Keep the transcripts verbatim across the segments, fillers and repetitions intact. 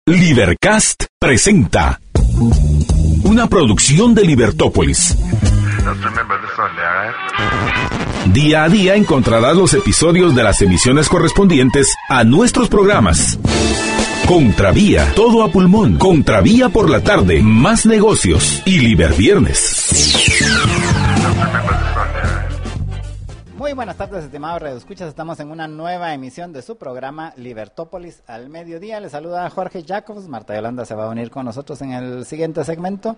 Libercast presenta una producción de Libertópolis. Día a día encontrarás los episodios de las emisiones correspondientes a nuestros programas. Contravía, todo a pulmón. Contravía por la tarde, más negocios y Liberviernes. Muy buenas tardes, estimados radioescuchas. Estamos en una nueva emisión de su programa Libertópolis al mediodía. Les saluda Jorge Jacobs. Marta Yolanda se va a unir con nosotros en el siguiente segmento.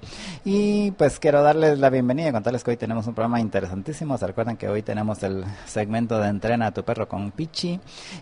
Y pues quiero darles la bienvenida y contarles que hoy tenemos un programa interesantísimo. Se recuerdan que hoy tenemos el segmento de Entrena a tu perro con Pichi.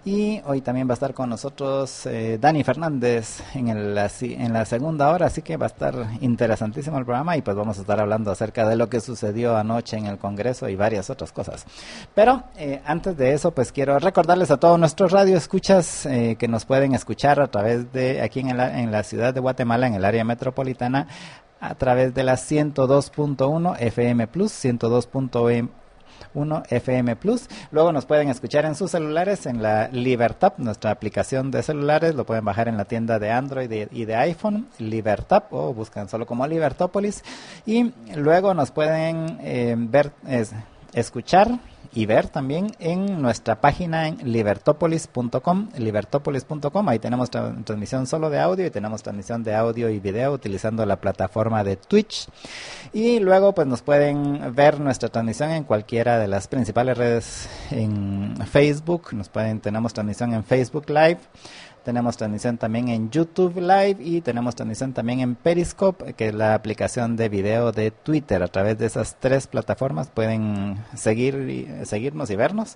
Y hoy también va a estar con nosotros eh, Dani Fernández en, el, en la segunda hora. Así que va a estar interesantísimo el programa. Y pues vamos a estar hablando acerca de lo que sucedió anoche en el Congreso y varias otras cosas. Pero eh, antes de eso, pues quiero recordarles a todos nuestros radioescuchas eh, que nos pueden escuchar a través de aquí en, el, en la ciudad de Guatemala, en el área metropolitana, a través de la ciento dos punto uno F M Plus, ciento dos punto uno F M Plus. Luego nos pueden escuchar en sus celulares en la Libertap, nuestra aplicación de celulares. Lo pueden bajar en la tienda de Android y de iPhone, Libertap, o buscan solo como Libertópolis. Y luego nos pueden eh, ver, es, escuchar y ver también en nuestra página en libertópolis punto com, libertópolis punto com. Ahí tenemos tra- transmisión solo de audio y tenemos transmisión de audio y video utilizando la plataforma de Twitch. Y luego pues nos pueden ver nuestra transmisión en cualquiera de las principales redes. En Facebook, nos pueden tenemos transmisión en Facebook Live. Tenemos transmisión también en YouTube Live y tenemos transmisión también en Periscope, que es la aplicación de video de Twitter. A través de esas tres plataformas pueden seguir, seguirnos y vernos.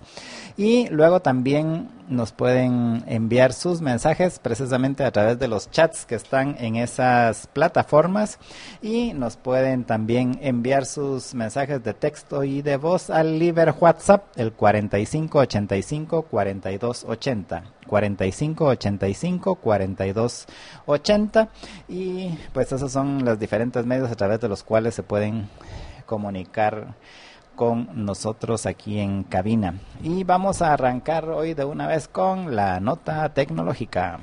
Y luego también nos pueden enviar sus mensajes precisamente a través de los chats que están en esas plataformas. Y nos pueden también enviar sus mensajes de texto y de voz al Liber WhatsApp, el cuarenta y cinco ochenta y cinco cuarenta y dos ochenta. cuarenta y cinco ochenta y cinco cuarenta y dos ochenta. Y pues esos son los diferentes medios a través de los cuales se pueden comunicar con nosotros aquí en cabina. Y vamos a arrancar hoy de una vez con la nota tecnológica.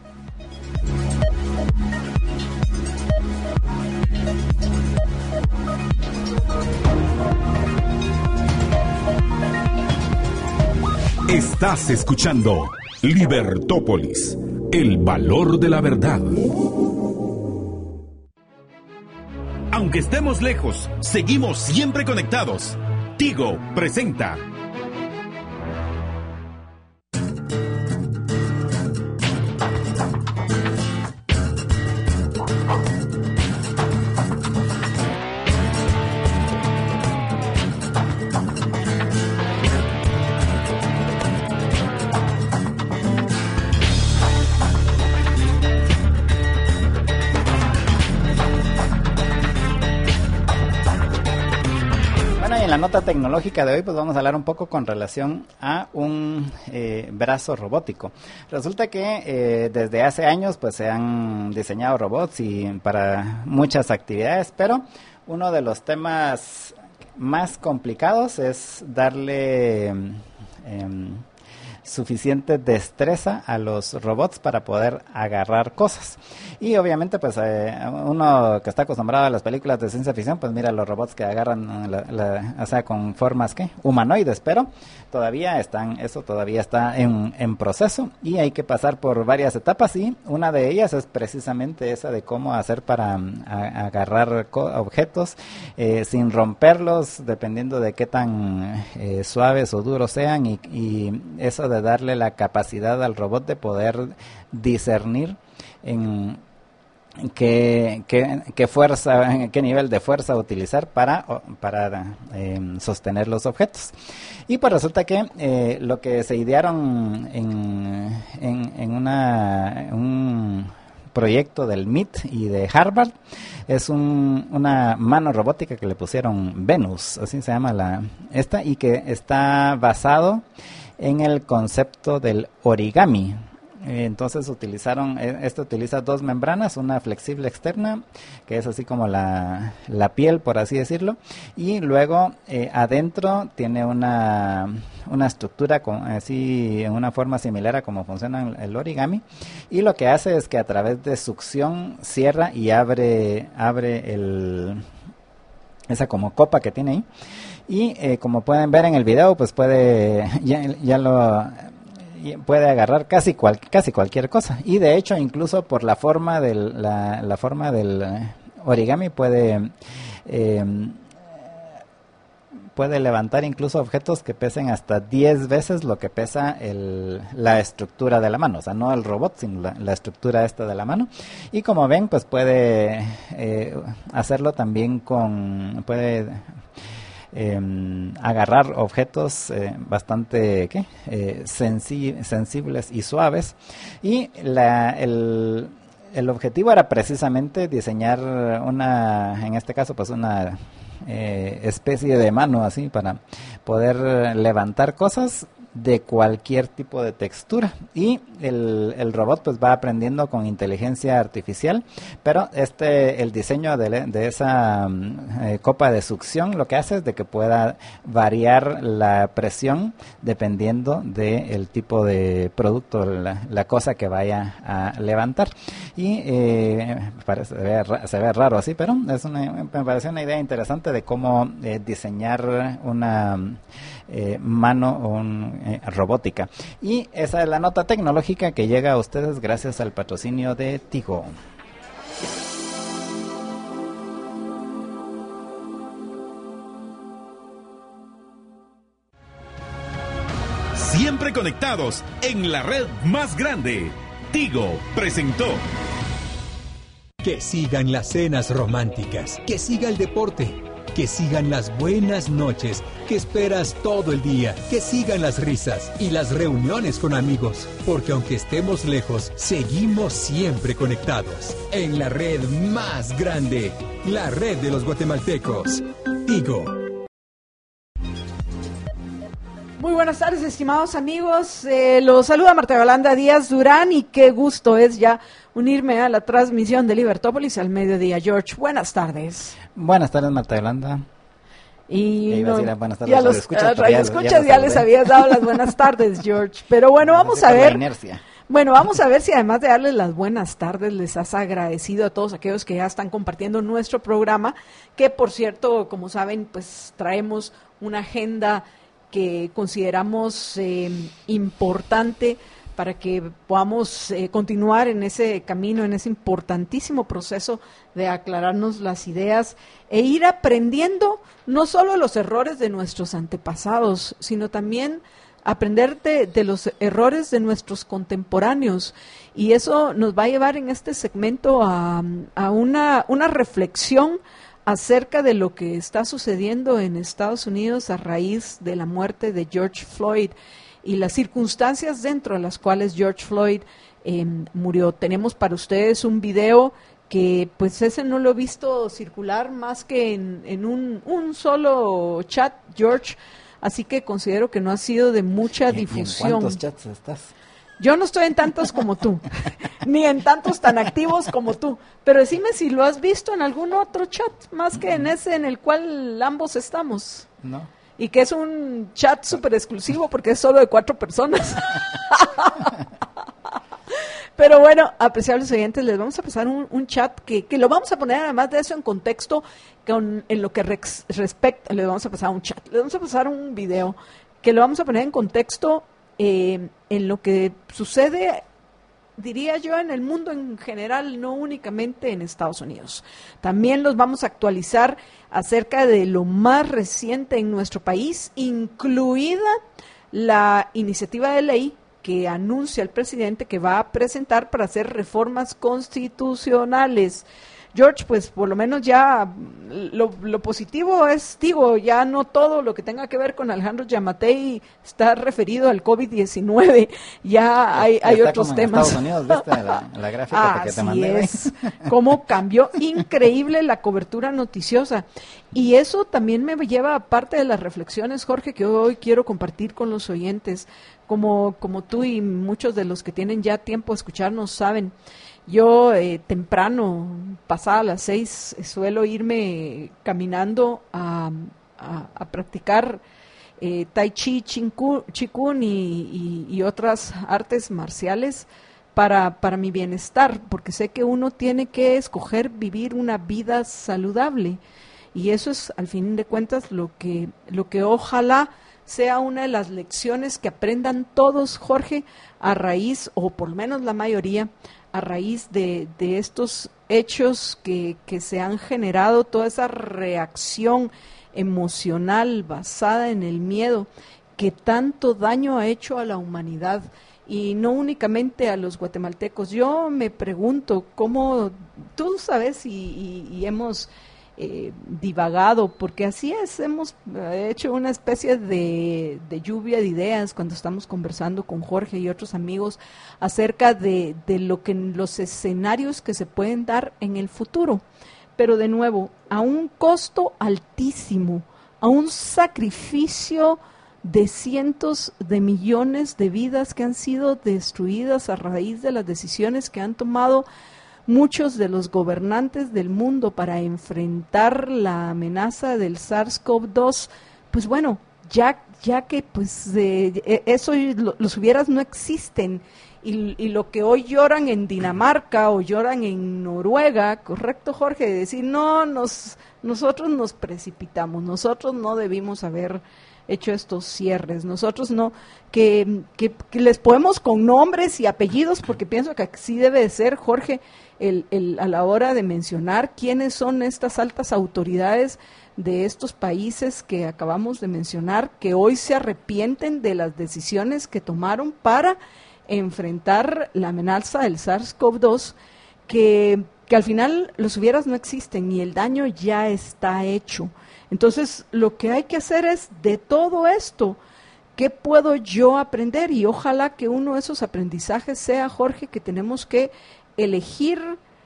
Estás escuchando Libertópolis, el valor de la verdad. Aunque estemos lejos, seguimos siempre conectados. Tigo presenta la nota tecnológica de hoy, pues vamos a hablar un poco con relación a un eh, brazo robótico. Resulta que eh, desde hace años pues se han diseñado robots y para muchas actividades, pero uno de los temas más complicados es darle eh, suficiente destreza a los robots para poder agarrar cosas. Y obviamente pues eh, uno que está acostumbrado a las películas de ciencia ficción, pues mira los robots que agarran la, la, o sea, con formas ¿qué? humanoides, pero todavía están, eso todavía está en, en proceso y hay que pasar por varias etapas, y una de ellas es precisamente esa de cómo hacer para a, agarrar co- objetos eh, sin romperlos, dependiendo de qué tan eh, suaves o duros sean, y, y eso de darle la capacidad al robot de poder discernir en qué, qué, qué fuerza, en qué nivel de fuerza utilizar para, para eh, sostener los objetos. Y pues resulta que eh, lo que se idearon en, en, en una, un proyecto del M I T y de Harvard es un, una mano robótica que le pusieron Venus, así se llama la esta, y que está basado en el concepto del origami. Entonces utilizaron, este utiliza dos membranas, una flexible externa, que es así como la, la piel, por así decirlo, y luego eh, adentro tiene una, una estructura con, así en una forma similar a cómo funciona el origami, y lo que hace es que a través de succión cierra y abre, abre el, esa como copa que tiene ahí, y eh, como pueden ver en el video, pues puede, ya, ya lo... puede agarrar casi cual, casi cualquier cosa, y de hecho incluso por la forma del la, la forma del origami puede eh, puede levantar incluso objetos que pesen hasta diez veces lo que pesa el, la estructura de la mano, o sea, no el robot, sino la, la estructura esta de la mano. Y como ven, pues puede eh, hacerlo también con puede Eh, agarrar objetos eh, bastante ¿qué? Eh, sensi- sensibles y suaves, y la, el, el objetivo era precisamente diseñar una, en este caso pues una eh, especie de mano así para poder levantar cosas de cualquier tipo de textura, y el, el robot pues va aprendiendo con inteligencia artificial, pero este el diseño de, de esa eh, copa de succión lo que hace es de que pueda variar la presión dependiendo del tipo de producto, la, la cosa que vaya a levantar, y eh, parece, se, ve, se ve raro así, pero es una, me parece una idea interesante de cómo eh, diseñar una eh, mano o un Eh, robótica. Y esa es la nota tecnológica que llega a ustedes gracias al patrocinio de Tigo. Siempre conectados en la red más grande. Tigo presentó. Que sigan las cenas románticas, que siga el deporte, que sigan las buenas noches que esperas todo el día, que sigan las risas y las reuniones con amigos, porque aunque estemos lejos, seguimos siempre conectados en la red más grande, la red de los guatemaltecos. Tigo. Muy buenas tardes, estimados amigos. Eh, los saluda Marta Yolanda Díaz Durán y qué gusto es ya unirme a la transmisión de Libertópolis al mediodía. George, buenas tardes. Buenas tardes, Marta Yolanda. Y no, a buenas tardes, ya los escuchas, ya, ya, ya les habías dado las buenas tardes, George. Pero bueno, vamos a ver. Bueno, vamos a ver si además de darles las buenas tardes, les has agradecido a todos aquellos que ya están compartiendo nuestro programa, que por cierto, como saben, pues traemos una agenda que consideramos eh, importante para que podamos eh, continuar en ese camino, en ese importantísimo proceso de aclararnos las ideas e ir aprendiendo no solo los errores de nuestros antepasados, sino también aprender de, de los errores de nuestros contemporáneos. Y eso nos va a llevar en este segmento a, a una, una reflexión acerca de lo que está sucediendo en Estados Unidos a raíz de la muerte de George Floyd y las circunstancias dentro de las cuales George Floyd eh, murió. Tenemos para ustedes un video que pues ese no lo he visto circular más que en, en un, un solo chat, George, así que considero que no ha sido de mucha difusión. ¿Y en cuántos chats estás? Yo no estoy en tantos como tú, ni en tantos tan activos como tú, pero decime si lo has visto en algún otro chat, más que en ese en el cual ambos estamos. No. Y que es un chat súper exclusivo porque es solo de cuatro personas. Pero bueno, apreciables oyentes, les vamos a pasar un, un chat que, que lo vamos a poner además de eso en contexto, con, en lo que rex, respecta, les vamos a pasar un chat, les vamos a pasar un video que lo vamos a poner en contexto eh, en lo que sucede, diría yo, en el mundo en general, no únicamente en Estados Unidos. También los vamos a actualizar acerca de lo más reciente en nuestro país, incluida la iniciativa de ley que anuncia el presidente que va a presentar para hacer reformas constitucionales. George, pues por lo menos ya lo, lo positivo es, digo, ya no todo lo que tenga que ver con Alejandro Giammattei está referido al COVID diecinueve, ya hay, hay está otros como temas. En Estados Unidos, ¿viste la, la gráfica que te mandé? Así es, cómo cambió increíble la cobertura noticiosa. Y eso también me lleva a parte de las reflexiones, Jorge, que hoy quiero compartir con los oyentes, como, como tú y muchos de los que tienen ya tiempo a escucharnos saben. Yo eh, temprano, pasada las seis, suelo irme caminando a, a, a practicar eh, tai chi, chikun y, y, y otras artes marciales para, para mi bienestar, porque sé que uno tiene que escoger vivir una vida saludable, y eso es, al fin de cuentas, lo que, lo que ojalá sea una de las lecciones que aprendan todos, Jorge, a raíz, o por lo menos la mayoría, a raíz de, de estos hechos que, que se han generado, toda esa reacción emocional basada en el miedo que tanto daño ha hecho a la humanidad, y no únicamente a los guatemaltecos. Yo me pregunto cómo, tú sabes, y, y, y hemos eh, divagado, porque así es, hemos hecho una especie de, de lluvia de ideas cuando estamos conversando con Jorge y otros amigos acerca de, de lo que los escenarios que se pueden dar en el futuro, pero de nuevo, a un costo altísimo, a un sacrificio de cientos de millones de vidas que han sido destruidas a raíz de las decisiones que han tomado muchos de los gobernantes del mundo para enfrentar la amenaza del SARS-CoV dos. Pues bueno, ya, ya que pues eh, eso, lo, los hubieras no existen, y, y lo que hoy lloran en Dinamarca o lloran en Noruega, correcto, Jorge, de decir, no, nos, nosotros nos precipitamos, nosotros no debimos haber hecho estos cierres, nosotros no, que, que, que les podemos con nombres y apellidos, porque pienso que así debe de ser, Jorge, el, el, a la hora de mencionar quiénes son estas altas autoridades de estos países que acabamos de mencionar, que hoy se arrepienten de las decisiones que tomaron para enfrentar la amenaza del SARS-CoV dos, que, que al final los hubieras no existen y el daño ya está hecho. Entonces, lo que hay que hacer es, de todo esto, ¿qué puedo yo aprender? Y ojalá que uno de esos aprendizajes sea, Jorge, que tenemos que elegir,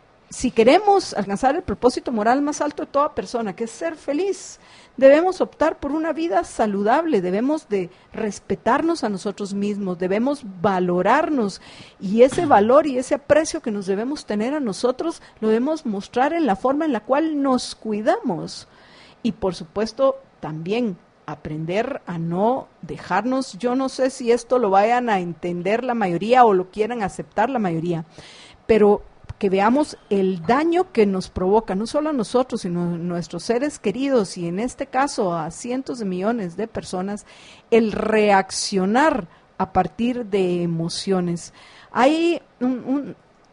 si queremos alcanzar el propósito moral más alto de toda persona, que es ser feliz, debemos optar por una vida saludable, debemos de respetarnos a nosotros mismos, debemos valorarnos, y ese valor y ese aprecio que nos debemos tener a nosotros, lo debemos mostrar en la forma en la cual nos cuidamos. Y por supuesto, también aprender a no dejarnos, yo no sé si esto lo vayan a entender la mayoría o lo quieran aceptar la mayoría, pero que veamos el daño que nos provoca, no solo a nosotros, sino a nuestros seres queridos, y en este caso a cientos de millones de personas, el reaccionar a partir de emociones. Hay un... un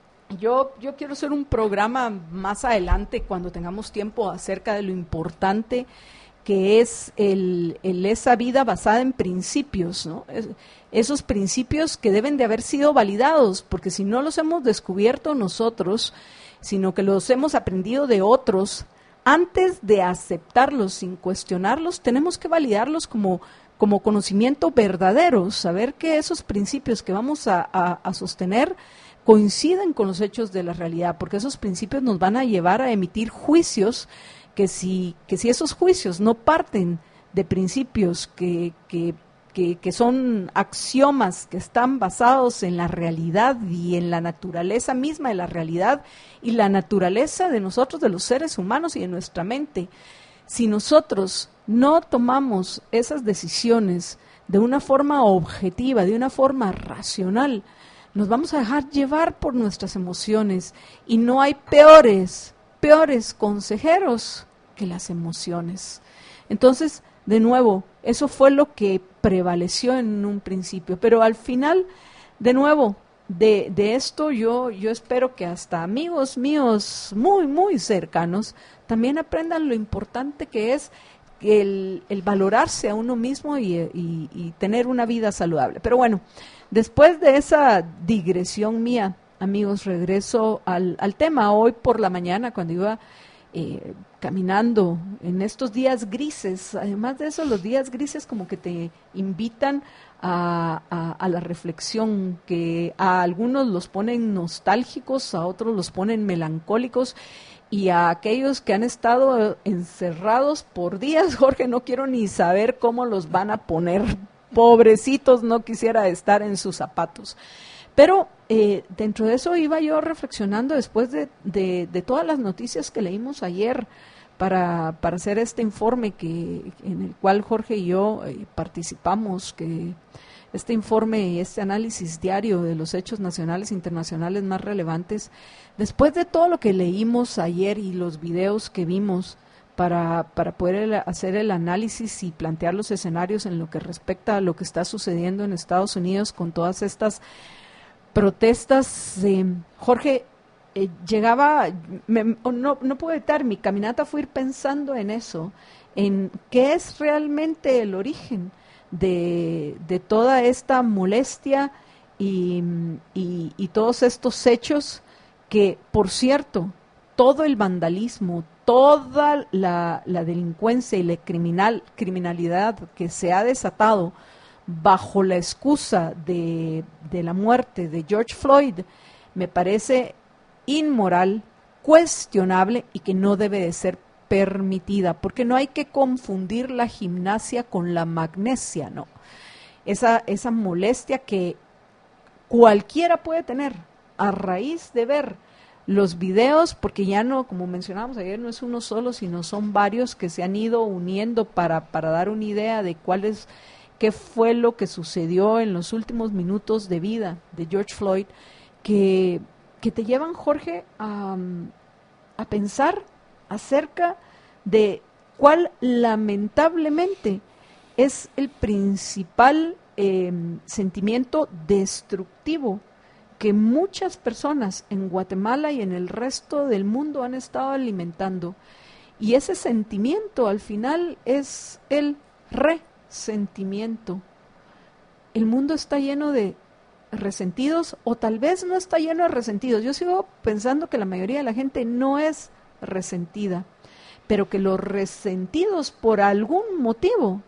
Yo, yo quiero hacer un programa más adelante, cuando tengamos tiempo, acerca de lo importante que es el, el esa vida basada en principios, ¿no? Es, esos principios que deben de haber sido validados, porque si no los hemos descubierto nosotros, sino que los hemos aprendido de otros, antes de aceptarlos sin cuestionarlos, tenemos que validarlos como, como conocimiento verdadero, saber que esos principios que vamos a, a, a sostener coinciden con los hechos de la realidad, porque esos principios nos van a llevar a emitir juicios que si, que si esos juicios no parten de principios que, que, que, que son axiomas que están basados en la realidad y en la naturaleza misma de la realidad y la naturaleza de nosotros, de los seres humanos y de nuestra mente, si nosotros no tomamos esas decisiones de una forma objetiva, de una forma racional, nos vamos a dejar llevar por nuestras emociones, y no hay peores, peores consejeros que las emociones. Entonces, de nuevo, eso fue lo que prevaleció en un principio, pero al final, de nuevo, de, de esto yo, yo espero que hasta amigos míos muy, muy cercanos también aprendan lo importante que es el, el valorarse a uno mismo y, y, y tener una vida saludable. Pero bueno, después de esa digresión mía, amigos, regreso al, al tema. Hoy por la mañana, cuando iba eh, caminando en estos días grises, además de eso, los días grises como que te invitan a, a, a la reflexión, que a algunos los ponen nostálgicos, a otros los ponen melancólicos, y a aquellos que han estado encerrados por días, Jorge, no quiero ni saber cómo los van a poner. Pobrecitos, no quisiera estar en sus zapatos. Pero eh, dentro de eso iba yo reflexionando después de, de, de todas las noticias que leímos ayer para, para hacer este informe que en el cual Jorge y yo eh, participamos, que este informe y este análisis diario de los hechos nacionales e internacionales más relevantes. Después de todo lo que leímos ayer y los videos que vimos para, para poder el, hacer el análisis y plantear los escenarios en lo que respecta a lo que está sucediendo en Estados Unidos con todas estas protestas, eh, Jorge, eh, llegaba, me, no, no puedo evitar, mi caminata fue ir pensando en eso, en qué es realmente el origen de, de toda esta molestia y, y, y todos estos hechos que, por cierto, todo el vandalismo, toda la, la delincuencia y la criminal, criminalidad que se ha desatado bajo la excusa de, de la muerte de George Floyd, me parece inmoral, cuestionable y que no debe de ser permitida, porque no hay que confundir la gimnasia con la magnesia, no. Esa, esa molestia que cualquiera puede tener a raíz de ver los videos, porque ya no, como mencionábamos ayer, no es uno solo, sino son varios que se han ido uniendo para, para dar una idea de cuál es, qué fue lo que sucedió en los últimos minutos de vida de George Floyd, que, que te llevan, Jorge, a, a pensar acerca de cuál lamentablemente es el principal eh, sentimiento destructivo que muchas personas en Guatemala y en el resto del mundo han estado alimentando. Y ese sentimiento al final es el resentimiento. El mundo está lleno de resentidos, o tal vez no está lleno de resentidos. Yo sigo pensando que la mayoría de la gente no es resentida, pero que los resentidos por algún motivo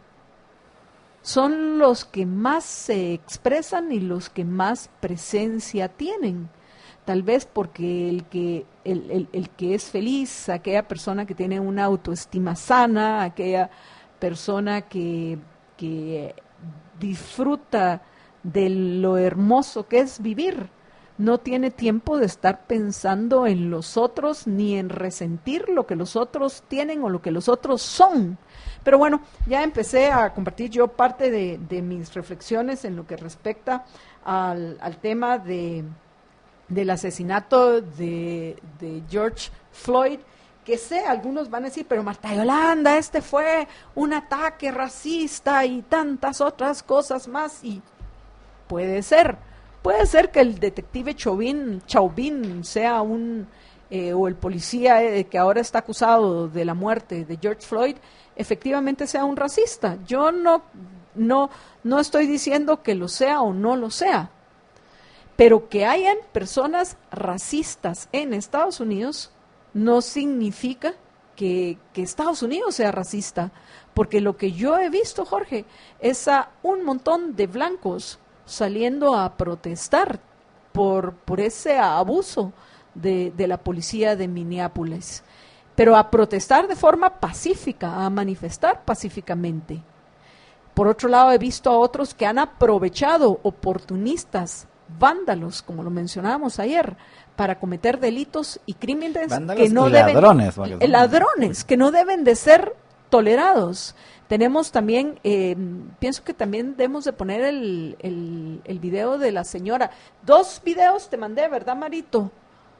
son los que más se expresan y los que más presencia tienen. Tal vez porque el que, el, el, el que es feliz, aquella persona que tiene una autoestima sana, aquella persona que, que disfruta de lo hermoso que es vivir, no tiene tiempo de estar pensando en los otros ni en resentir lo que los otros tienen o lo que los otros son. Pero bueno, ya empecé a compartir yo parte de, de mis reflexiones en lo que respecta al, al tema de, del asesinato de, de George Floyd, que sé, algunos van a decir, pero Marta Yolanda, este fue un ataque racista y tantas otras cosas más, y puede ser, puede ser que el detective Chauvin, Chauvin sea un, eh, o el policía eh, que ahora está acusado de la muerte de George Floyd, efectivamente sea un racista. Yo no, no, no estoy diciendo que lo sea o no lo sea, pero que hayan personas racistas en Estados Unidos no significa que, que Estados Unidos sea racista, porque lo que yo he visto, Jorge, es a un montón de blancos saliendo a protestar por, por ese abuso de, de la policía de Minneapolis, pero a protestar de forma pacífica, a manifestar pacíficamente. Por otro lado, he visto a otros que han aprovechado oportunistas, vándalos, como lo mencionábamos ayer, para cometer delitos y crímenes vándalos que no deben, ladrones, ladrones, que no deben de ser tolerados. Tenemos también, eh, pienso que también debemos de poner el, el, el video de la señora. Dos videos te mandé, ¿verdad, Marito?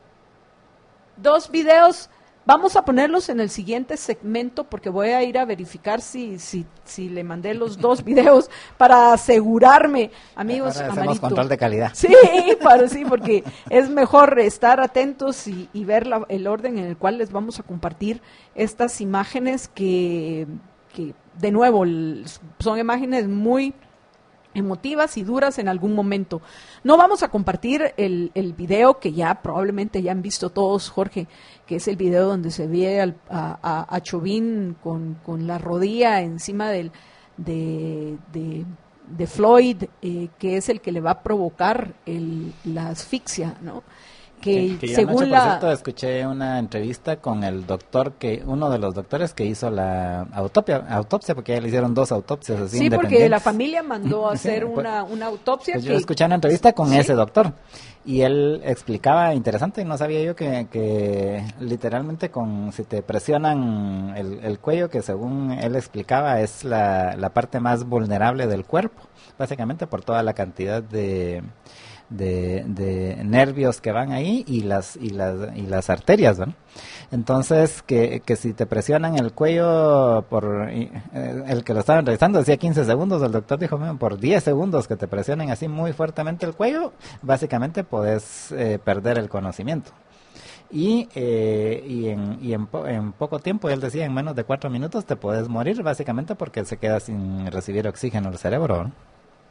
Dos videos. Vamos a ponerlos en el siguiente segmento porque voy a ir a verificar si si, si le mandé los dos videos para asegurarme, amigos. Ahora hacemos control de calidad. Sí, para, sí, porque es mejor estar atentos y, y ver la, el orden en el cual les vamos a compartir estas imágenes que, que de nuevo, son imágenes muy emotivas y duras en algún momento. No vamos a compartir el, el video que ya probablemente ya han visto todos, Jorge, que es el video donde se ve al, a, a, a Chauvin con, con la rodilla encima del, de, de, de Floyd, eh, que es el que le va a provocar el, la asfixia, ¿no? Que, que, que según anoche, la... por cierto, escuché una entrevista con el doctor, que uno de los doctores que hizo la autopsia, autopsia porque ya le hicieron dos autopsias así Sí, porque la familia mandó a hacer sí, una, una autopsia. Pues que... yo escuché una entrevista con ¿sí? ese doctor y él explicaba, interesante, no sabía yo que, que literalmente con si te presionan el, el cuello, que según él explicaba es la, la parte más vulnerable del cuerpo, básicamente por toda la cantidad de... De, de nervios que van ahí y las y las y las arterias, ¿no? Entonces que, que si te presionan el cuello por eh, el que lo estaban revisando decía quince segundos, el doctor dijo por diez segundos que te presionen así muy fuertemente el cuello, básicamente podés eh, perder el conocimiento. Y, eh, y, en, y en, po en poco tiempo, él decía, en menos de cuatro minutos te podés morir, básicamente porque se queda sin recibir oxígeno el cerebro, ¿no?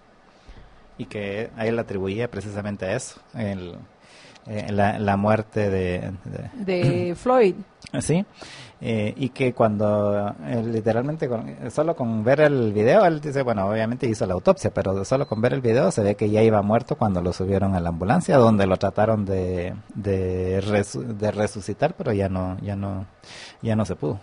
Y que a él le atribuía precisamente a eso, el, eh, la, la muerte de, de, de Floyd. Sí, eh, y que cuando eh, literalmente con, solo con ver el video, él dice, bueno, obviamente hizo la autopsia, pero solo con ver el video se ve que ya iba muerto cuando lo subieron a la ambulancia, donde lo trataron de, de, resu de resucitar, pero ya no, ya no, ya no se pudo.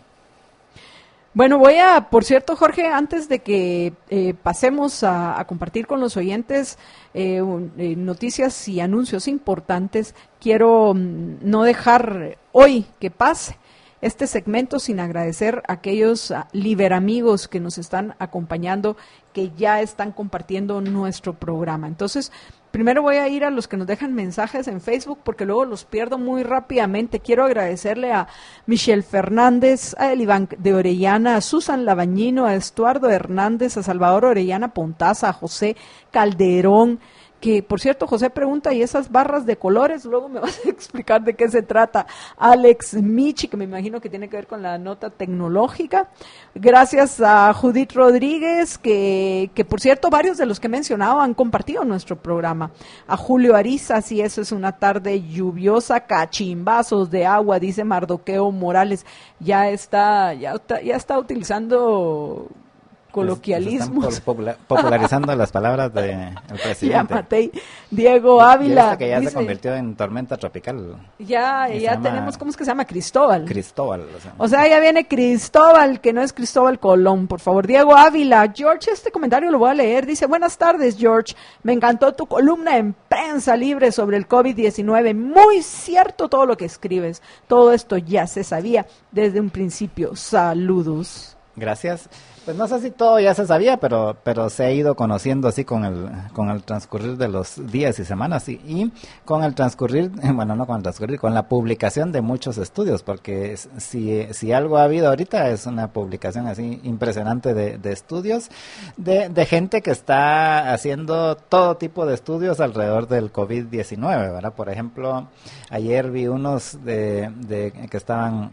Bueno, voy a, por cierto, Jorge, antes de que eh, pasemos a, a compartir con los oyentes eh, un, eh, noticias y anuncios importantes, quiero mm, no dejar hoy que pase este segmento sin agradecer a aquellos uh, liberamigos que nos están acompañando, que ya están compartiendo nuestro programa. Entonces, primero voy a ir a los que nos dejan mensajes en Facebook porque luego los pierdo muy rápidamente. Quiero agradecerle a Michelle Fernández, a Elivan de Orellana, a Susan Labañino, a Estuardo Hernández, a Salvador Orellana Pontaza, a José Calderón, que por cierto José pregunta, ¿y esas barras de colores? Luego me vas a explicar de qué se trata. Alex Michi, que me imagino que tiene que ver con la nota tecnológica. Gracias a Judith Rodríguez, que, que por cierto varios de los que he mencionado han compartido nuestro programa. A Julio Ariza, si eso es una tarde lluviosa, cachimbazos de agua, dice Mardoqueo Morales. Ya está, ya, ya está utilizando coloquialismos. Popular, popularizando las palabras del presidente. Ya, Matei. Diego Ávila. Que ya dice, se convirtió en tormenta tropical. Ya, ya tenemos, ¿cómo es que se llama? Cristóbal. Cristóbal. O sea. o sea, ya viene Cristóbal, que no es Cristóbal Colón, por favor. Diego Ávila. George, este comentario lo voy a leer. Dice, buenas tardes, George. Me encantó tu columna en Prensa Libre sobre el COVID diecinueve. Muy cierto todo lo que escribes. Todo esto ya se sabía desde un principio. Saludos. Gracias. Pues no sé si todo ya se sabía, pero pero se ha ido conociendo así con el con el transcurrir de los días y semanas y, y con el transcurrir, bueno, no con el transcurrir, con la publicación de muchos estudios, porque si si algo ha habido ahorita es una publicación así impresionante de, de estudios de, de gente que está haciendo todo tipo de estudios alrededor del COVID diecinueve, ¿verdad? Por ejemplo, ayer vi unos de, de que estaban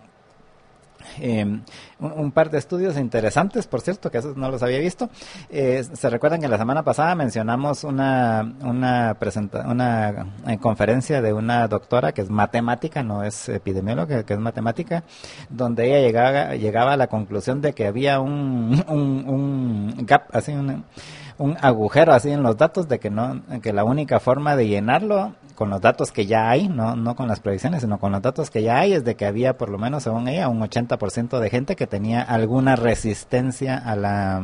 Eh, un, un par de estudios interesantes, por cierto, que esos no los había visto. Eh, se recuerdan que la semana pasada mencionamos una una, presenta una eh, conferencia de una doctora que es matemática, no es epidemióloga, que es matemática, donde ella llegaba llegaba a la conclusión de que había un un, un gap, así un un agujero así en los datos, de que no que la única forma de llenarlo con los datos que ya hay, no no con las predicciones, sino con los datos que ya hay, es de que había, por lo menos según ella, un ochenta por ciento de gente que tenía alguna resistencia a la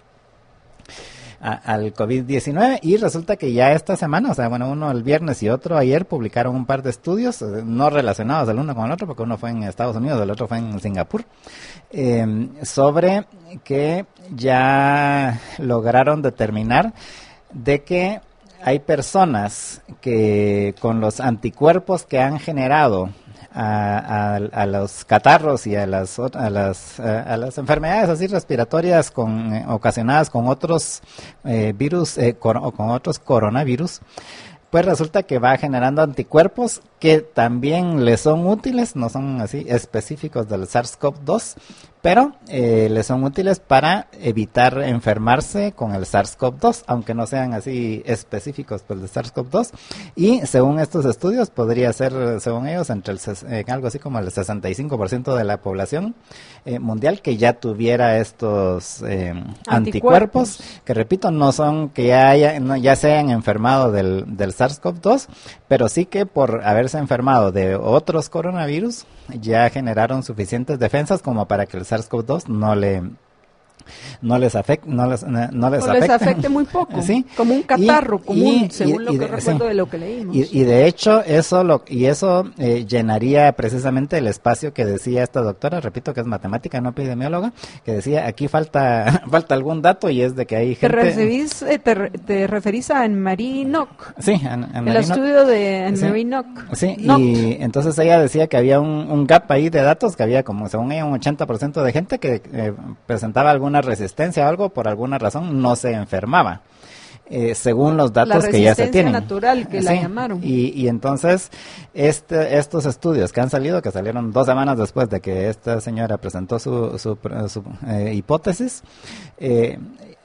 a, al COVID diecinueve, y resulta que ya esta semana, o sea, bueno, uno el viernes y otro ayer publicaron un par de estudios no relacionados el uno con el otro, porque uno fue en Estados Unidos, el otro fue en Singapur, eh, sobre que ya lograron determinar de que hay personas que con los anticuerpos que han generado a, a, a los catarros y a las a las a las enfermedades así respiratorias con eh, ocasionadas con otros eh, virus eh, con, o con otros coronavirus, pues resulta que va generando anticuerpos que que también le son útiles, no son así específicos del SARS-CoV dos, pero eh, le son útiles para evitar enfermarse con el SARS-CoV dos, aunque no sean así específicos por el SARS-CoV dos. Y según estos estudios, podría ser, según ellos, entre el, eh, algo así como el sesenta y cinco por ciento de la población eh, mundial que ya tuviera estos eh, anticuerpos. anticuerpos, que repito, no son que ya, haya, no, ya se hayan enfermado del, del SARS-CoV dos, pero sí que por haberse enfermado de otros coronavirus, ya generaron suficientes defensas como para que el SARS-CoV dos no le no les afecte no les, no les, o afecte. les afecte muy poco, ¿sí? Como un catarro y, común, y, según y, lo que de, recuerdo sí. de lo que leímos. Y, y de hecho eso lo y eso eh, llenaría precisamente el espacio que decía esta doctora, repito que es matemática, no epidemióloga, que decía aquí falta falta algún dato y es de que hay gente. ¿Te, referís, eh, te, te referís a Anne-Marie Nock? Sí, An, Anne el estudio Nock. de Anne-Marie sí. Nock. Sí, Nock. Y entonces ella decía que había un, un gap ahí de datos, que había como según ella un ochenta por ciento de gente que eh, presentaba alguna resistencia o algo, por alguna razón no se enfermaba, eh, según los datos que ya se tienen. La resistencia natural que sí, la llamaron. Y, y entonces este, estos estudios que han salido, que salieron dos semanas después de que esta señora presentó su, su, su eh, hipótesis, eh,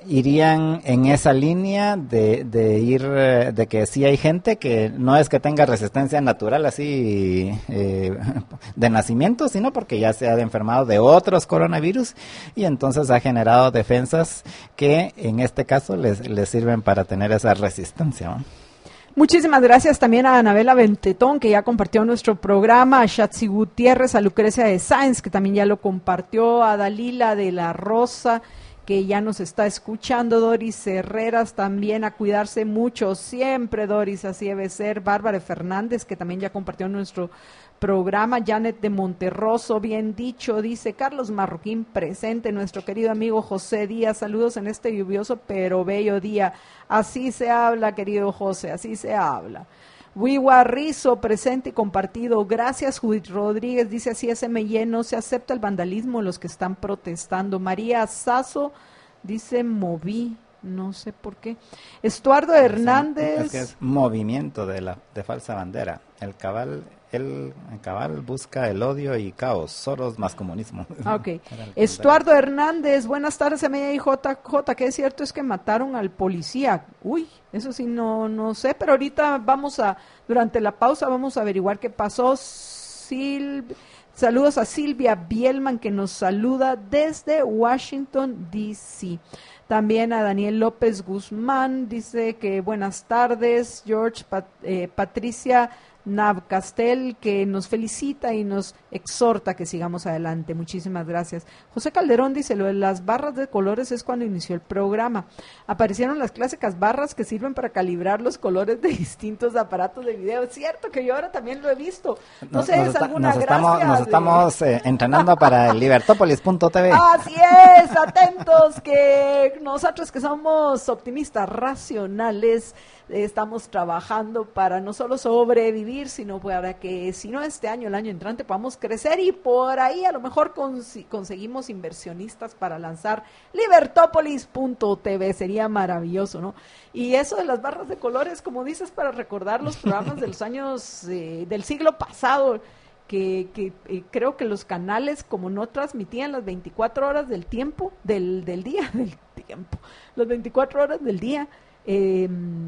irían en esa línea de, de ir, de que sí hay gente que no es que tenga resistencia natural así eh, de nacimiento, sino porque ya se ha enfermado de otros coronavirus y entonces ha generado defensas que en este caso les, les sirven para tener esa resistencia, ¿no? Muchísimas gracias también a Anabela Bentetón, que ya compartió nuestro programa, a Shatsi Gutiérrez, a Lucrecia de Sáenz, que también ya lo compartió, a Dalila de la Rosa, que ya nos está escuchando, Doris Herreras también, a cuidarse mucho siempre, Doris, así debe ser, Bárbara Fernández, que también ya compartió nuestro programa, Janet de Monterroso, bien dicho, dice Carlos Marroquín presente, nuestro querido amigo José Díaz, saludos en este lluvioso pero bello día, así se habla, querido José, así se habla. Wiwa Rizo, presente y compartido. Gracias, Judith Rodríguez. Dice así, S M Y, no se acepta el vandalismo, los que están protestando. María Sazo, dice, moví, no sé por qué. Estuardo Hernández. Es que es movimiento de la de falsa bandera. El cabal, el, el cabal busca el odio y caos. Soros más comunismo. Ok. Estuardo Hernández, buenas tardes, M I J J. ¿Qué es cierto? Es que mataron al policía. Uy, eso sí no, no sé, pero ahorita vamos a, durante la pausa vamos a averiguar qué pasó. Sil, saludos a Silvia Bielman, que nos saluda desde Washington, D C También a Daniel López Guzmán, dice que buenas tardes. George Pat, eh, Patricia Navcastel, que nos felicita y nos exhorta que sigamos adelante. Muchísimas gracias. José Calderón dice, lo de las barras de colores es cuando inició el programa. Aparecieron las clásicas barras que sirven para calibrar los colores de distintos aparatos de video. Es cierto que yo ahora también lo he visto. No sé, ¿es alguna nos gracia? Estamos, nos de... estamos eh, entrenando para el libertópolis punto t v. Así es, atentos, que nosotros que somos optimistas racionales, estamos trabajando para no solo sobrevivir, sino para que si no este año, el año entrante podamos crecer y por ahí a lo mejor cons- conseguimos inversionistas para lanzar libertópolis punto t v, sería maravilloso, ¿no? Y eso de las barras de colores, como dices, para recordar los programas de los años eh, del siglo pasado, que, que eh, creo que los canales como no transmitían las veinticuatro horas del tiempo, del, del día, del tiempo, las veinticuatro horas del día, eh,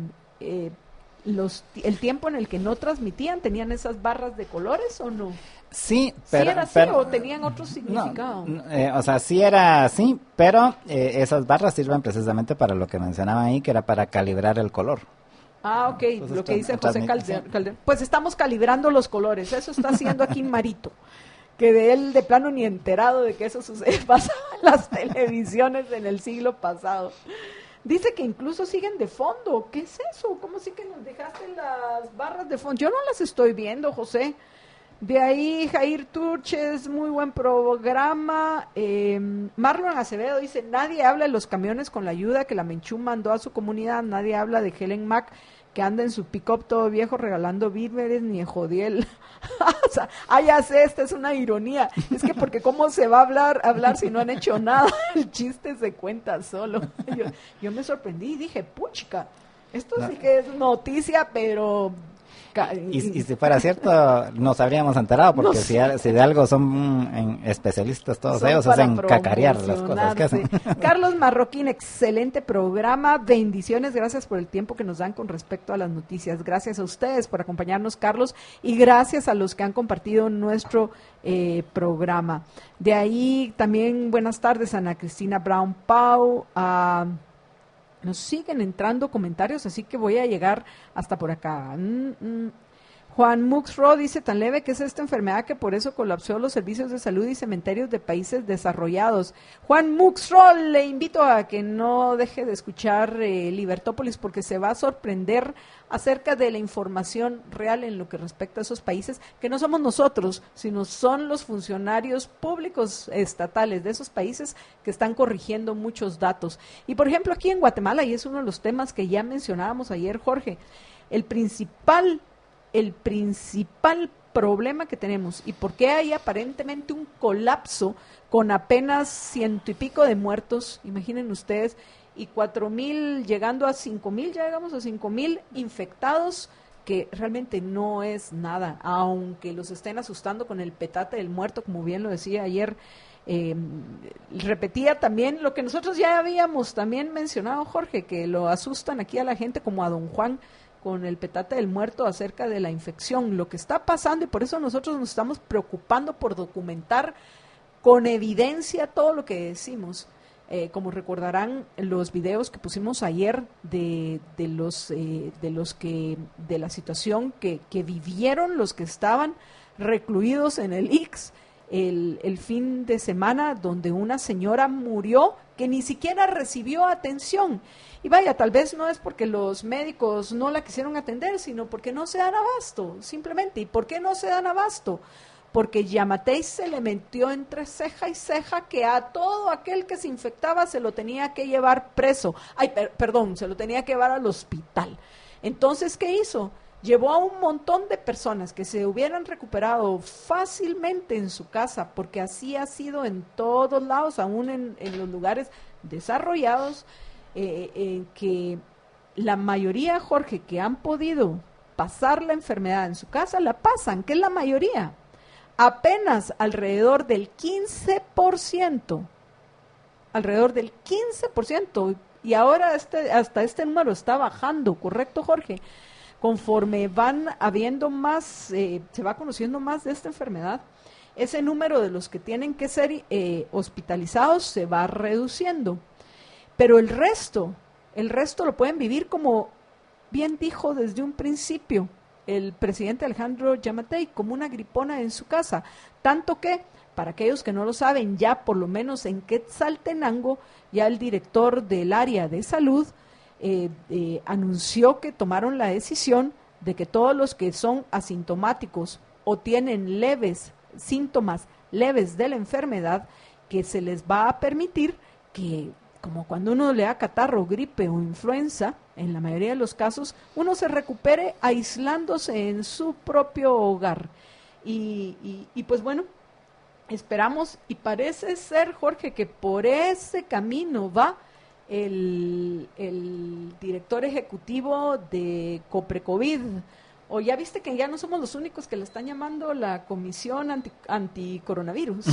Eh, los, el tiempo en el que no transmitían, ¿tenían esas barras de colores o no? Sí, pero... ¿Sí era así pero, o tenían otro significado? No, eh, o sea, sí era así, pero eh, esas barras sirven precisamente para lo que mencionaban ahí, que era para calibrar el color. Ah, ok, Entonces, lo que dice José Calderón. Calder- Pues estamos calibrando los colores, eso está haciendo aquí Marito, que de él de plano ni enterado de que eso sucede, pasaba en las televisiones en el siglo pasado. Dice que incluso siguen de fondo. ¿Qué es eso? ¿Cómo sí que nos dejaste las barras de fondo? Yo no las estoy viendo, José. De ahí, Jair Turches, muy buen programa. Eh, Marlon Acevedo dice, nadie habla de los camiones con la ayuda que la Menchú mandó a su comunidad. Nadie habla de Helen Mack, que anda en su pick-up todo viejo regalando víveres, ni en Jodiel. O sea, ah, ya sé, esta es una ironía. Es que porque cómo se va a hablar, hablar si no han hecho nada. El chiste se cuenta solo. Yo, yo me sorprendí y dije, puchica, esto no. sí que es noticia, pero Y, y si fuera cierto, nos habríamos enterado, porque no si, si de algo son mm, especialistas todos son ellos, es en cacarear las cosas que hacen. Carlos Marroquín, excelente programa, bendiciones, gracias por el tiempo que nos dan con respecto a las noticias. Gracias a ustedes por acompañarnos, Carlos, y gracias a los que han compartido nuestro eh, programa. De ahí también buenas tardes, Ana Cristina Brown Pau. Uh, nos siguen entrando comentarios, así que voy a llegar hasta por acá. Mm, mm. Juan Muxro dice, tan leve que es esta enfermedad que por eso colapsó los servicios de salud y cementerios de países desarrollados. Juan Muxro, le invito a que no deje de escuchar eh, Libertópolis, porque se va a sorprender acerca de la información real en lo que respecta a esos países, que no somos nosotros, sino son los funcionarios públicos estatales de esos países que están corrigiendo muchos datos. Y por ejemplo aquí en Guatemala, y es uno de los temas que ya mencionábamos ayer, Jorge, el principal el principal problema que tenemos y por qué hay aparentemente un colapso con apenas ciento y pico de muertos, imaginen ustedes, y cuatro mil llegando a cinco mil, ya llegamos a cinco mil infectados, que realmente no es nada, aunque los estén asustando con el petate del muerto, como bien lo decía ayer. Eh, repetía también lo que nosotros ya habíamos también mencionado, Jorge, que lo asustan aquí a la gente como a don Juan con el petate del muerto acerca de la infección, lo que está pasando, y por eso nosotros nos estamos preocupando por documentar con evidencia todo lo que decimos. Eh, como recordarán los videos que pusimos ayer de, de los eh, de los que de la situación que, que vivieron los que estaban recluidos en el I C S el, el fin de semana, donde una señora murió que ni siquiera recibió atención. Y vaya, tal vez no es porque los médicos no la quisieron atender, sino porque no se dan abasto, simplemente. ¿Y por qué no se dan abasto? Porque Yamatei se le metió entre ceja y ceja que a todo aquel que se infectaba se lo tenía que llevar preso. Ay, per- perdón, se lo tenía que llevar al hospital. Entonces, ¿qué hizo? Llevó a un montón de personas que se hubieran recuperado fácilmente en su casa, porque así ha sido en todos lados, aún en, en los lugares desarrollados, eh, en que la mayoría, Jorge, que han podido pasar la enfermedad en su casa, la pasan, que es la mayoría. Apenas alrededor del quince por ciento, alrededor del quince por ciento, y ahora este, hasta este número está bajando, ¿correcto, Jorge? Conforme van habiendo más, eh, se va conociendo más de esta enfermedad, ese número de los que tienen que ser eh, hospitalizados se va reduciendo. Pero el resto, el resto lo pueden vivir como bien dijo desde un principio el presidente Alejandro Yamatei, como una gripona en su casa. Tanto que, para aquellos que no lo saben, ya por lo menos en Quetzaltenango, ya el director del área de salud Eh, eh, anunció que tomaron la decisión de que todos los que son asintomáticos o tienen leves síntomas leves de la enfermedad, que se les va a permitir que, como cuando uno le da catarro, gripe o influenza, en la mayoría de los casos, uno se recupere aislándose en su propio hogar. Y, y, y pues bueno, esperamos, y parece ser, Jorge, que por ese camino va El, el director ejecutivo de Coprecovid. O ya viste que ya no somos los únicos que le están llamando la Comisión anti, Anticoronavirus.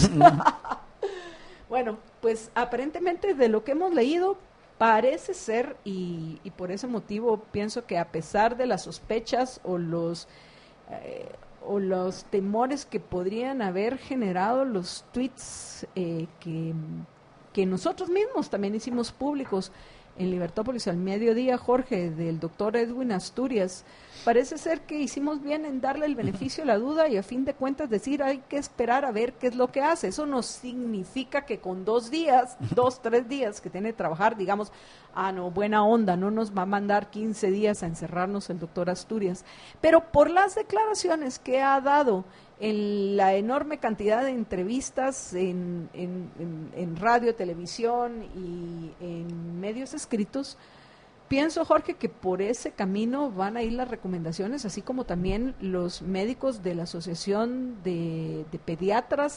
Bueno, pues aparentemente de lo que hemos leído parece ser, y, y por ese motivo pienso que a pesar de las sospechas o los eh, o los temores que podrían haber generado los tweets eh, que que nosotros mismos también hicimos públicos en Libertópolis al mediodía, Jorge, del doctor Edwin Asturias, parece ser que hicimos bien en darle el beneficio de la duda y a fin de cuentas decir hay que esperar a ver qué es lo que hace. Eso no significa que con dos días, dos, tres días que tiene que trabajar, digamos, ah, no, buena onda, no nos va a mandar quince días a encerrarnos el doctor Asturias. Pero por las declaraciones que ha dado en la enorme cantidad de entrevistas en, en, en, en radio, televisión y en medios escritos, pienso, Jorge, que por ese camino van a ir las recomendaciones, así como también los médicos de la Asociación de, de Pediatras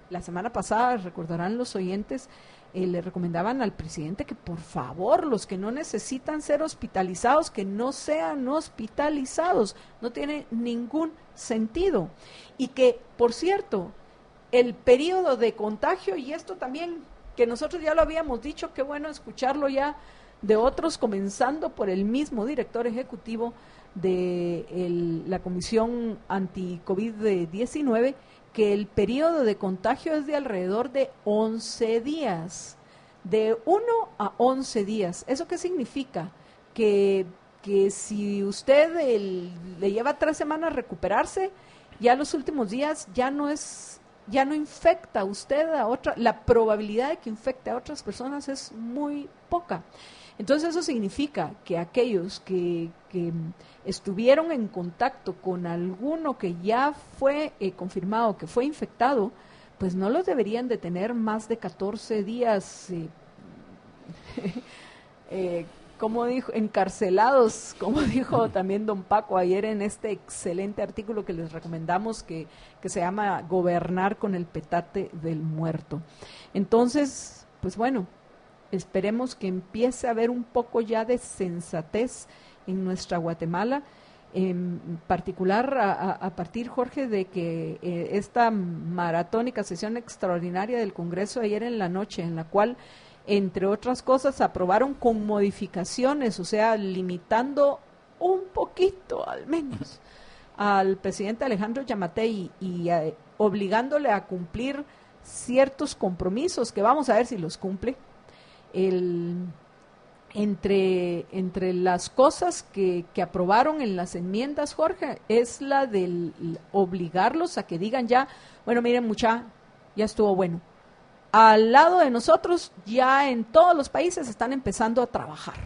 la semana pasada, recordarán los oyentes, eh, le recomendaban al presidente que por favor, los que no necesitan ser hospitalizados, que no sean hospitalizados. No tiene ningún sentido. Y que, por cierto, el periodo de contagio, y esto también, que nosotros ya lo habíamos dicho, qué bueno escucharlo ya de otros, comenzando por el mismo director ejecutivo de el, la Comisión Anti-COVID diecinueve, que el periodo de contagio es de alrededor de once días, de uno a once días. ¿Eso qué significa? Que, que si usted el, le lleva tres semanas recuperarse, ya los últimos días ya no es, ya no infecta usted a otra, la probabilidad de que infecte a otras personas es muy poca. Entonces eso significa que aquellos que, que estuvieron en contacto con alguno que ya fue eh, confirmado que fue infectado, pues no los deberían de tener más de catorce días, eh, eh, como dijo, encarcelados, como dijo también don Paco ayer en este excelente artículo que les recomendamos, que, que se llama Gobernar con el petate del muerto. Entonces, pues bueno, esperemos que empiece a haber un poco ya de sensatez en nuestra Guatemala, en particular a, a, a partir, Jorge, de que eh, esta maratónica sesión extraordinaria del Congreso de ayer en la noche, en la cual, entre otras cosas, aprobaron con modificaciones, o sea, limitando un poquito al menos al presidente Alejandro Yamatei y, y a, obligándole a cumplir ciertos compromisos, que vamos a ver si los cumple. El, entre, entre las cosas que, que aprobaron en las enmiendas, Jorge, es la de obligarlos a que digan ya, bueno, miren mucha, ya estuvo bueno. Al lado de nosotros, ya en todos los países están empezando a trabajar.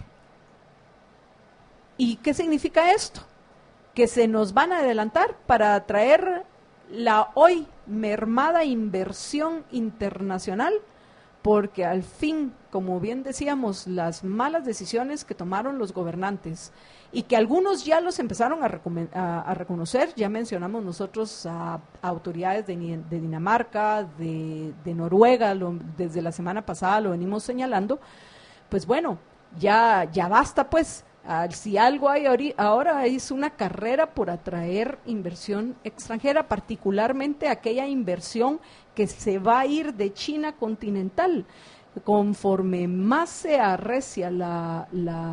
¿Y qué significa esto? Que se nos van a adelantar para atraer la hoy mermada inversión internacional, porque al fin, como bien decíamos, las malas decisiones que tomaron los gobernantes y que algunos ya los empezaron a, a, a reconocer, ya mencionamos nosotros a, a autoridades de, de Dinamarca, de, de Noruega, lo, desde la semana pasada lo venimos señalando, pues bueno, ya, ya basta pues. Uh, si algo hay ahora es una carrera por atraer inversión extranjera, particularmente aquella inversión que se va a ir de China continental. Conforme más se arrecia la, la,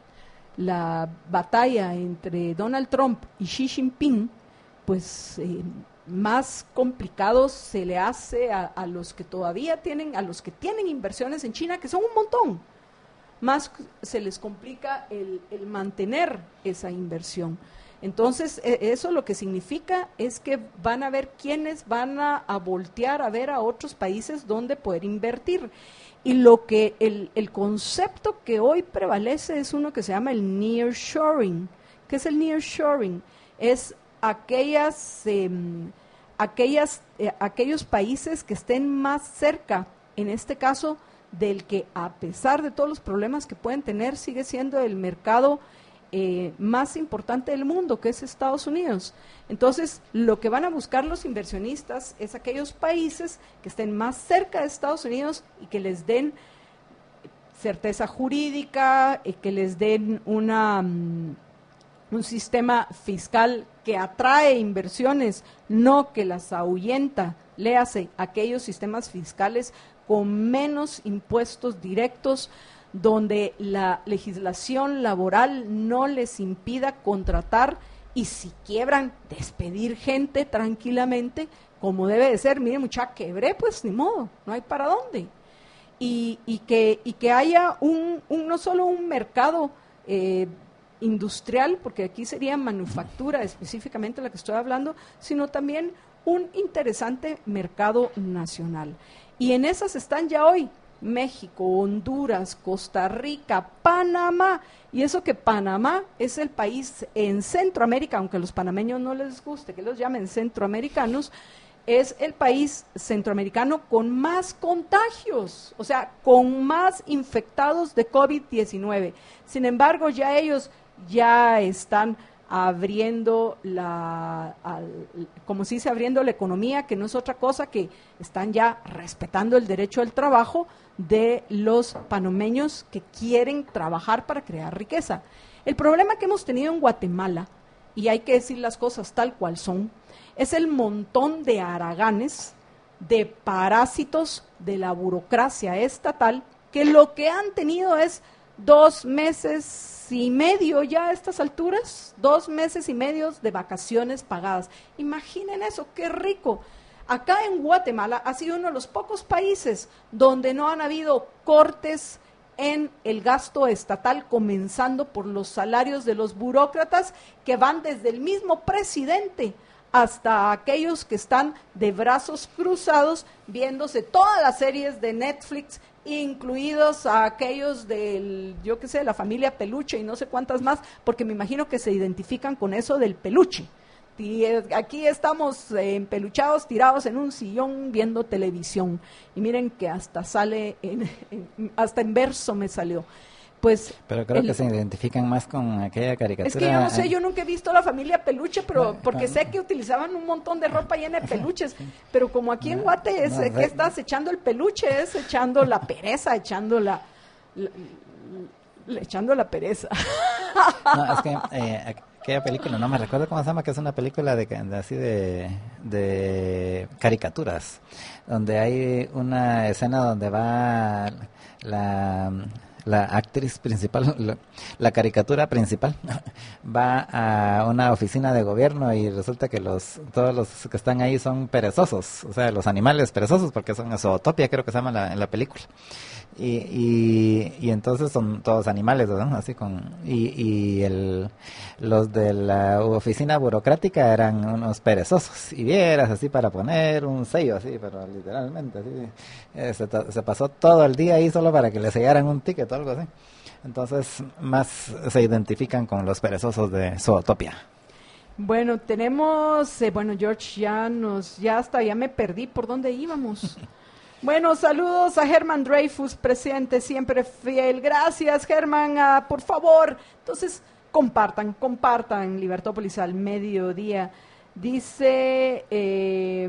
la batalla entre Donald Trump y Xi Jinping, pues eh, más complicado se le hace a, a los que todavía tienen, a los que tienen inversiones en China, que son un montón. Más se les complica el, el mantener esa inversión. Entonces, eso lo que significa es que van a ver quiénes van a, a voltear a ver a otros países donde poder invertir. Y lo que el, el concepto que hoy prevalece es uno que se llama el nearshoring. ¿Qué es el nearshoring? Es aquellas, eh, aquellas, eh, aquellos países que estén más cerca, en este caso, del que a pesar de todos los problemas que pueden tener, sigue siendo el mercado eh, más importante del mundo, que es Estados Unidos. Entonces, lo que van a buscar los inversionistas es aquellos países que estén más cerca de Estados Unidos y que les den certeza jurídica, y que les den una, um, un sistema fiscal que atrae inversiones, no que las ahuyenta. Léase, aquellos sistemas fiscales con menos impuestos directos, donde la legislación laboral no les impida contratar y si quiebran, despedir gente tranquilamente, como debe de ser. Mire, muchacha, quebré, pues ni modo, no hay para dónde. Y, y, que, y que haya un, un no solo un mercado eh, industrial, porque aquí sería manufactura específicamente la que estoy hablando, sino también un interesante mercado nacional. Y en esas están ya hoy México, Honduras, Costa Rica, Panamá, y eso que Panamá es el país en Centroamérica, aunque a los panameños no les guste que los llamen centroamericanos, es el país centroamericano con más contagios, o sea, con más infectados de COVID diecinueve. Sin embargo, ya ellos ya están abriendo la, al, como se dice, abriendo la economía, que no es otra cosa que están ya respetando el derecho al trabajo de los panameños que quieren trabajar para crear riqueza. El problema que hemos tenido en Guatemala, y hay que decir las cosas tal cual son, es el montón de haraganes, de parásitos de la burocracia estatal, que lo que han tenido es dos meses y medio ya a estas alturas, dos meses y medio de vacaciones pagadas. Imaginen eso, qué rico. Acá en Guatemala ha sido uno de los pocos países donde no han habido cortes en el gasto estatal, comenzando por los salarios de los burócratas, que van desde el mismo presidente hasta aquellos que están de brazos cruzados viéndose todas las series de Netflix, incluidos a aquellos del, yo qué sé, la familia Peluche y no sé cuántas más, porque me imagino que se identifican con eso del peluche. Y aquí estamos eh, empeluchados, tirados en un sillón viendo televisión. Y miren que hasta sale, en, en, hasta en verso me salió. Pues pero creo el, que se identifican más con aquella caricatura. Es que yo no sé, yo nunca he visto la familia Peluche, pero porque sé que utilizaban un montón de ropa llena de peluches, pero como aquí en Guate es, no, ¿qué estás echando el peluche? Es echando la pereza, echando la, la, la echando la pereza. No, es que eh, aquella película, no me recuerdo cómo se llama, que es una película de, de así de, de caricaturas, donde hay una escena donde va la... la actriz principal, la, la caricatura principal, va a una oficina de gobierno y resulta que los todos los que están ahí son perezosos, o sea, los animales perezosos, porque son Zootopia, creo que se llama la, en la película. Y, y, y entonces son todos animales, ¿no? Así con y, y el los de la oficina burocrática eran unos perezosos y vieras así para poner un sello así, pero literalmente así eh, se, se pasó todo el día ahí solo para que le sellaran un ticket o algo así. Entonces más se identifican con los perezosos de Zootopia. Bueno, tenemos eh, bueno, George, ya nos ya hasta ya me perdí por dónde íbamos. Bueno, saludos a Germán Dreyfus, presente, siempre fiel. Gracias, Germán, ah, por favor. Entonces, compartan, compartan Libertópolis al mediodía. Dice eh,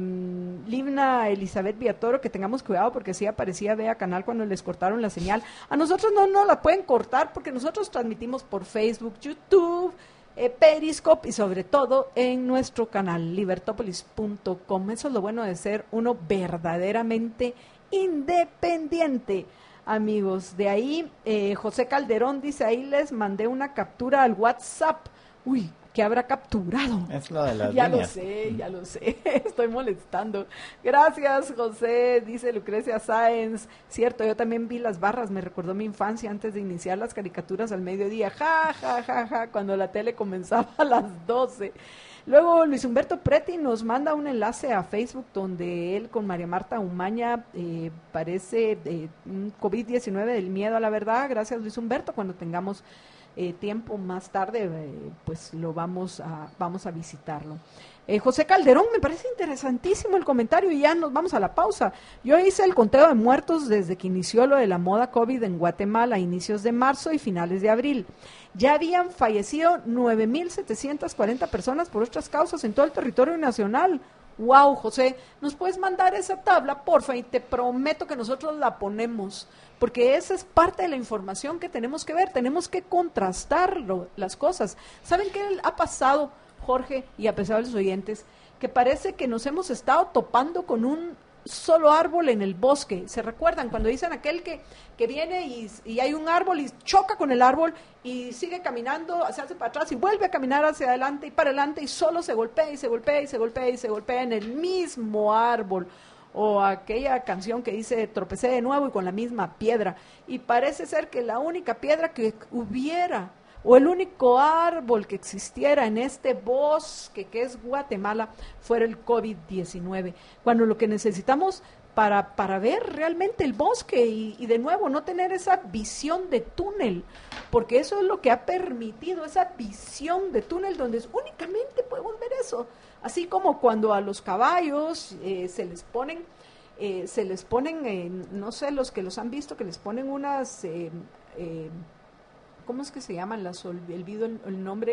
Livna Elizabeth Villatoro que tengamos cuidado porque sí aparecía Vea Canal cuando les cortaron la señal. A nosotros no nos la pueden cortar porque nosotros transmitimos por Facebook, YouTube, Eh, Periscope y sobre todo en nuestro canal libertópolis punto com. Eso es lo bueno de ser uno verdaderamente independiente, amigos. De ahí eh, José Calderón dice, ahí les mandé una captura al WhatsApp. Uy, ¿qué habrá capturado? Es lo de las ya líneas. lo sé, ya lo sé, estoy molestando. Gracias, José, dice Lucrecia Sáenz. Cierto, yo también vi las barras, me recordó mi infancia antes de iniciar las caricaturas al mediodía. Ja, ja, ja, ja, cuando la tele comenzaba a las doce. Luego Luis Humberto Preti nos manda un enlace a Facebook donde él con María Marta Umaña eh, parece eh, un COVID diecinueve del miedo a la verdad. Gracias, Luis Humberto, cuando tengamos Eh, tiempo más tarde, eh, pues lo vamos a vamos a visitarlo. Eh, José Calderón, me parece interesantísimo el comentario y ya nos vamos a la pausa. Yo hice el conteo de muertos desde que inició lo de la moda COVID en Guatemala a inicios de marzo y finales de abril. Ya habían fallecido nueve mil setecientas cuarenta personas por otras causas en todo el territorio nacional. Wow, José, ¿nos puedes mandar esa tabla, porfa? Y te prometo que nosotros la ponemos, porque esa es parte de la información que tenemos que ver, tenemos que contrastar lo, las cosas. ¿Saben qué ha pasado, Jorge, y a pesar de los oyentes? Que parece que nos hemos estado topando con un solo árbol en el bosque. ¿Se recuerdan cuando dicen aquel que, que viene y, y hay un árbol y choca con el árbol y sigue caminando, se hace para atrás y vuelve a caminar hacia adelante y para adelante y solo se golpea y se golpea y se golpea y se golpea en el mismo árbol? O aquella canción que dice tropecé de nuevo y con la misma piedra. Y parece ser que la única piedra que hubiera o el único árbol que existiera en este bosque que es Guatemala fuera el COVID diecinueve, cuando lo que necesitamos para, para ver realmente el bosque y, y de nuevo no tener esa visión de túnel, porque eso es lo que ha permitido, esa visión de túnel donde únicamente podemos ver eso, así como cuando a los caballos eh, se les ponen, eh, se les ponen, eh, no sé, los que los han visto, que les ponen unas... Eh, eh, ¿cómo es que se llaman? Las olvido el, el nombre,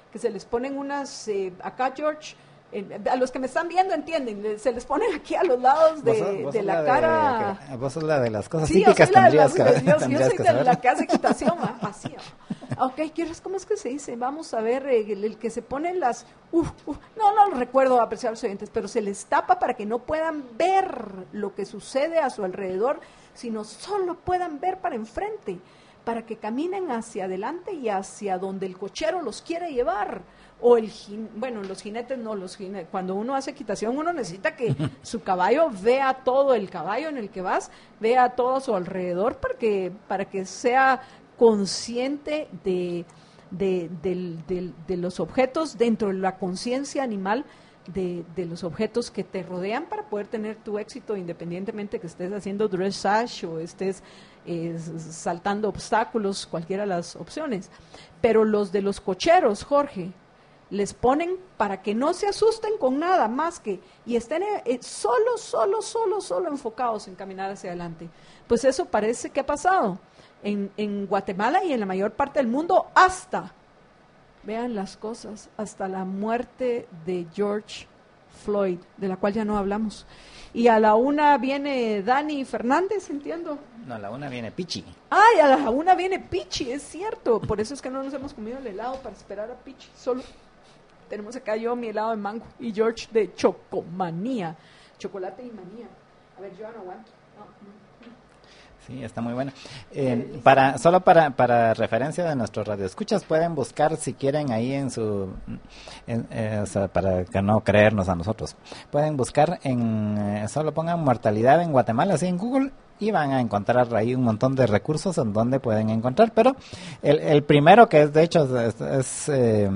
que se les ponen unas, eh, acá George, eh, a los que me están viendo entienden, se les ponen aquí a los lados de, ¿Vos, vos de la cara. De, vos sos la de las cosas sí, típicas, tendrías que Yo, yo soy de saber. La que hace equitación, así. Ok, ¿cómo es que se dice? Vamos a ver, eh, el, el que se pone las... Uf, uf, no, no lo recuerdo, apreciados oyentes, pero se les tapa para que no puedan ver lo que sucede a su alrededor, sino solo puedan ver para enfrente, para que caminen hacia adelante y hacia donde el cochero los quiere llevar. O el jin, bueno, los jinetes no, los jinetes, cuando uno hace equitación uno necesita que su caballo vea todo, el caballo en el que vas, vea todo a su alrededor para que, para que sea consciente de, de, de, de, de los objetos dentro de la conciencia animal, de, de los objetos que te rodean para poder tener tu éxito independientemente que estés haciendo dressage o estés eh, saltando obstáculos, cualquiera de las opciones. Pero los de los cocheros, Jorge, les ponen para que no se asusten con nada más que, y estén eh, solo, solo, solo, solo enfocados en caminar hacia adelante. Pues eso parece que ha pasado en, en Guatemala y en la mayor parte del mundo hasta, vean las cosas, hasta la muerte de George Floyd, de la cual ya no hablamos. Y a la una viene Dani Fernández, entiendo. No, a la una viene Pichi. Ay, a la una viene Pichi, es cierto. Por eso es que no nos hemos comido el helado para esperar a Pichi. Solo tenemos acá yo mi helado de mango y George de chocomanía, chocolate y manía. A ver, yo no aguanto. No, no. Sí, está muy buena. Eh, para solo para para referencia de nuestros radioescuchas, pueden buscar si quieren ahí en su en, eh, o sea, para que no creernos a nosotros. Pueden buscar en eh, solo pongan mortalidad en Guatemala así en Google y van a encontrar ahí un montón de recursos en donde pueden encontrar, pero el el primero que es de hecho es, es eh,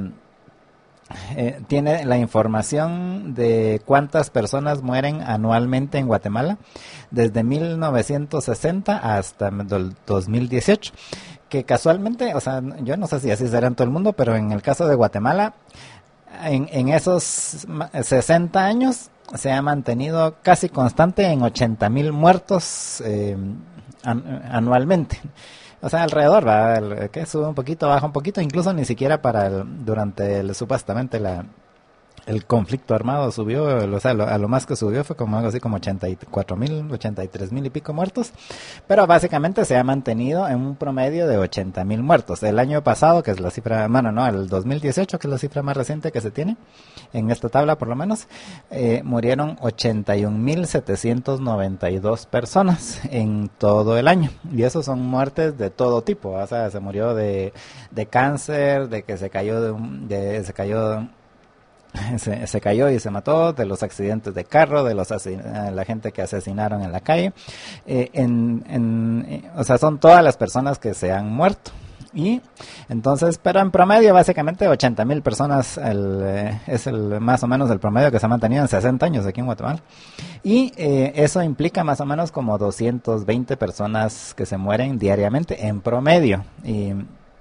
Eh, tiene la información de cuántas personas mueren anualmente en Guatemala desde mil novecientos sesenta hasta el dos mil dieciocho, que casualmente, o sea, yo no sé si así será en todo el mundo, pero en el caso de Guatemala, en, en esos sesenta años se ha mantenido casi constante en ochenta mil muertos eh, an, anualmente. O sea, alrededor, va, el, que sube un poquito, baja un poquito, incluso ni siquiera para el, durante el, supuestamente la, el conflicto armado subió, o sea, lo, a lo más que subió fue como algo así como ochenta y cuatro mil, ochenta y tres mil y pico muertos, pero básicamente se ha mantenido en un promedio de ochenta mil muertos. El año pasado, que es la cifra, bueno, no, el dos mil dieciocho, que es la cifra más reciente que se tiene, en esta tabla por lo menos, eh, murieron ochenta y un mil setecientos noventa y dos personas en todo el año, y esos son muertes de todo tipo, o sea, se murió de, de cáncer, de que se cayó de, un, de se cayó Se, se cayó y se mató, de los accidentes de carro, de los la gente que asesinaron en la calle, eh, en, en, eh, o sea, son todas las personas que se han muerto. Y entonces, pero en promedio básicamente ochenta mil personas el, eh, es el más o menos el promedio que se ha mantenido en sesenta años aquí en Guatemala. Y eh, eso implica más o menos como doscientas veinte personas que se mueren diariamente en promedio. Y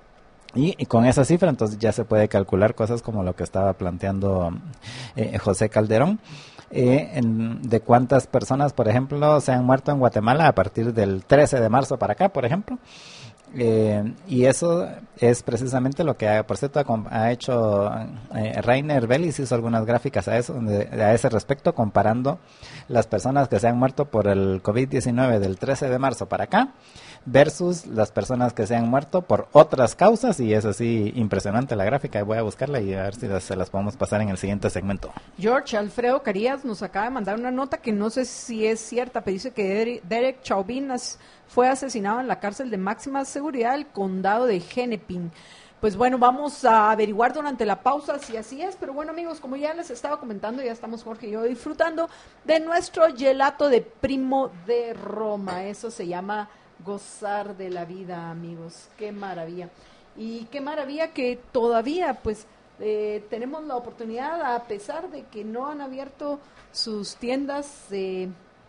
Y, y con esa cifra entonces ya se puede calcular cosas como lo que estaba planteando eh, José Calderón, eh, en, de cuántas personas, por ejemplo, se han muerto en Guatemala a partir del trece de marzo para acá, por ejemplo. Eh, y eso es precisamente lo que, ha, por cierto, ha, ha hecho eh, Rainer Bellis, hizo algunas gráficas a eso, de, a ese respecto, comparando las personas que se han muerto por el covid diecinueve del trece de marzo para acá, versus las personas que se han muerto por otras causas, y es así impresionante la gráfica. Voy a buscarla y a ver si las, se las podemos pasar en el siguiente segmento. George Alfredo Carías nos acaba de mandar una nota que no sé si es cierta, pero dice que Derek Chauvin fue asesinado en la cárcel de máxima seguridad del condado de Hennepin. Pues bueno, vamos a averiguar durante la pausa si así es, pero bueno, amigos, como ya les estaba comentando, ya estamos Jorge y yo disfrutando de nuestro gelato de Primo de Roma. Eso se llama gozar de la vida, amigos. Qué maravilla. Y qué maravilla que todavía pues eh, tenemos la oportunidad, a pesar de que no han abierto sus tiendas eh,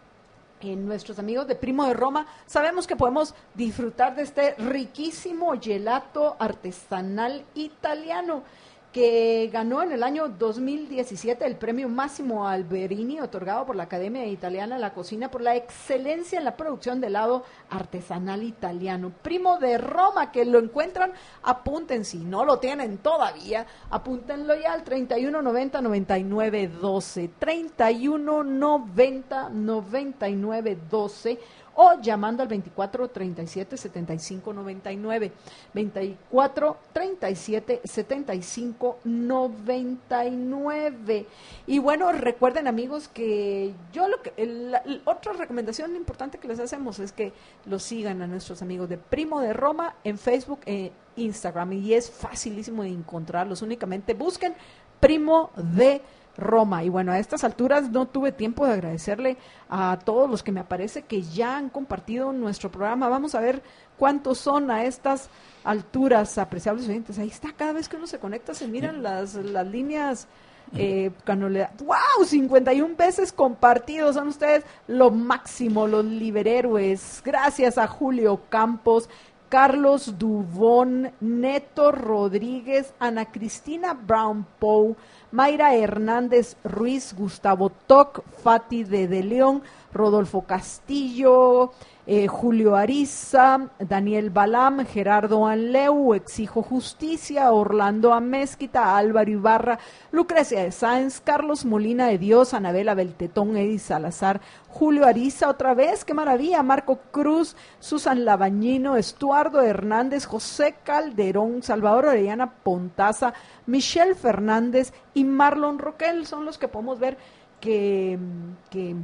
en nuestros amigos de Primo de Roma, sabemos que podemos disfrutar de este riquísimo gelato artesanal italiano que ganó en el año dos mil diecisiete el premio Máximo Alberini, otorgado por la Academia Italiana de la Cocina por la excelencia en la producción de helado artesanal italiano. Primo de Roma, que lo encuentran, apunten, si no lo tienen todavía, apúntenlo ya al treinta y uno noventa noventa y nueve doce, treinta y uno noventa noventa y nueve doce, o llamando al veinticuatro treinta y siete setenta y cinco noventa y nueve, veinticuatro treinta y siete setenta y cinco noventa y nueve. Y bueno, recuerden, amigos, que yo lo que el, el, otra recomendación importante que les hacemos es que los sigan a nuestros amigos de Primo de Roma en Facebook e Instagram, y es facilísimo de encontrarlos. Únicamente busquen Primo de Roma. Y bueno, a estas alturas no tuve tiempo de agradecerle a todos los que me parece que ya han compartido nuestro programa. Vamos a ver cuántos son a estas alturas, apreciables oyentes. Ahí está, cada vez que uno se conecta se miran las, las líneas. Eh, wow, cincuenta y una veces compartidos, son ustedes lo máximo, los liberhéroes. Gracias a Julio Campos, Carlos Dubón, Neto Rodríguez, Ana Cristina Brown Pou, Mayra Hernández Ruiz, Gustavo Toc, Fati de De León, Rodolfo Castillo, eh, Julio Ariza, Daniel Balam, Gerardo Anleu, Exijo Justicia, Orlando Amezquita, Álvaro Ibarra, Lucrecia de Sáenz, Carlos Molina de Dios, Anabela Beltetón, Edith Salazar, Julio Ariza otra vez, qué maravilla, Marco Cruz, Susan Labañino, Estuardo Hernández, José Calderón, Salvador Orellana Pontaza, Michelle Fernández y Marlon Roquel son los que podemos ver que, que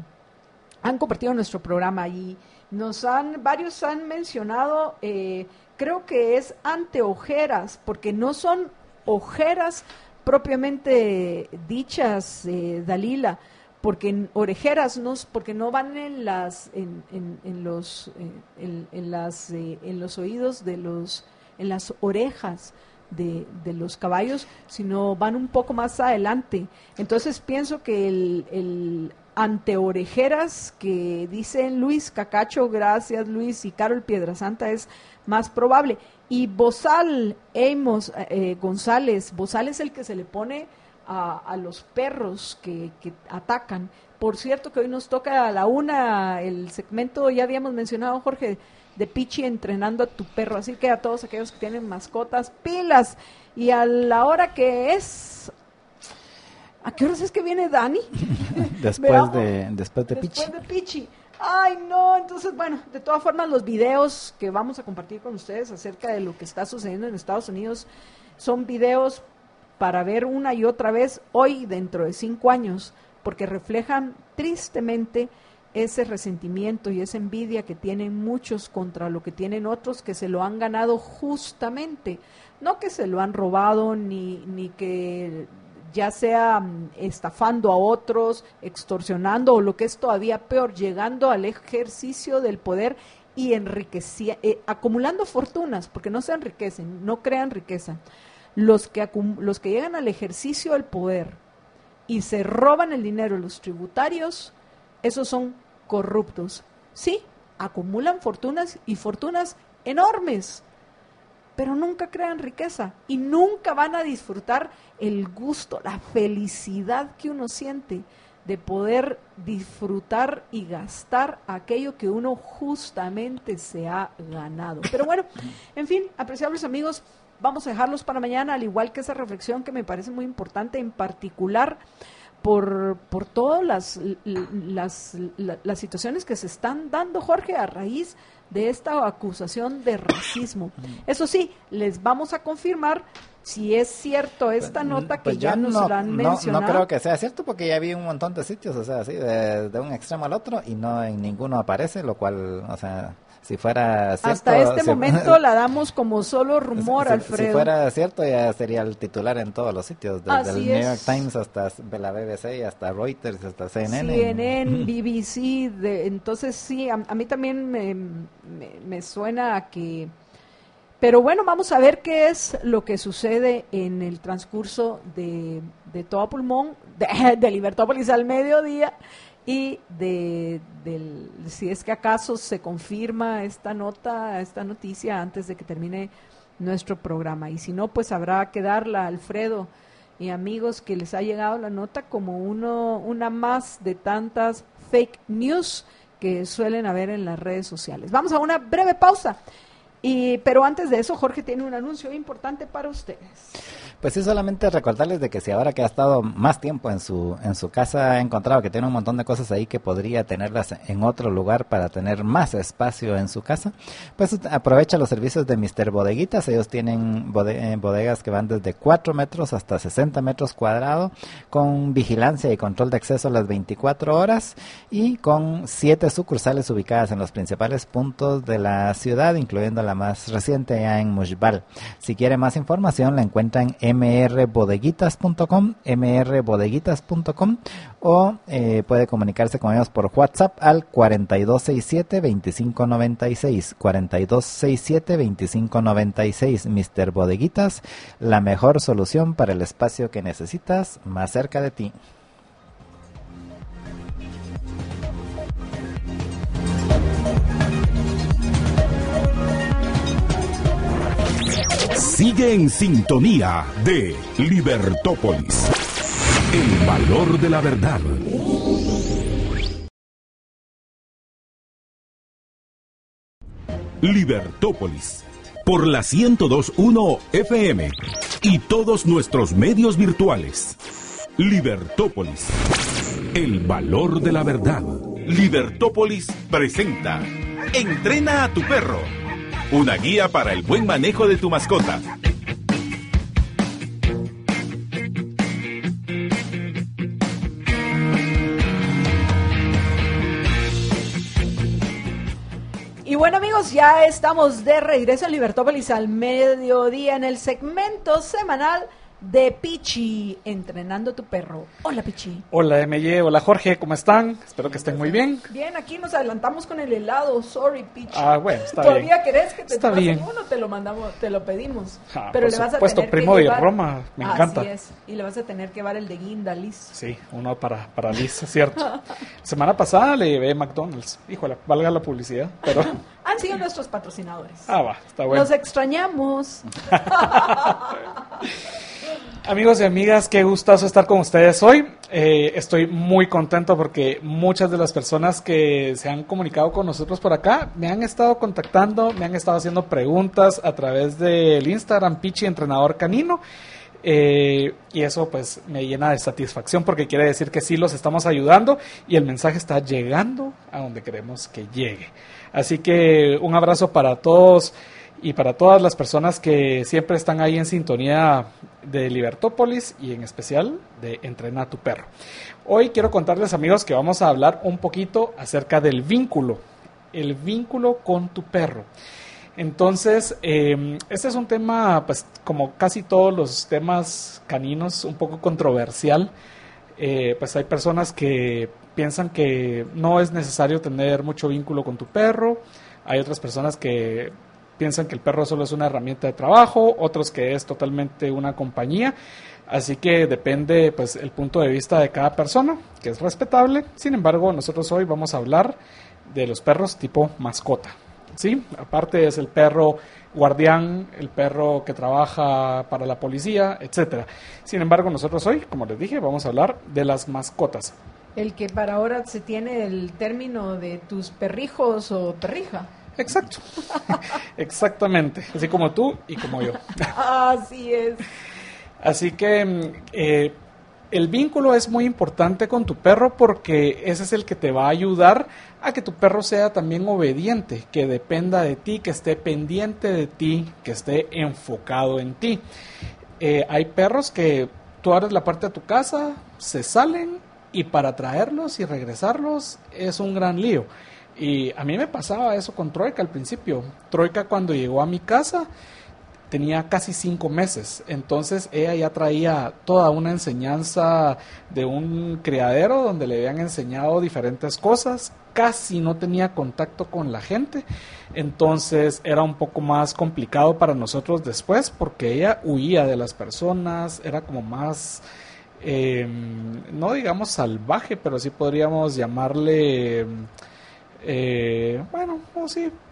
han compartido nuestro programa, y nos han, varios han mencionado, eh, creo que es anteojeras, porque no son ojeras propiamente dichas, eh, Dalila, porque en orejeras no, porque no van en las en, en, en los en, en las eh, en los oídos de los en las orejas de, de los caballos, sino van un poco más adelante. Entonces pienso que el, el anteorejeras que dicen Luis Cacacho, gracias Luis, y Carol Piedrasanta es más probable. Y Bozal Amos eh, González, Bozal es el que se le pone a, a los perros que, que atacan. Por cierto que hoy nos toca a la una el segmento, ya habíamos mencionado, Jorge, de Pichi entrenando a tu perro, así que a todos aquellos que tienen mascotas, pilas. Y a la hora que es, ¿a qué horas es que viene Dani? después de después de Pichi. Después de Pichi. Ay, no, entonces, bueno, de todas formas, los videos que vamos a compartir con ustedes acerca de lo que está sucediendo en Estados Unidos son videos para ver una y otra vez hoy dentro de cinco años, porque reflejan tristemente ese resentimiento y esa envidia que tienen muchos contra lo que tienen otros que se lo han ganado justamente, no que se lo han robado ni, ni que ya sea estafando a otros, extorsionando o lo que es todavía peor, llegando al ejercicio del poder y enriquecía, eh, acumulando fortunas, porque no se enriquecen, no crean riqueza. Los que, acum, los que llegan al ejercicio del poder y se roban el dinero de los tributarios, esos son corruptos. Sí, acumulan fortunas y fortunas enormes, pero nunca crean riqueza y nunca van a disfrutar el gusto, la felicidad que uno siente de poder disfrutar y gastar aquello que uno justamente se ha ganado. Pero bueno, en fin, apreciables amigos, vamos a dejarlos para mañana, al igual que esa reflexión que me parece muy importante, en particular por, por todas las, las, las, las situaciones que se están dando, Jorge, a raíz de esta acusación de racismo. Eso sí, les vamos a confirmar si es cierto esta nota que pues ya nos no, la han no, mencionado. No creo que sea cierto, porque ya vi un montón de sitios, o sea, así, de, de un extremo al otro, y no en ninguno aparece, lo cual, o sea, si fuera cierto... Hasta este si, momento la damos como solo rumor, si, Alfredo. Si fuera cierto, ya sería el titular en todos los sitios, desde Así el New es. York Times hasta la B B C, hasta Reuters, hasta C N N. C N N, B B C, de, entonces sí, a, a mí también me, me, me suena a que... Pero bueno, vamos a ver qué es lo que sucede en el transcurso de, de Todo Pulmón, de, de Libertópolis al mediodía, y de, de si es que acaso se confirma esta nota, esta noticia antes de que termine nuestro programa. Y si no, pues habrá que darla a Alfredo y amigos que les ha llegado la nota como uno, una más de tantas fake news que suelen haber en las redes sociales. Vamos a una breve pausa. Y, pero antes de eso, Jorge tiene un anuncio importante para ustedes. Pues sí, solamente recordarles de que si ahora que ha estado más tiempo en su en su casa ha encontrado que tiene un montón de cosas ahí que podría tenerlas en otro lugar para tener más espacio en su casa, pues aprovecha los servicios de mister Bodeguitas. Ellos tienen bode- bodegas que van desde cuatro metros hasta sesenta metros cuadrados, con vigilancia y control de acceso a las veinticuatro horas y con siete sucursales ubicadas en los principales puntos de la ciudad, incluyendo la más reciente allá en Mushbal. Si quiere más información la encuentran en eme erre bodeguitas punto com, eme erre bodeguitas punto com, o eh, puede comunicarse con ellos por WhatsApp al cuatro dos seis siete, dos cinco nueve seis, cuatro dos seis siete, dos cinco nueve seis. mister Bodeguitas, la mejor solución para el espacio que necesitas más cerca de ti. Sigue en sintonía de Libertópolis, el valor de la verdad. Libertópolis, por la ciento dos punto uno F M y todos nuestros medios virtuales. Libertópolis, el valor de la verdad. Libertópolis presenta Entrena a tu perro, una guía para el buen manejo de tu mascota. Y bueno, amigos, ya estamos de regreso en Libertópolis al mediodía en el segmento semanal de Pichi, entrenando a tu perro. Hola, Pichi. Hola, M Y, hola, Jorge, ¿cómo están? Espero que estén muy bien. Bien, aquí nos adelantamos con el helado, sorry, Pichi. Ah, bueno, está ¿Todavía bien. querés que te Está bien. uno? Te lo mandamos, te lo pedimos. Ah, pero por le vas supuesto, a tener primo que de llevar... Roma, me encanta. Así es, y le vas a tener que llevar el de guinda, Liz. Sí, uno para, para Liz, es cierto. Semana pasada le llevé McDonald's. Híjole, valga la publicidad, pero... Han sido nuestros patrocinadores. Ah, va, está bueno. Los extrañamos. Amigos y amigas, qué gustazo estar con ustedes hoy. Eh, estoy muy contento porque muchas de las personas que se han comunicado con nosotros por acá me han estado contactando, me han estado haciendo preguntas a través del Instagram Pichi Entrenador Canino. Eh, y eso pues me llena de satisfacción porque quiere decir que sí los estamos ayudando y el mensaje está llegando a donde queremos que llegue. Así que un abrazo para todos y para todas las personas que siempre están ahí en sintonía de Libertópolis y en especial de Entrena a tu perro. Hoy quiero contarles, amigos, que vamos a hablar un poquito acerca del vínculo, el vínculo con tu perro. Entonces, eh, este es un tema, pues como casi todos los temas caninos, un poco controversial. Eh, pues hay personas que piensan que no es necesario tener mucho vínculo con tu perro. Hay otras personas que piensan que el perro solo es una herramienta de trabajo, otros que es totalmente una compañía. Así que depende, pues, el punto de vista de cada persona, que es respetable. Sin embargo, nosotros hoy vamos a hablar de los perros tipo mascota. Sí, aparte es el perro guardián, el perro que trabaja para la policía, etcétera. Sin embargo, nosotros hoy, como les dije, vamos a hablar de las mascotas. El que para ahora se tiene el término de tus perrijos o perrija. Exacto, exactamente, así como tú y como yo. Así es. Así que eh, el vínculo es muy importante con tu perro porque ese es el que te va a ayudar a que tu perro sea también obediente, que dependa de ti, que esté pendiente de ti, que esté enfocado en ti. Eh, hay perros que tú abres la puerta de tu casa, se salen y para traerlos y regresarlos es un gran lío. Y a mí me pasaba eso con Troika al principio. Troika cuando llegó a mi casa tenía casi cinco meses, entonces ella ya traía toda una enseñanza de un criadero donde le habían enseñado diferentes cosas, casi no tenía contacto con la gente, entonces era un poco más complicado para nosotros después porque ella huía de las personas, era como más, eh, no digamos salvaje, pero sí podríamos llamarle, eh, bueno, oh, sí,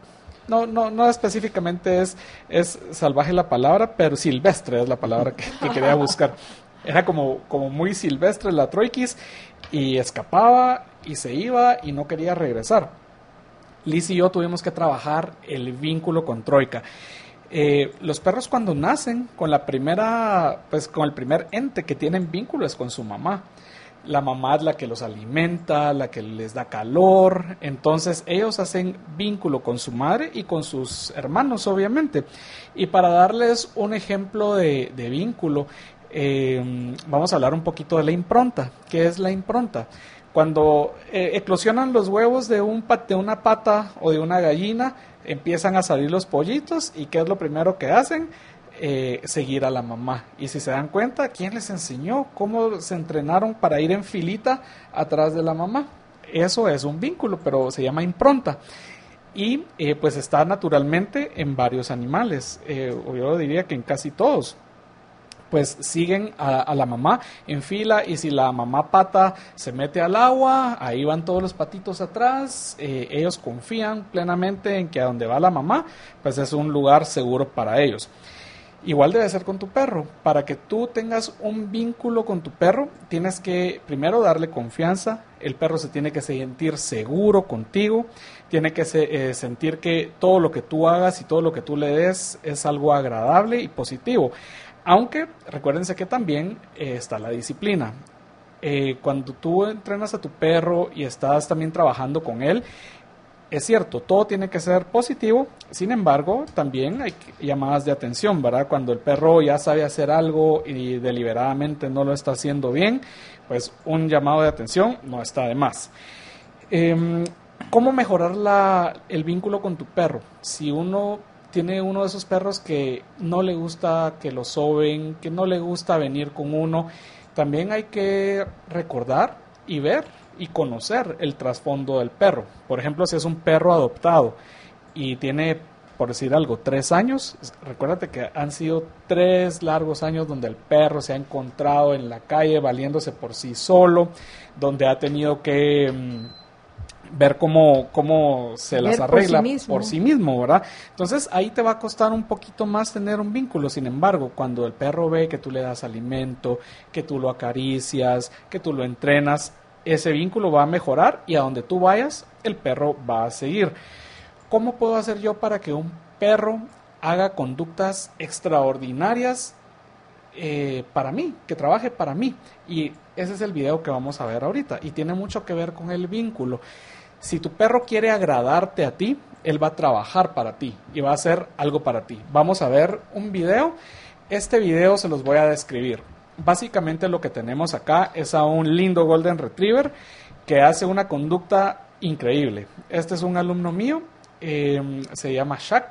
no, no, no específicamente es, es salvaje la palabra, pero silvestre es la palabra que, que quería buscar. Era como, como muy silvestre la Troikis y escapaba y se iba y no quería regresar. Liz y yo tuvimos que trabajar el vínculo con Troika. Eh, los perros cuando nacen con la primera, pues con el primer ente que tienen vínculo es con su mamá. La mamá es la que los alimenta, la que les da calor, entonces ellos hacen vínculo con su madre y con sus hermanos, obviamente. Y para darles un ejemplo de, de vínculo, eh, vamos a hablar un poquito de la impronta. ¿Qué es la impronta? Cuando eh, eclosionan los huevos de, un, de una pata o de una gallina, empiezan a salir los pollitos, ¿y qué es lo primero que hacen? Eh, seguir a la mamá. Y si se dan cuenta, ¿quién les enseñó? ¿Cómo se entrenaron para ir en filita atrás de la mamá? Eso es un vínculo, pero se llama impronta. Y eh, pues está naturalmente en varios animales, eh, o yo diría que en casi todos. Pues siguen a, a la mamá en fila, y si la mamá pata se mete al agua, ahí van todos los patitos atrás. Eh, ellos confían plenamente en que a donde va la mamá, pues es un lugar seguro para ellos. Igual debe ser con tu perro. Para que tú tengas un vínculo con tu perro, tienes que primero darle confianza. El perro se tiene que sentir seguro contigo, tiene que se, eh, sentir que todo lo que tú hagas y todo lo que tú le des es algo agradable y positivo. Aunque recuérdense que también eh, está la disciplina. Eh, cuando tú entrenas a tu perro y estás también trabajando con él, es cierto, todo tiene que ser positivo. Sin embargo, también hay llamadas de atención, ¿verdad? Cuando el perro ya sabe hacer algo y deliberadamente no lo está haciendo bien, pues un llamado de atención no está de más. Eh, ¿Cómo mejorar la, el vínculo con tu perro? Si uno tiene uno de esos perros que no le gusta que lo soben, que no le gusta venir con uno, también hay que recordar y ver y conocer el trasfondo del perro. Por ejemplo, si es un perro adoptado y tiene, por decir algo, tres años, recuérdate que han sido tres largos años donde el perro se ha encontrado en la calle valiéndose por sí solo, donde ha tenido que mmm, ver cómo, cómo se las arregla por sí, por sí mismo, ¿verdad? Entonces ahí te va a costar un poquito más tener un vínculo. Sin embargo, cuando el perro ve que tú le das alimento, que tú lo acaricias, que tú lo entrenas, ese vínculo va a mejorar y a donde tú vayas, el perro va a seguir. ¿Cómo puedo hacer yo para que un perro haga conductas extraordinarias eh, para mí, que trabaje para mí? Y ese es el video que vamos a ver ahorita y tiene mucho que ver con el vínculo. Si tu perro quiere agradarte a ti, él va a trabajar para ti y va a hacer algo para ti. Vamos a ver un video. Este video se los voy a describir. Básicamente lo que tenemos acá es a un lindo Golden Retriever que hace una conducta increíble. Este es un alumno mío, eh, se llama Shaq,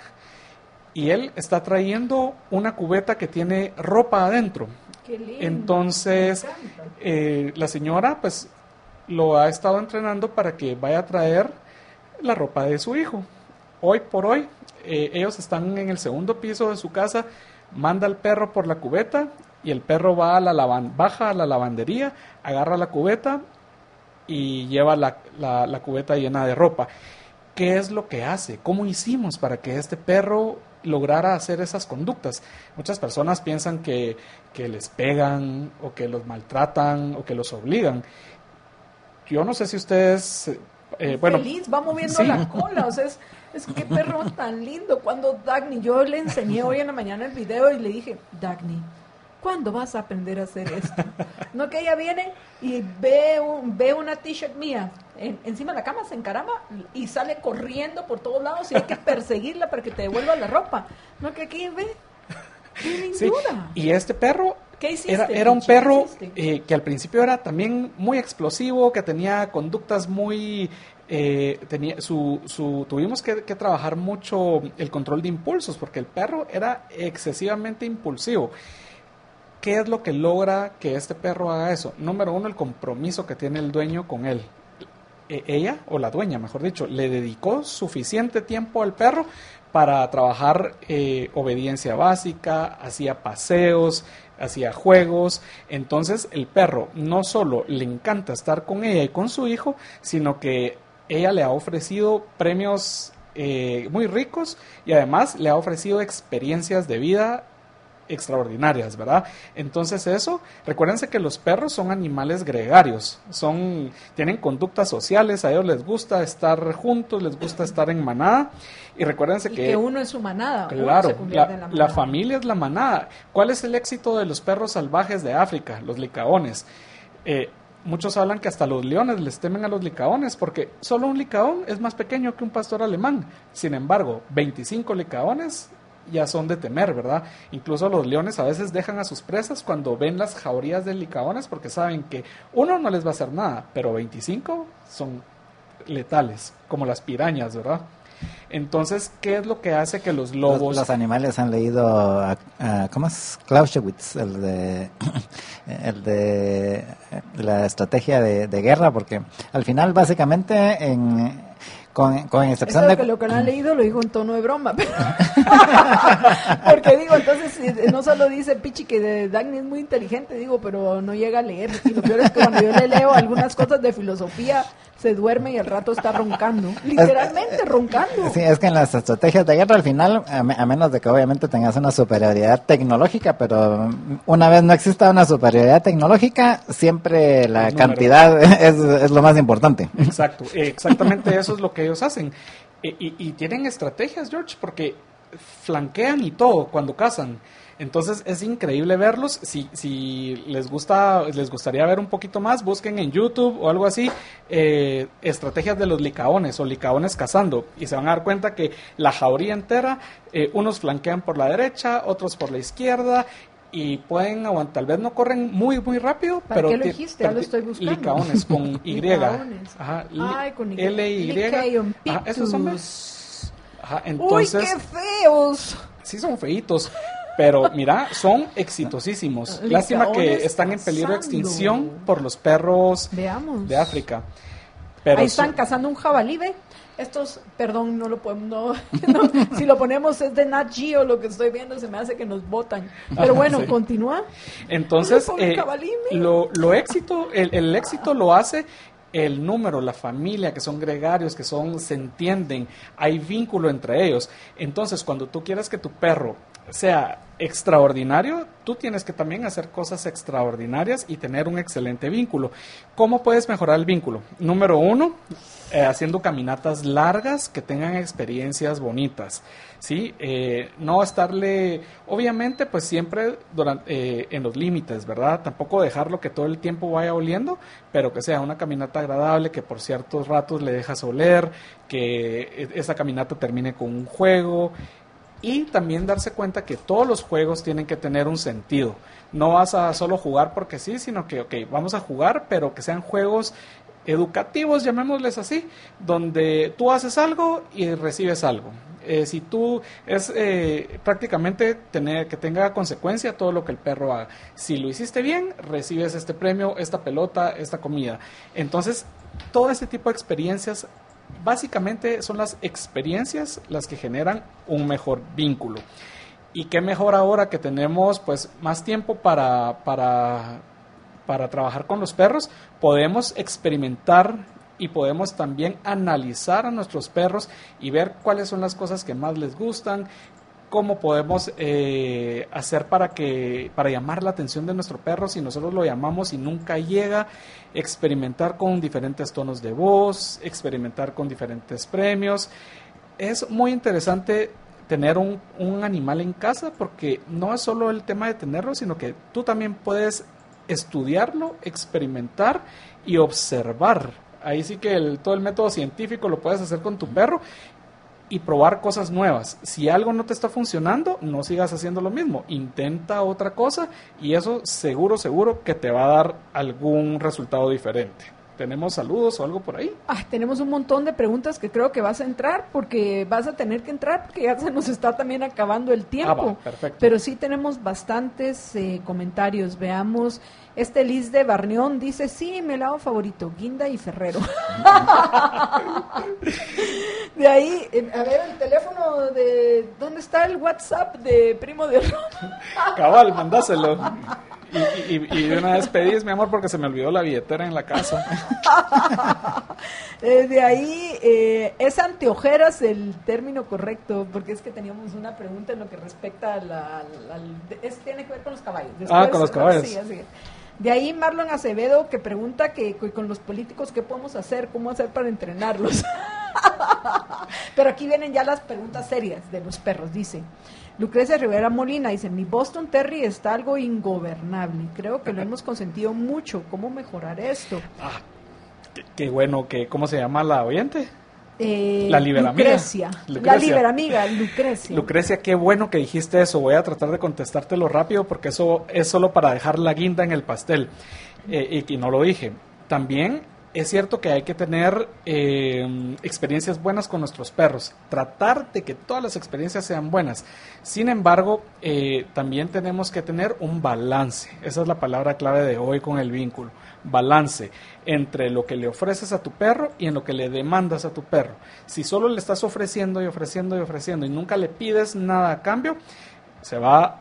y él está trayendo una cubeta que tiene ropa adentro. Qué lindo. Entonces eh, la señora pues lo ha estado entrenando para que vaya a traer la ropa de su hijo. Hoy por hoy eh, ellos están en el segundo piso de su casa, manda al perro por la cubeta y el perro va a la lavan- baja a la lavandería, agarra la cubeta y lleva la, la, la cubeta llena de ropa. ¿Qué es lo que hace? ¿Cómo hicimos para que este perro lograra hacer esas conductas? Muchas personas piensan que, que les pegan o que los maltratan o que los obligan. Yo no sé si ustedes... Eh, bueno, feliz, va moviendo sí. la cola, o sea, es, es que perro tan lindo. Cuando Dagny, yo le enseñé hoy en la mañana el video y le dije, Dagny, ¿cuándo vas a aprender a hacer esto? No, que ella viene y ve, un, ve una t-shirt mía en, encima de la cama, se encarama y sale corriendo por todos lados y hay que perseguirla para que te devuelva la ropa. No, que aquí ve, qué lindura. Sí. Y este perro ¿Qué hiciste, era, era un ¿Qué perro hiciste? eh, que al principio era también muy explosivo, que tenía conductas muy... Eh, tenía su, su tuvimos que, que trabajar mucho el control de impulsos porque el perro era excesivamente impulsivo. ¿Qué es lo que logra que este perro haga eso? Número uno, el compromiso que tiene el dueño con él. Eh, ella, o la dueña, mejor dicho, le dedicó suficiente tiempo al perro para trabajar eh, obediencia básica, hacía paseos, hacía juegos. Entonces el perro no solo le encanta estar con ella y con su hijo, sino que ella le ha ofrecido premios eh, muy ricos, y además le ha ofrecido experiencias de vida extraordinarias, ¿verdad? Entonces eso, recuérdense que los perros son animales gregarios, son, tienen conductas sociales, a ellos les gusta estar juntos, les gusta estar en manada, y recuérdense y que, que uno es su manada, claro, uno se convierte la, en la, la familia es la manada. ¿Cuál es el éxito de los perros salvajes de África? Los licaones. Eh, muchos hablan que hasta los leones les temen a los licaones, porque solo un licaón es más pequeño que un pastor alemán. Sin embargo, veinticinco licaones ya son de temer, ¿verdad? Incluso los leones a veces dejan a sus presas cuando ven las jaurías de licaones, porque saben que uno no les va a hacer nada, pero veinticinco son letales, como las pirañas, ¿verdad? Entonces, ¿qué es lo que hace que los lobos... Los, los animales han leído, a, a, ¿cómo es? Clausewitz, el de, el de la estrategia de, de guerra, porque al final básicamente en... Con, con excepción Eso de... que lo que no han leído lo digo en tono de broma. Pero porque digo, entonces, no solo dice Pichi que Dagny es muy inteligente, digo, pero no llega a leer. Y lo peor es que cuando yo le leo algunas cosas de filosofía, se duerme y al rato está roncando. Literalmente es, roncando. Sí, es que en las estrategias de guerra al final, a, a menos de que obviamente tengas una superioridad tecnológica, pero una vez no exista una superioridad tecnológica, siempre la cantidad es, es lo más importante. Exacto, exactamente eso es lo que ellos hacen. Y, y, y tienen estrategias, George, porque flanquean y todo cuando cazan. Entonces es increíble verlos. Si, si les gusta, les gustaría ver un poquito más, busquen en YouTube o algo así, eh, estrategias de los licaones o licaones cazando, y se van a dar cuenta que la jauría entera, eh, unos flanquean por la derecha, otros por la izquierda, y pueden aguantar, tal vez no corren muy muy rápido, ¿Para pero qué lo dijiste? Ya lo estoy buscando. Licaones con Y. Licaones. Ajá, li, Ay, con Y. L Y. Licaon Ajá, esos son los... Ajá, entonces, ¡uy, qué feos! Sí, son feitos, pero mira, son exitosísimos. Lástima que están en peligro de extinción por los perros Veamos. de África. Pero ahí están son... cazando un jabalí, ¿ve? Estos, perdón, no lo podemos, no, no, si lo ponemos es de Nat Geo, lo que estoy viendo se me hace que nos botan. Pero bueno, sí. Continúa. Entonces, eh, jabalí, lo, lo éxito, el, el éxito lo hace el número, la familia, que son gregarios, que son, se entienden, hay vínculo entre ellos. Entonces, cuando tú quieres que tu perro sea extraordinario, tú tienes que también hacer cosas extraordinarias y tener un excelente vínculo. ¿Cómo puedes mejorar el vínculo? Número uno, eh, haciendo caminatas largas que tengan experiencias bonitas, ¿sí? Eh, no estarle, obviamente, pues siempre durante, eh, en los límites, ¿verdad? Tampoco dejarlo que todo el tiempo vaya oliendo, pero que sea una caminata agradable, que por ciertos ratos le dejas oler, que esa caminata termine con un juego. Y también darse cuenta que todos los juegos tienen que tener un sentido. No vas a solo jugar porque sí, sino que, ok, vamos a jugar, pero que sean juegos educativos, llamémosles así, donde tú haces algo y recibes algo. Eh, si tú es eh, prácticamente tener que tenga consecuencia todo lo que el perro haga. Si lo hiciste bien, recibes este premio, esta pelota, esta comida. Entonces, todo este tipo de experiencias básicamente son las experiencias las que generan un mejor vínculo. Y qué mejor ahora que tenemos pues más tiempo para, para, para trabajar con los perros, podemos experimentar y podemos también analizar a nuestros perros y ver cuáles son las cosas que más les gustan, cómo podemos eh, hacer para que para llamar la atención de nuestro perro si nosotros lo llamamos y nunca llega, experimentar con diferentes tonos de voz, experimentar con diferentes premios. Es muy interesante tener un, un animal en casa porque no es solo el tema de tenerlo, sino que tú también puedes estudiarlo, experimentar y observar. Ahí sí que el, todo el método científico lo puedes hacer con tu perro y probar cosas nuevas. Si algo no te está funcionando, no sigas haciendo lo mismo. Intenta otra cosa y eso seguro, seguro que te va a dar algún resultado diferente. ¿Tenemos saludos o algo por ahí? Ah, tenemos un montón de preguntas que creo que vas a entrar porque vas a tener que entrar porque ya se nos está también acabando el tiempo. Ah, va, perfecto. Pero sí tenemos bastantes eh, comentarios. Veamos. Este Liz de Barneón dice, sí, mi helado favorito, Guinda y Ferrero. De ahí, eh, a ver, el teléfono de... ¿Dónde está el WhatsApp de Primo de Ron? Cabal, mandáselo. Y, y, y de una vez pedís, mi amor, porque se me olvidó la billetera en la casa. De ahí, eh, ¿es anteojeras el término correcto? Porque es que teníamos una pregunta en lo que respecta a la... la, la es, tiene que ver con los caballos. Después, ah, con los caballos. Sí, así es. De ahí Marlon Acevedo que pregunta que, que con los políticos qué podemos hacer, cómo hacer para entrenarlos. Pero aquí vienen ya las preguntas serias de los perros, dice. Lucrecia Rivera Molina dice, mi Boston Terrier está algo ingobernable, creo que lo hemos consentido mucho, ¿cómo mejorar esto? Ah, qué, qué bueno, que ¿cómo se llama la oyente? Eh, la liberamiga. Lucrecia. Lucrecia. La liberamiga, Lucrecia. Lucrecia, qué bueno que dijiste eso. Voy a tratar de contestártelo rápido porque eso es solo para dejar la guinda en el pastel. Eh, y, y no lo dije. También es cierto que hay que tener eh, experiencias buenas con nuestros perros. Tratar de que todas las experiencias sean buenas. Sin embargo, eh, también tenemos que tener un balance. Esa es la palabra clave de hoy con el vínculo. Balance entre lo que le ofreces a tu perro y en lo que le demandas a tu perro. Si solo le estás ofreciendo y ofreciendo y ofreciendo y nunca le pides nada a cambio, se va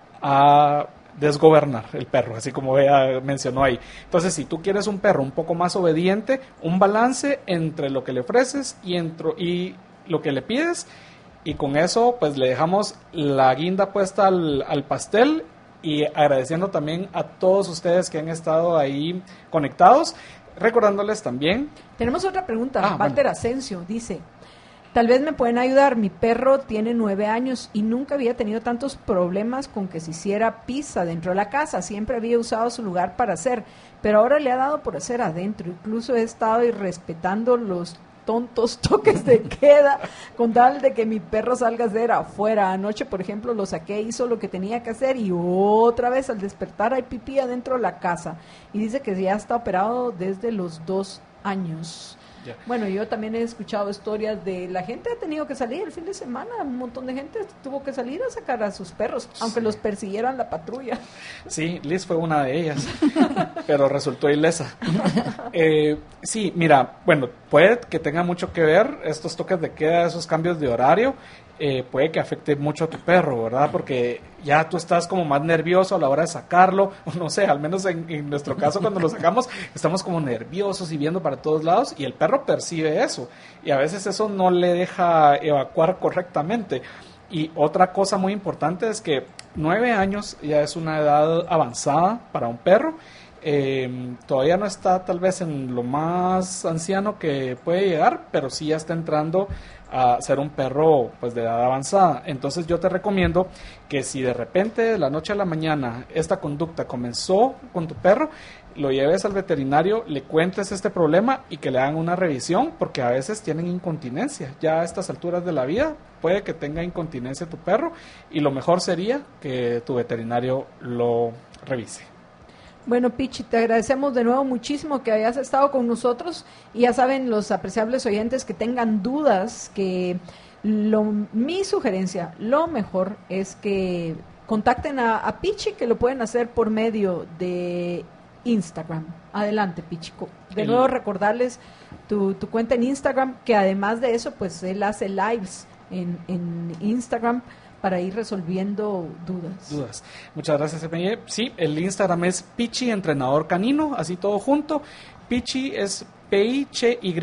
a desgobernar el perro, así como ella mencionó ahí. Entonces, si tú quieres un perro un poco más obediente, un balance entre lo que le ofreces y, entro, y lo que le pides, y con eso pues le dejamos la guinda puesta al, al pastel. Y agradeciendo también a todos ustedes que han estado ahí conectados, recordándoles también. Tenemos otra pregunta, ah, Walter bueno. Asensio dice, tal vez me pueden ayudar, mi perro tiene nueve años y nunca había tenido tantos problemas con que se hiciera pizza dentro de la casa, siempre había usado su lugar para hacer, pero ahora le ha dado por hacer adentro, incluso he estado irrespetando los tontos toques de queda con tal de que mi perro salga a hacer afuera. Anoche, por ejemplo, lo saqué, hizo lo que tenía que hacer y otra vez al despertar hay pipí adentro de la casa y dice que ya está operado desde los dos años. Yeah. Bueno, yo también he escuchado historias de la gente ha tenido que salir el fin de semana, un montón de gente tuvo que salir a sacar a sus perros, aunque sí. los persiguieran la patrulla. Sí, Liz fue una de ellas, pero resultó ilesa. Eh, sí, mira, bueno, puede que tenga mucho que ver estos toques de queda, esos cambios de horario, eh, puede que afecte mucho a tu perro, ¿verdad? Porque ya tú estás como más nervioso a la hora de sacarlo, o no sé, al menos en, en nuestro caso cuando lo sacamos estamos como nerviosos y viendo para todos lados y el perro percibe eso y a veces eso no le deja evacuar correctamente. Y otra cosa muy importante es que nueve años ya es una edad avanzada para un perro. Eh, todavía no está tal vez en lo más anciano que puede llegar, pero sí ya está entrando a ser un perro pues de edad avanzada. Entonces yo te recomiendo que si de repente de la noche a la mañana esta conducta comenzó con tu perro, lo lleves al veterinario, le cuentes este problema y que le hagan una revisión, porque a veces tienen incontinencia. Ya a estas alturas de la vida puede que tenga incontinencia tu perro y lo mejor sería que tu veterinario lo revise. Bueno, Pichi, te agradecemos de nuevo muchísimo que hayas estado con nosotros y ya saben los apreciables oyentes que tengan dudas, que lo, mi sugerencia, lo mejor es que contacten a, a Pichi, que lo pueden hacer por medio de Instagram. Adelante, Pichi. De El... nuevo recordarles tu, tu cuenta en Instagram, que además de eso, pues él hace lives en, en Instagram para ir resolviendo dudas. Dudas. Muchas gracias, M Y. Sí, el Instagram es Pichi Entrenador Canino, así todo junto. Pichi es P I C Y.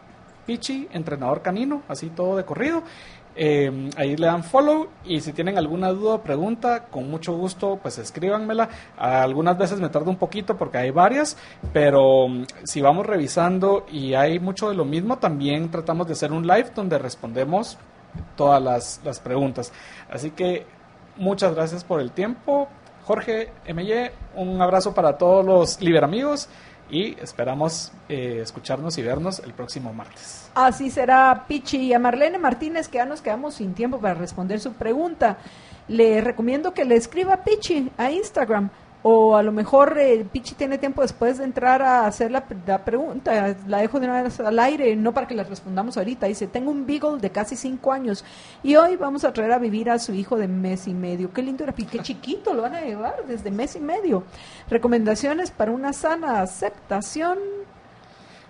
Pichi Entrenador Canino, así todo de corrido. Eh, ahí le dan follow y si tienen alguna duda o pregunta, con mucho gusto, pues escríbanmela. Algunas veces me tarda un poquito porque hay varias, pero um, si vamos revisando y hay mucho de lo mismo, también tratamos de hacer un live donde respondemos todas las, las preguntas. Así que muchas gracias por el tiempo. Jorge, M Y, un abrazo para todos los liberamigos y esperamos eh, escucharnos y vernos el próximo martes. Así será, Pichi. Y a Marlene Martínez, que ya nos quedamos sin tiempo para responder su pregunta, le recomiendo que le escriba a Pichi a Instagram. O a lo mejor eh, Pichi tiene tiempo después de entrar a hacer la, la pregunta, la dejo de una vez al aire, no para que la respondamos ahorita. Dice, tengo un beagle de casi cinco años y hoy vamos a traer a vivir a su hijo de mes y medio. Qué lindo era, qué chiquito, lo van a llevar desde mes y medio. Recomendaciones para una sana aceptación.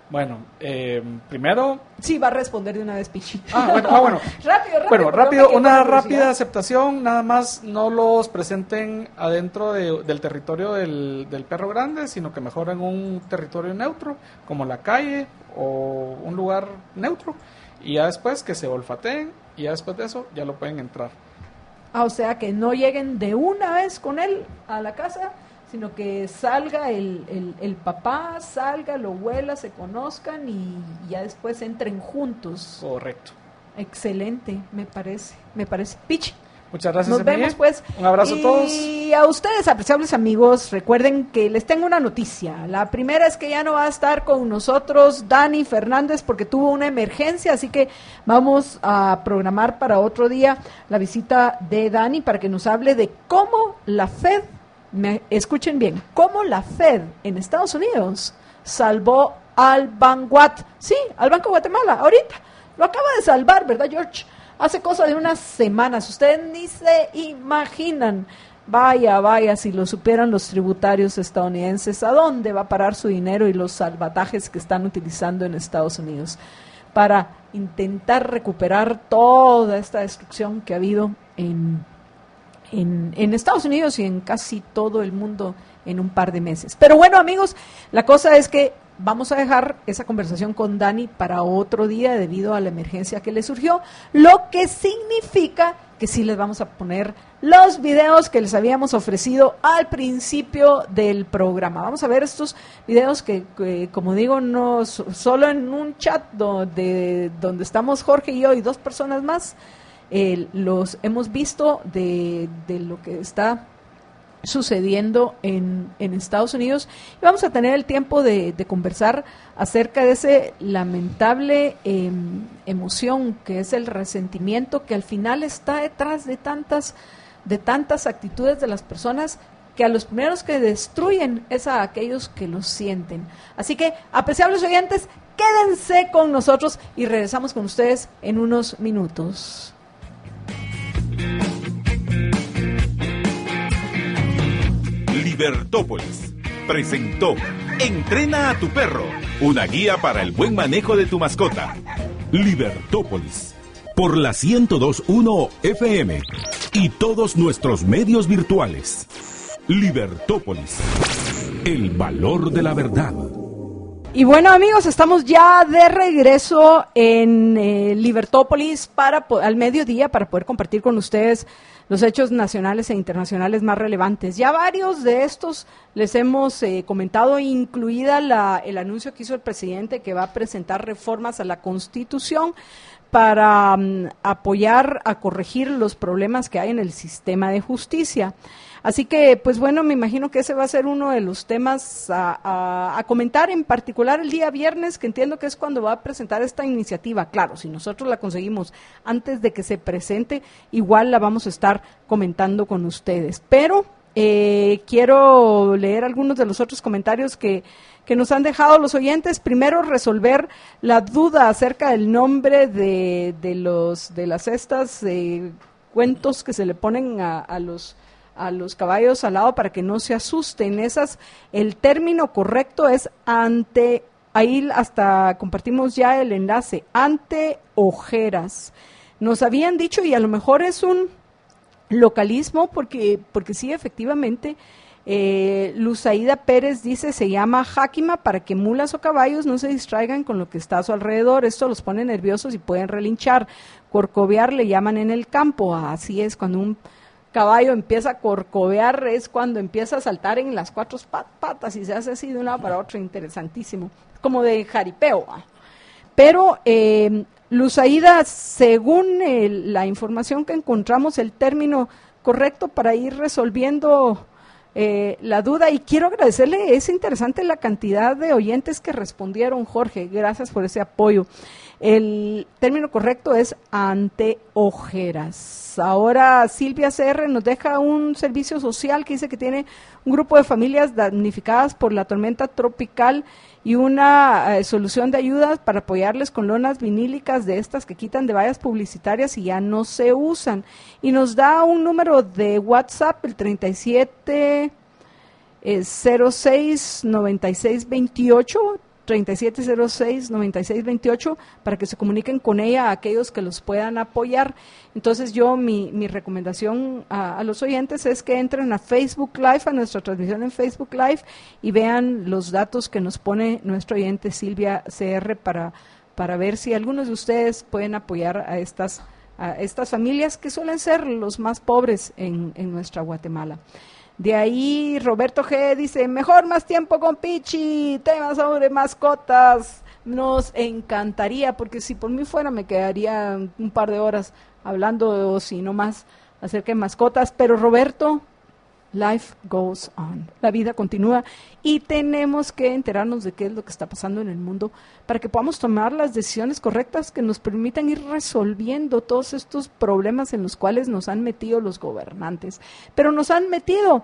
Bueno, eh, primero... Sí, va a responder de una vez, Pichi. Ah, bueno, ah, bueno. rápido, rápido. Bueno, rápido, una rápida aceptación, nada más no los presenten adentro de, del territorio del, del perro grande, sino que mejor en un territorio neutro, como la calle o un lugar neutro, y ya después que se olfateen, y ya después de eso ya lo pueden entrar. Ah, o sea, que no lleguen de una vez con él a la casa, sino que salga el, el, el papá, salga, lo huela, se conozcan y ya después entren juntos. Correcto. Excelente, me parece, me parece. Pichi. Muchas gracias. Nos vemos pues. Un abrazo y a todos. Y a ustedes, apreciables amigos, recuerden que les tengo una noticia. La primera es que ya no va a estar con nosotros Dani Fernández porque tuvo una emergencia, así que vamos a programar para otro día la visita de Dani para que nos hable de cómo la Fed, me escuchen bien, cómo la Fed en Estados Unidos salvó al Banguat, sí, al Banco de Guatemala, ahorita, lo acaba de salvar, ¿verdad, George? Hace cosa de unas semanas, ustedes ni se imaginan, vaya, vaya, si lo supieran los tributarios estadounidenses, ¿a dónde va a parar su dinero y los salvatajes que están utilizando en Estados Unidos para intentar recuperar toda esta destrucción que ha habido en En, en Estados Unidos y en casi todo el mundo en un par de meses? Pero bueno, amigos, la cosa es que vamos a dejar esa conversación con Dani para otro día debido a la emergencia que le surgió, lo que significa que sí les vamos a poner los videos que les habíamos ofrecido al principio del programa. Vamos a ver estos videos que, que como digo, no solo en un chat donde, donde estamos Jorge y yo y dos personas más, Eh, los hemos visto de, de lo que está sucediendo en, en Estados Unidos y vamos a tener el tiempo de, de conversar acerca de ese lamentable eh, emoción que es el resentimiento que al final está detrás de tantas de tantas actitudes de las personas que a los primeros que destruyen es a aquellos que los sienten. Así que, apreciables oyentes, quédense con nosotros y regresamos con ustedes en unos minutos. Libertópolis presentó Entrena a tu perro, una guía para el buen manejo de tu mascota. Libertópolis, por la ciento dos punto uno F M y todos nuestros medios virtuales. Libertópolis, el valor de la verdad. Y bueno, amigos, estamos ya de regreso en eh, Libertópolis para al mediodía para poder compartir con ustedes los hechos nacionales e internacionales más relevantes. Ya varios de estos les hemos eh, comentado, incluida la, el anuncio que hizo el presidente que va a presentar reformas a la Constitución para um, apoyar a corregir los problemas que hay en el sistema de justicia. Así que, pues bueno, me imagino que ese va a ser uno de los temas a, a, a comentar, en particular el día viernes, que entiendo que es cuando va a presentar esta iniciativa. Claro, si nosotros la conseguimos antes de que se presente, igual la vamos a estar comentando con ustedes. Pero eh, quiero leer algunos de los otros comentarios que, que nos han dejado los oyentes. Primero, resolver la duda acerca del nombre de, de, los, de las estas eh, cuentos que se le ponen a, a los... a los caballos al lado para que no se asusten. Esas, el término correcto es ante, ahí hasta compartimos ya el enlace, anteojeras. Nos habían dicho, y a lo mejor es un localismo, porque, porque sí, efectivamente, eh, Luzaida Pérez dice, se llama jáquima para que mulas o caballos no se distraigan con lo que está a su alrededor. Esto los pone nerviosos y pueden relinchar. Corcovear le llaman en el campo. Así es, cuando un caballo empieza a corcovear es cuando empieza a saltar en las cuatro patas y se hace así de un lado para otro, interesantísimo, como de jaripeo. Pero eh, Luzaida, según el, la información que encontramos, el término correcto para ir resolviendo eh, la duda, y quiero agradecerle, es interesante la cantidad de oyentes que respondieron, Jorge, gracias por ese apoyo. El término correcto es anteojeras. Ahora Silvia C R nos deja un servicio social que dice que tiene un grupo de familias damnificadas por la tormenta tropical y una eh, solución de ayuda para apoyarles con lonas vinílicas de estas que quitan de vallas publicitarias y ya no se usan. Y nos da un número de WhatsApp, el treinta y siete cero seis noventa y seis veintiocho, treinta y siete cero seis, noventa y seis veintiocho para que se comuniquen con ella a aquellos que los puedan apoyar. Entonces yo, mi, mi recomendación a, a los oyentes es que entren a Facebook Live, a nuestra transmisión en Facebook Live, y vean los datos que nos pone nuestro oyente Silvia C R para, para ver si algunos de ustedes pueden apoyar a estas, a estas familias que suelen ser los más pobres en, en nuestra Guatemala. De ahí Roberto G. dice, mejor más tiempo con Pichi, temas sobre mascotas, nos encantaría, porque si por mí fuera me quedaría un par de horas hablando, o si no más, acerca de mascotas, pero Roberto, life goes on, la vida continúa y tenemos que enterarnos de qué es lo que está pasando en el mundo para que podamos tomar las decisiones correctas que nos permitan ir resolviendo todos estos problemas en los cuales nos han metido los gobernantes, pero nos han metido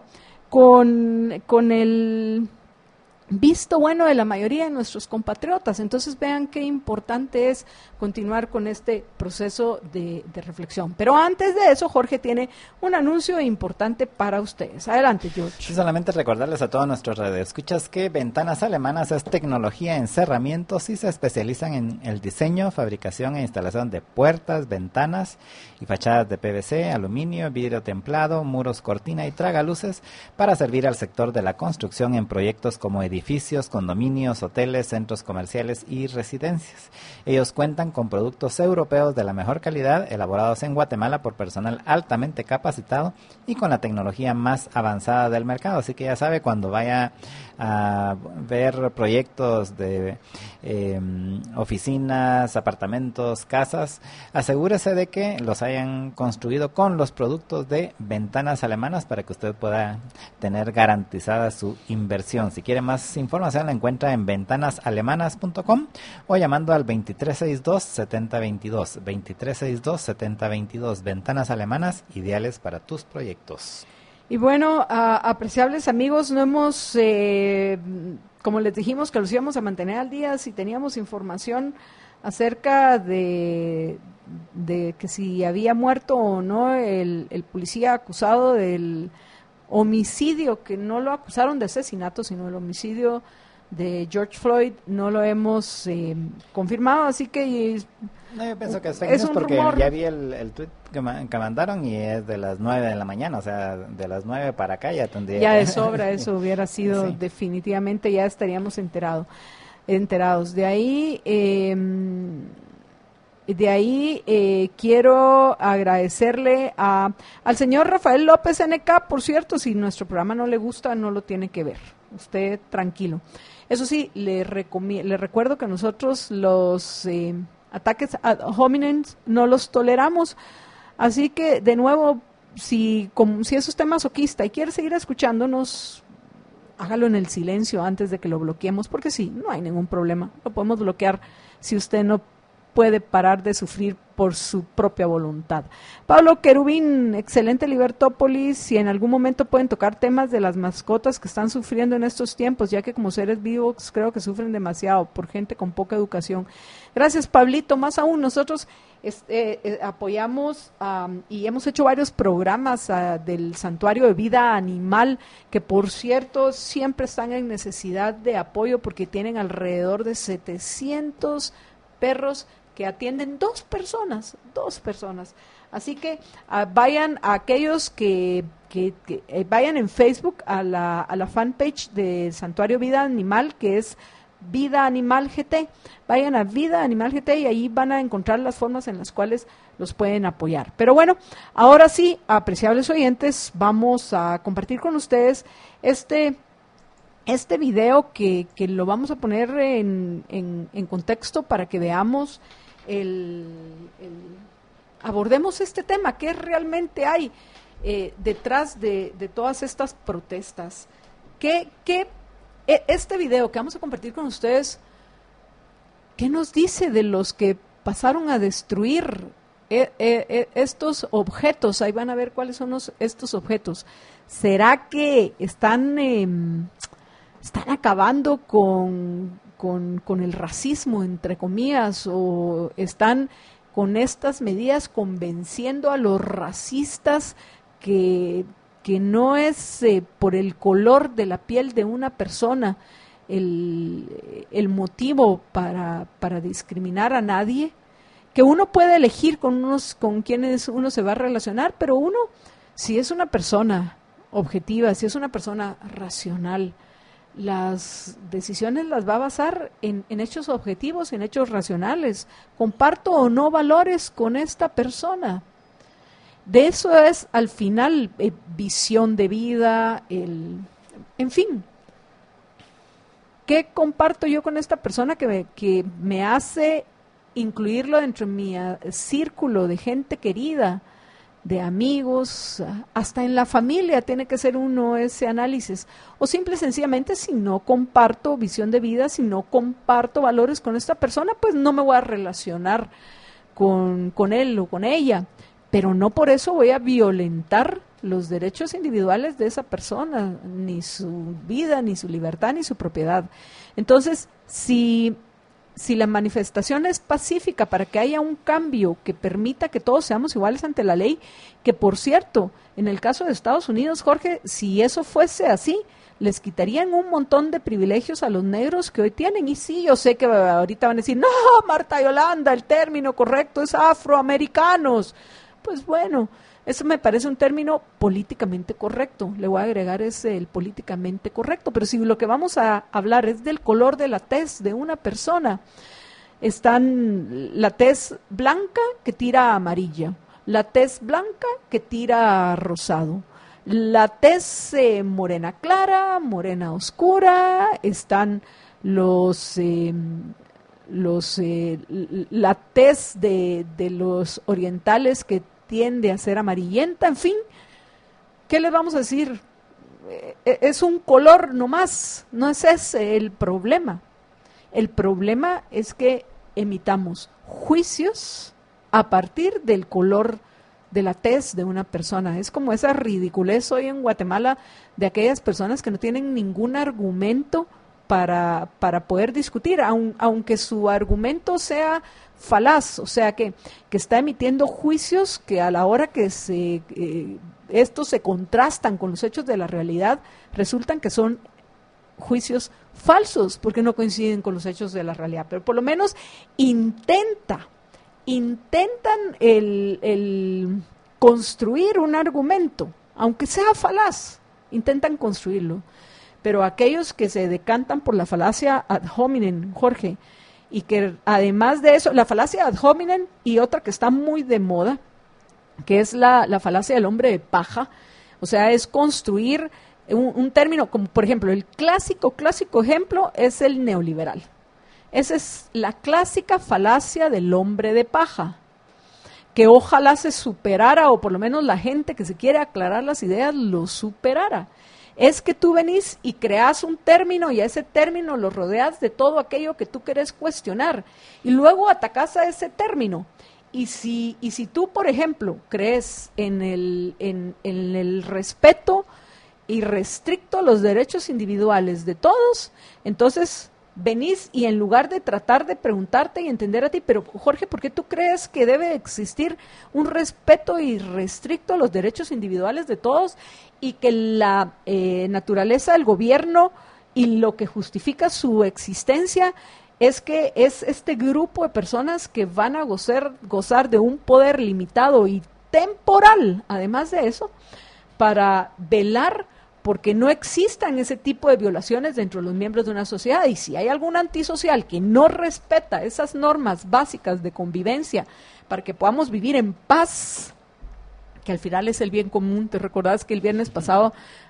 con, con el visto bueno de la mayoría de nuestros compatriotas. Entonces vean qué importante es continuar con este proceso de, de reflexión. Pero antes de eso, Jorge tiene un anuncio importante para ustedes. Adelante, George. Sí, solamente recordarles a todos nuestros radioescuchas que Ventanas Alemanas es tecnología en cerramientos y se especializan en el diseño, fabricación e instalación de puertas, ventanas y fachadas de P V C, aluminio, vidrio templado, muros, cortina y tragaluces para servir al sector de la construcción en proyectos como edificios, condominios, hoteles, centros comerciales y residencias. Ellos cuentan con productos europeos de la mejor calidad, elaborados en Guatemala por personal altamente capacitado y con la tecnología más avanzada del mercado. Así que ya sabe, cuando vaya a ver proyectos de eh, oficinas, apartamentos, casas, asegúrese de que los hayan construido con los productos de Ventanas Alemanas para que usted pueda tener garantizada su inversión. Si quiere más información, la encuentra en ventanas alemanas punto com o llamando al veintitrés sesenta y dos, setenta veintidós, veintitrés sesenta y dos, setenta veintidós. Ventanas Alemanas, ideales para tus proyectos. Y bueno, uh, apreciables amigos, no hemos, eh, como les dijimos que los íbamos a mantener al día, si teníamos información acerca de, de que si había muerto o no el, el policía acusado del homicidio, que no lo acusaron de asesinato, sino el homicidio de George Floyd, no lo hemos eh, confirmado, así que... No, yo pienso que es fake news porque rumor. Ya vi el, el tweet que, ma, que mandaron y es de las nueve de la mañana, o sea, de las nueve para acá ya tendría... Ya de sobra, eso hubiera sido sí. Definitivamente, ya estaríamos enterado, enterados. De ahí... Eh, De ahí eh, quiero agradecerle a, al señor Rafael López N K, por cierto, si nuestro programa no le gusta, no lo tiene que ver, usted tranquilo. Eso sí, le, le recuerdo que nosotros los eh, ataques ad hominem no los toleramos, así que de nuevo, si, como, si es usted masoquista y quiere seguir escuchándonos, hágalo en el silencio antes de que lo bloqueemos, porque sí, no hay ningún problema, lo podemos bloquear si usted no puede parar de sufrir por su propia voluntad. Pablo Querubín, excelente Libertópolis, si en algún momento pueden tocar temas de las mascotas que están sufriendo en estos tiempos, ya que como seres vivos creo que sufren demasiado por gente con poca educación. Gracias, Pablito. Más aún, nosotros este, eh, apoyamos um, y hemos hecho varios programas uh, del Santuario de Vida Animal, que por cierto siempre están en necesidad de apoyo porque tienen alrededor de setecientos perros que atienden dos personas, dos personas. Así que uh, vayan a aquellos que, que, que eh, vayan en Facebook a la, a la fanpage de Santuario Vida Animal, que es Vida Animal G T. Vayan a Vida Animal G T y ahí van a encontrar las formas en las cuales los pueden apoyar. Pero bueno, ahora sí, apreciables oyentes, vamos a compartir con ustedes este... Este video que, que lo vamos a poner en, en, en contexto para que veamos, el, el, abordemos este tema, qué realmente hay eh, detrás de, de todas estas protestas. ¿Qué, qué, este video que vamos a compartir con ustedes, qué nos dice de los que pasaron a destruir eh, eh, estos objetos? Ahí van a ver cuáles son los, estos objetos. ¿Será que están... Eh, están acabando con, con, con el racismo, entre comillas, o están con estas medidas convenciendo a los racistas que, que no es eh, por el color de la piel de una persona, el, el motivo para, para discriminar a nadie, que uno puede elegir con, unos, con quienes uno se va a relacionar, pero uno, si es una persona objetiva, si es una persona racional, las decisiones las va a basar en, en hechos objetivos, en hechos racionales. ¿Comparto o no valores con esta persona? De eso es, al final, eh, visión de vida, el, en fin. ¿Qué comparto yo con esta persona que me, que me hace incluirlo dentro de mi uh, círculo de gente querida, de amigos, hasta en la familia tiene que ser uno ese análisis? O simple y sencillamente, si no comparto visión de vida, si no comparto valores con esta persona, pues no me voy a relacionar con, con él o con ella, pero no por eso voy a violentar los derechos individuales de esa persona, ni su vida, ni su libertad, ni su propiedad. Entonces, si... Si la manifestación es pacífica para que haya un cambio que permita que todos seamos iguales ante la ley, que por cierto, en el caso de Estados Unidos, Jorge, si eso fuese así, les quitarían un montón de privilegios a los negros que hoy tienen. Y sí, yo sé que ahorita van a decir, no, Marta Yolanda, el término correcto es afroamericanos. Pues bueno, eso me parece un término políticamente correcto. Le voy a agregar ese, el políticamente correcto. Pero si lo que vamos a hablar es del color de la tez de una persona, están la tez blanca que tira a amarilla, la tez blanca que tira a rosado, la tez eh, morena clara, morena oscura, están los... Eh, los eh, la tez de, de los orientales que tiende a ser amarillenta, en fin, ¿qué les vamos a decir? Es un color nomás, no es ese el problema. El problema es que emitamos juicios a partir del color de la tez de una persona. Es como esa ridiculez hoy en Guatemala de aquellas personas que no tienen ningún argumento para, para poder discutir, aun, aunque su argumento sea falaz, o sea que, que está emitiendo juicios que a la hora que se eh, estos se contrastan con los hechos de la realidad, resultan que son juicios falsos, porque no coinciden con los hechos de la realidad, pero por lo menos intenta, intentan el, el construir un argumento, aunque sea falaz, intentan construirlo. Pero aquellos que se decantan por la falacia ad hominem, Jorge, y que además de eso, la falacia ad hominem y otra que está muy de moda, que es la, la falacia del hombre de paja, o sea, es construir un, un término, como por ejemplo, el clásico, clásico ejemplo es el neoliberal. Esa es la clásica falacia del hombre de paja, que ojalá se superara, o por lo menos la gente que se quiere aclarar las ideas lo superara. Es que tú venís y creas un término y a ese término lo rodeas de todo aquello que tú querés cuestionar y luego atacás a ese término. Y si, y si tú, por ejemplo, crees en el, en, en el respeto irrestricto a los derechos individuales de todos, entonces venís y en lugar de tratar de preguntarte y entender a ti, pero Jorge, ¿por qué tú crees que debe existir un respeto irrestricto a los derechos individuales de todos y que la eh, naturaleza del gobierno y lo que justifica su existencia es que es este grupo de personas que van a gozar, gozar de un poder limitado y temporal, además de eso, para velar porque no existan ese tipo de violaciones dentro de los miembros de una sociedad? Y si hay algún antisocial que no respeta esas normas básicas de convivencia para que podamos vivir en paz, que al final es el bien común. ¿Te recordás que el viernes pasado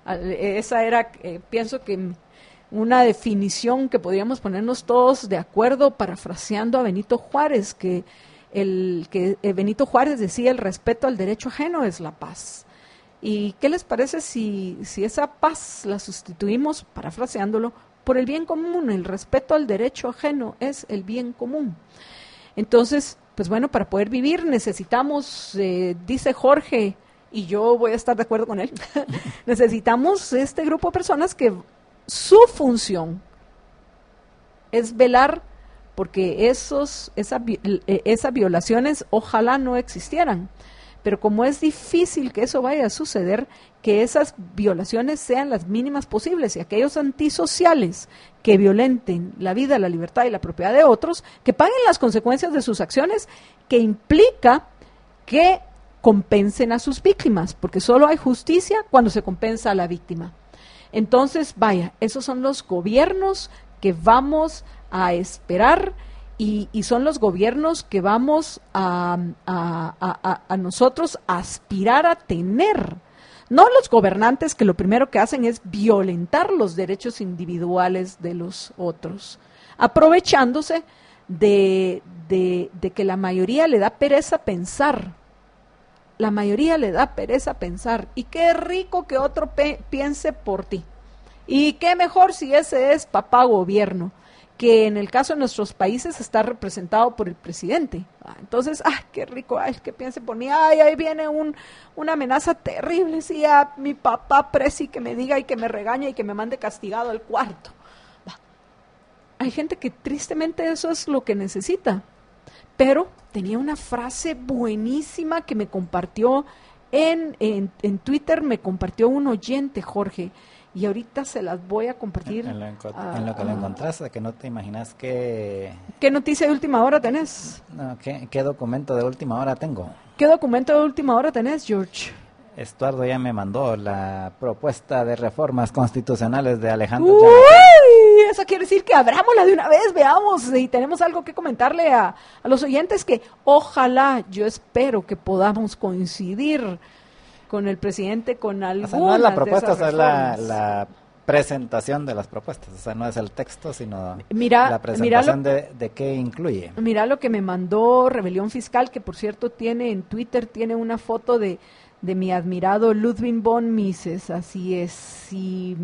esa era, eh, pienso que una definición que podíamos ponernos todos de acuerdo, parafraseando a Benito Juárez, que el que eh, Benito Juárez decía: el respeto al derecho ajeno es la paz? ¿Y qué les parece si, si esa paz la sustituimos, parafraseándolo, por el bien común? El respeto al derecho ajeno es el bien común. Entonces, pues bueno, para poder vivir necesitamos, eh, dice Jorge, y yo voy a estar de acuerdo con él, necesitamos este grupo de personas que su función es velar porque esos, esa, esas violaciones ojalá no existieran. pero como es difícil que eso vaya a suceder, que esas violaciones sean las mínimas posibles y aquellos antisociales que violenten la vida, la libertad y la propiedad de otros, que paguen las consecuencias de sus acciones, que implica que compensen a sus víctimas, porque solo hay justicia cuando se compensa a la víctima. Entonces, vaya, esos son los gobiernos que vamos a esperar y, y son los gobiernos que vamos a, a, a, a nosotros aspirar a tener. No los gobernantes que lo primero que hacen es violentar los derechos individuales de los otros, aprovechándose de, de, de que la mayoría le da pereza pensar. La mayoría le da pereza pensar. Y qué rico que otro pe- piense por ti. Y qué mejor si ese es papá gobierno, que en el caso de nuestros países está representado por el presidente. Ah, entonces, ah, qué rico, ay, que piense por mí. Ay, ahí viene un, una amenaza terrible, sí, a mi papá presi que me diga y que me regañe y que me mande castigado al cuarto. Ah, hay gente que tristemente eso es lo que necesita. Pero tenía una frase buenísima que me compartió en, en, en Twitter, me compartió un oyente, Jorge, y ahorita se las voy a compartir. En lo, a, en lo que lo encontraste, que no te imaginas que... ¿Qué noticia de última hora tenés? No, ¿qué, ¿Qué documento de última hora tengo? ¿Qué documento de última hora tenés, George? Estuardo ya me mandó la propuesta de reformas constitucionales de Alejandro ¡Uy! Yamatei. Eso quiere decir que abrámosla de una vez, veamos, y tenemos algo que comentarle a, a los oyentes que ojalá, yo espero que podamos coincidir con el presidente con algunas o sea, no es la propuesta, de o sea, esas es la, reformas. la presentación de las propuestas, o sea, no es el texto, sino Mira, la presentación mira lo, de, de qué incluye. Mira lo que me mandó Rebelión Fiscal, que por cierto tiene en Twitter, tiene una foto de, de mi admirado Ludwig von Mises, así es, y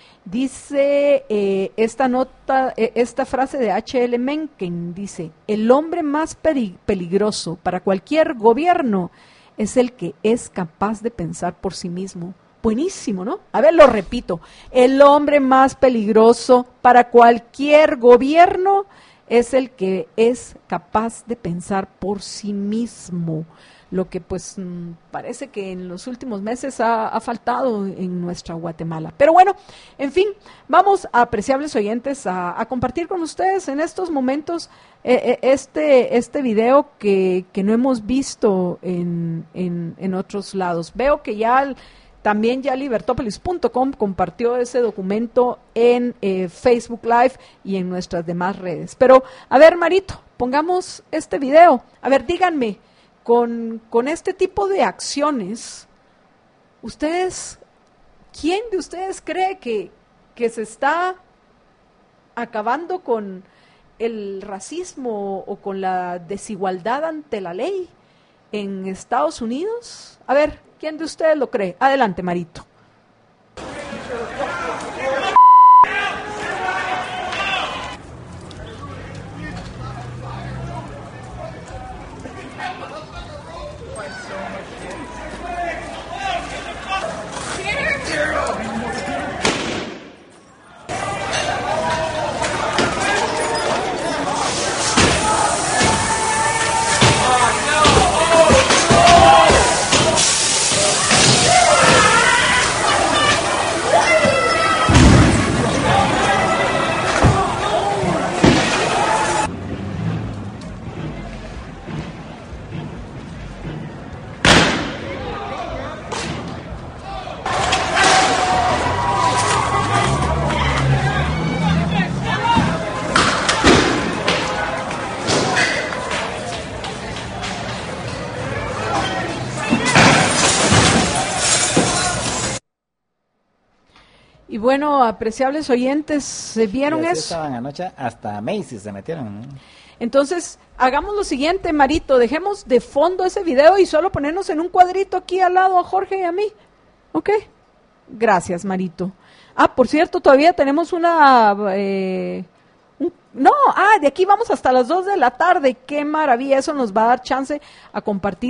dice eh, esta nota, eh, esta frase de H L Mencken, dice, el hombre más peri- peligroso para cualquier gobierno es el que es capaz de pensar por sí mismo. Buenísimo, ¿no? A ver, lo repito. El hombre más peligroso para cualquier gobierno es el que es capaz de pensar por sí mismo. Lo que pues mmm, parece que en los últimos meses ha, ha faltado en nuestra Guatemala. Pero bueno, en fin, vamos, a apreciables oyentes, a, a compartir con ustedes en estos momentos eh, este, este video que, que no hemos visto en, en, en otros lados. Veo que ya el, también ya libertópolis punto com compartió ese documento en eh, Facebook Live y en nuestras demás redes. Pero, a ver, Marito, pongamos este video. A ver, díganme, con, con este tipo de acciones, ¿ustedes, quién de ustedes cree que, que se está acabando con el racismo o con la desigualdad ante la ley en Estados Unidos? A ver, ¿quién de ustedes lo cree? Adelante, Marito. Y bueno, apreciables oyentes, ¿se vieron y así eso? Estaban anoche, hasta Macy's se metieron, ¿no? Entonces, hagamos lo siguiente, Marito, dejemos de fondo ese video y solo ponernos en un cuadrito aquí al lado a Jorge y a mí. ¿Ok? Gracias, Marito. Ah, por cierto, todavía tenemos una... Eh, un, no, ah, de aquí vamos hasta las dos de la tarde. ¡Qué maravilla! Eso nos va a dar chance a compartir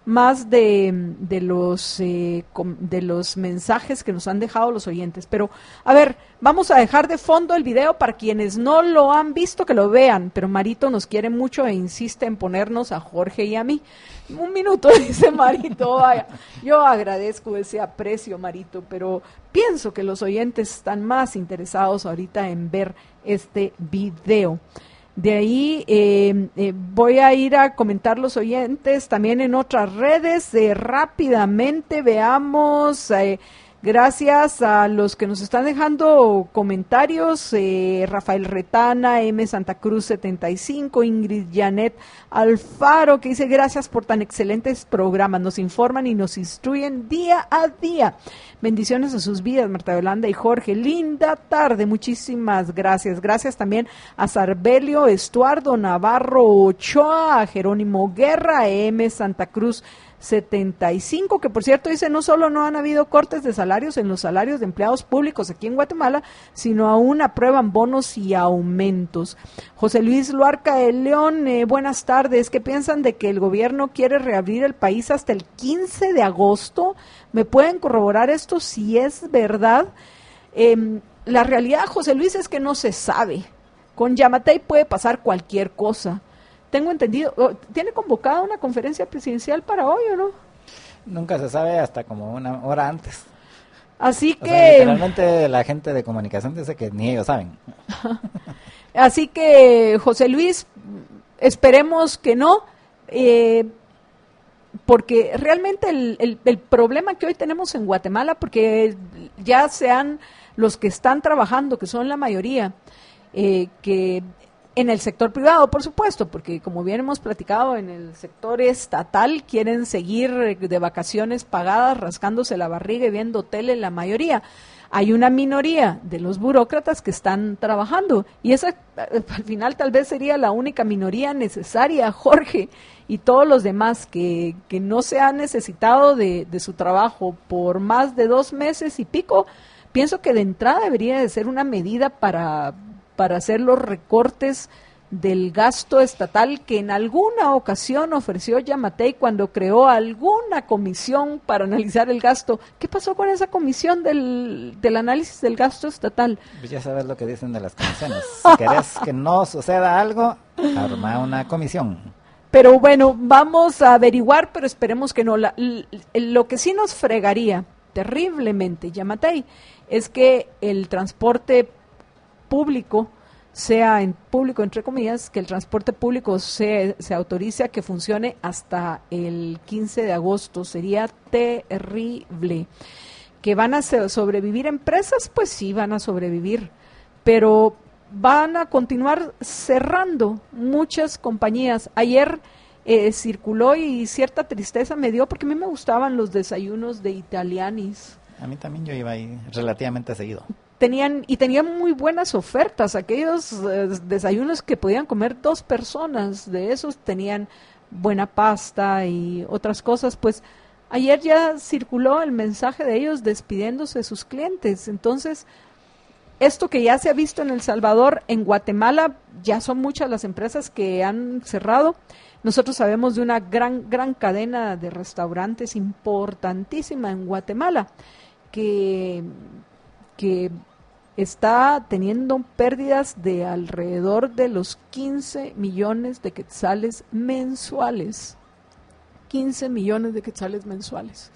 más de, de los eh, com, de los mensajes que nos han dejado los oyentes. Pero, a ver, vamos a dejar de fondo el video para quienes no lo han visto, que lo vean. Pero Marito nos quiere mucho e insiste en ponernos a Jorge y a mí. Un minuto, dice Marito. Vaya, yo agradezco ese aprecio, Marito, pero pienso que los oyentes están más interesados ahorita en ver este video. De ahí eh, eh, voy a ir a comentar los oyentes también en otras redes. Eh, rápidamente veamos, eh, gracias a los que nos están dejando comentarios, eh, Rafael Retana, M. Santa Cruz setenta y cinco, Ingrid Janet Alfaro, que dice gracias por tan excelentes programas, nos informan y nos instruyen día a día. Bendiciones a sus vidas, Marta Yolanda y Jorge. Linda tarde, muchísimas gracias. Gracias también a Sarbelio Estuardo Navarro Ochoa, a Jerónimo Guerra, a M. Santa Cruz setenta y cinco, que por cierto dice no solo no han habido cortes de salarios en los salarios de empleados públicos aquí en Guatemala, sino aún aprueban bonos y aumentos. José Luis Luarca de León, eh, buenas tardes. ¿Qué piensan de que el gobierno quiere reabrir el país hasta el quince de agosto? ¿Me pueden corroborar esto si es verdad? Eh, la realidad, José Luis, es que no se sabe. Con Yamatei puede pasar cualquier cosa. Tengo entendido, ¿tiene convocada una conferencia presidencial para hoy o no? Nunca se sabe hasta como una hora antes. Así o que... sea, literalmente la gente de comunicación dice que ni ellos saben. Así que, José Luis, esperemos que no, eh, porque realmente el, el, el problema que hoy tenemos en Guatemala, porque ya sean los que están trabajando, que son la mayoría, eh, que... en el sector privado, por supuesto, porque como bien hemos platicado, en el sector estatal quieren seguir de vacaciones pagadas, rascándose la barriga y viendo tele la mayoría. Hay una minoría de los burócratas que están trabajando y esa al final tal vez sería la única minoría necesaria, Jorge, y todos los demás que, que no se han necesitado de, de su trabajo por más de dos meses y pico. Pienso que de entrada debería de ser una medida para... para hacer los recortes del gasto estatal que en alguna ocasión ofreció Yamatei cuando creó alguna comisión para analizar el gasto. ¿Qué pasó con esa comisión del, del análisis del gasto estatal? Pues ya sabes lo que dicen de las comisiones. Si querés que no suceda algo, arma una comisión. Pero bueno, vamos a averiguar, pero esperemos que no. La, lo que sí nos fregaría terriblemente Yamatei es que el transporte público, sea en público entre comillas, que el transporte público se, se autorice a que funcione hasta el quince de agosto. Sería terrible. ¿Que van a sobrevivir empresas? Pues sí, van a sobrevivir, pero van a continuar cerrando muchas compañías. Ayer eh, circuló y cierta tristeza me dio porque a mí me gustaban los desayunos de Italianis. A mí también, yo iba ahí relativamente seguido. Tenían y tenían muy buenas ofertas, aquellos eh, desayunos que podían comer dos personas, de esos tenían buena pasta y otras cosas. Pues ayer ya circuló el mensaje de ellos despidiéndose de sus clientes. Entonces, esto que ya se ha visto en El Salvador, en Guatemala ya son muchas las empresas que han cerrado. Nosotros sabemos de una gran, gran cadena de restaurantes importantísima en Guatemala que, que está teniendo pérdidas de alrededor de los quince millones de quetzales mensuales. quince millones de quetzales mensuales.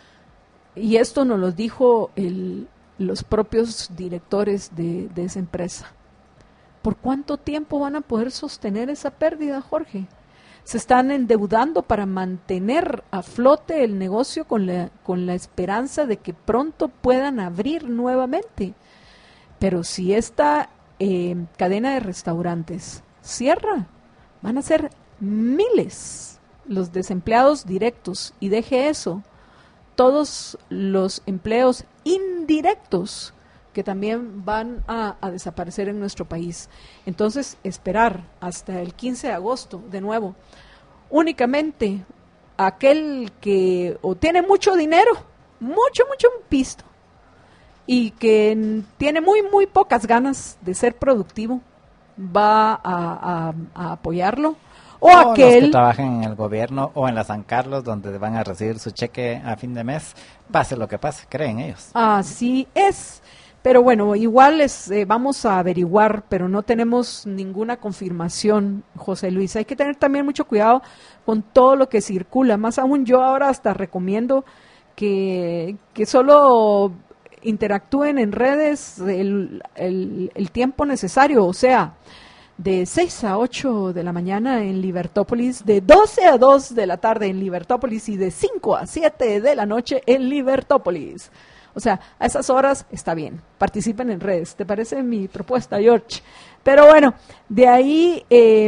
Y esto nos lo dijo el, los propios directores de, de esa empresa. ¿Por cuánto tiempo van a poder sostener esa pérdida, Jorge? Se están endeudando para mantener a flote el negocio con la, con la esperanza de que pronto puedan abrir nuevamente. Pero si esta eh, cadena de restaurantes cierra, van a ser miles los desempleados directos, y deje eso, todos los empleos indirectos que también van a, a desaparecer en nuestro país. Entonces, esperar hasta el quince de agosto, de nuevo, únicamente aquel que o tiene mucho dinero, mucho, mucho pisto, y que tiene muy, muy pocas ganas de ser productivo, va a, a, a apoyarlo, O, o aquel... los que trabajen en el gobierno o en la San Carlos, donde van a recibir su cheque a fin de mes, pase lo que pase, creen ellos. Así es. Pero bueno, igual es, eh, vamos a averiguar, pero no tenemos ninguna confirmación, José Luis. Hay que tener también mucho cuidado con todo lo que circula. Más aún, yo ahora hasta recomiendo que, que solo interactúen en redes el, el, el tiempo necesario, o sea, de seis a ocho de la mañana en Libertópolis, de doce a dos de la tarde en Libertópolis y de cinco a siete de la noche en Libertópolis. O sea, a esas horas está bien, participen en redes. ¿Te parece mi propuesta, George? Pero bueno, de ahí eh,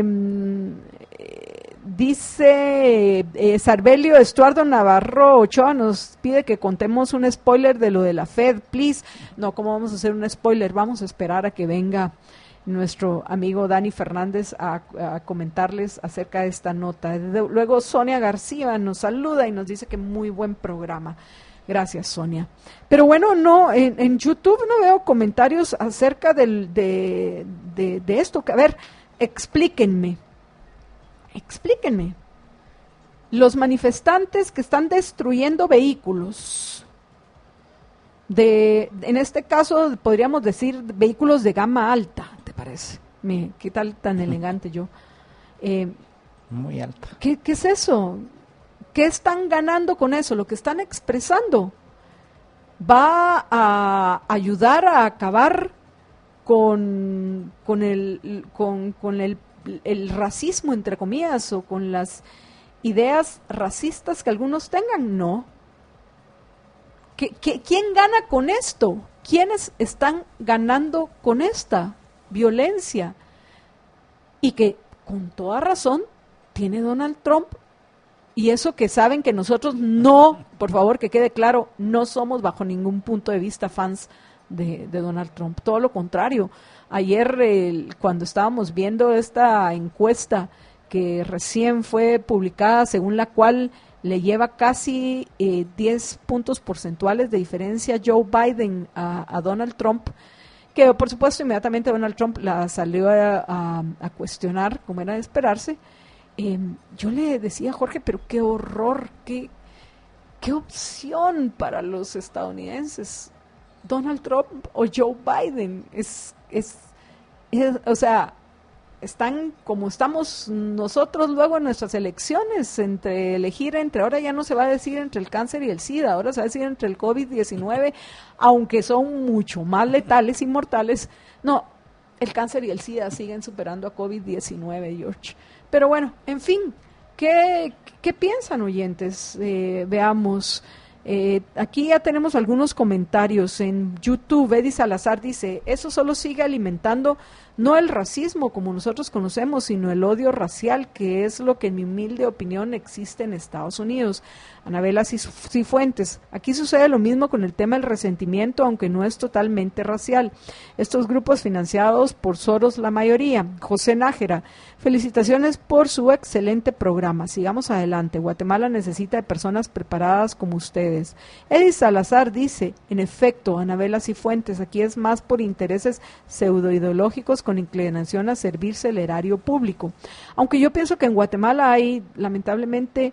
dice eh, Sarbelio Estuardo Navarro Ochoa, nos pide que contemos un spoiler de lo de la Fed, please. No, ¿cómo vamos a hacer un spoiler? Vamos a esperar a que venga nuestro amigo Dani Fernández a, a comentarles acerca de esta nota. Luego Sonia García nos saluda y nos dice que muy buen programa. Gracias, Sonia. Pero bueno, no, en, en YouTube no veo comentarios acerca del, de, de, de esto. A ver, explíquenme. Explíquenme. Los manifestantes que están destruyendo vehículos, de, en este caso podríamos decir vehículos de gama alta, ¿te parece? Me, ¿qué tal tan elegante yo? Eh, Muy alta. ¿qué, ¿Qué es eso? ¿Qué están ganando con eso? Lo que están expresando va a ayudar a acabar con, con, el, con, con el, el racismo, entre comillas, o con las ideas racistas que algunos tengan. No. ¿Qué, qué, ¿Quién gana con esto? ¿Quiénes están ganando con esta violencia? Y que con toda razón tiene Donald Trump. Y eso que saben que nosotros no, por favor que quede claro, no somos bajo ningún punto de vista fans de, de Donald Trump. Todo lo contrario. Ayer eh, cuando estábamos viendo esta encuesta que recién fue publicada, según la cual le lleva casi eh, diez puntos porcentuales de diferencia Joe Biden a, a Donald Trump, que por supuesto inmediatamente Donald Trump la salió a, a, a cuestionar, como era de esperarse. Eh, yo le decía a Jorge, pero qué horror, qué, qué opción para los estadounidenses, Donald Trump o Joe Biden. Es, es, es, o sea, están como estamos nosotros luego en nuestras elecciones, entre elegir entre, ahora ya no se va a decir entre el cáncer y el SIDA, ahora se va a decir entre el COVID diecinueve, aunque son mucho más letales y mortales. No, el cáncer y el SIDA siguen superando a COVID diecinueve, George. Pero bueno, en fin, ¿qué, qué piensan, oyentes? Eh, veamos, eh, aquí ya tenemos algunos comentarios en YouTube. Eddie Salazar dice, eso solo sigue alimentando no el racismo como nosotros conocemos, sino el odio racial, que es lo que en mi humilde opinión existe en Estados Unidos. Anabela Cifuentes, aquí sucede lo mismo con el tema del resentimiento, aunque no es totalmente racial. Estos grupos financiados por Soros la mayoría. José Nájera, felicitaciones por su excelente programa. Sigamos adelante. Guatemala necesita de personas preparadas como ustedes. Edith Salazar dice, en efecto, Anabela Cifuentes, aquí es más por intereses pseudoideológicos con inclinación a servirse el erario público. Aunque yo pienso que en Guatemala hay, lamentablemente,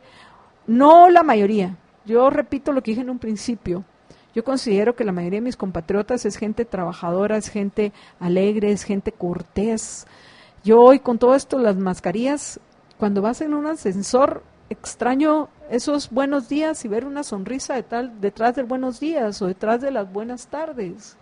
no la mayoría. Yo repito lo que dije en un principio. Yo considero que la mayoría de mis compatriotas es gente trabajadora, es gente alegre, es gente cortés. Yo hoy con todo esto, las mascarillas, cuando vas en un ascensor, extraño esos buenos días y ver una sonrisa de tal, detrás del buenos días o detrás de las buenas tardes.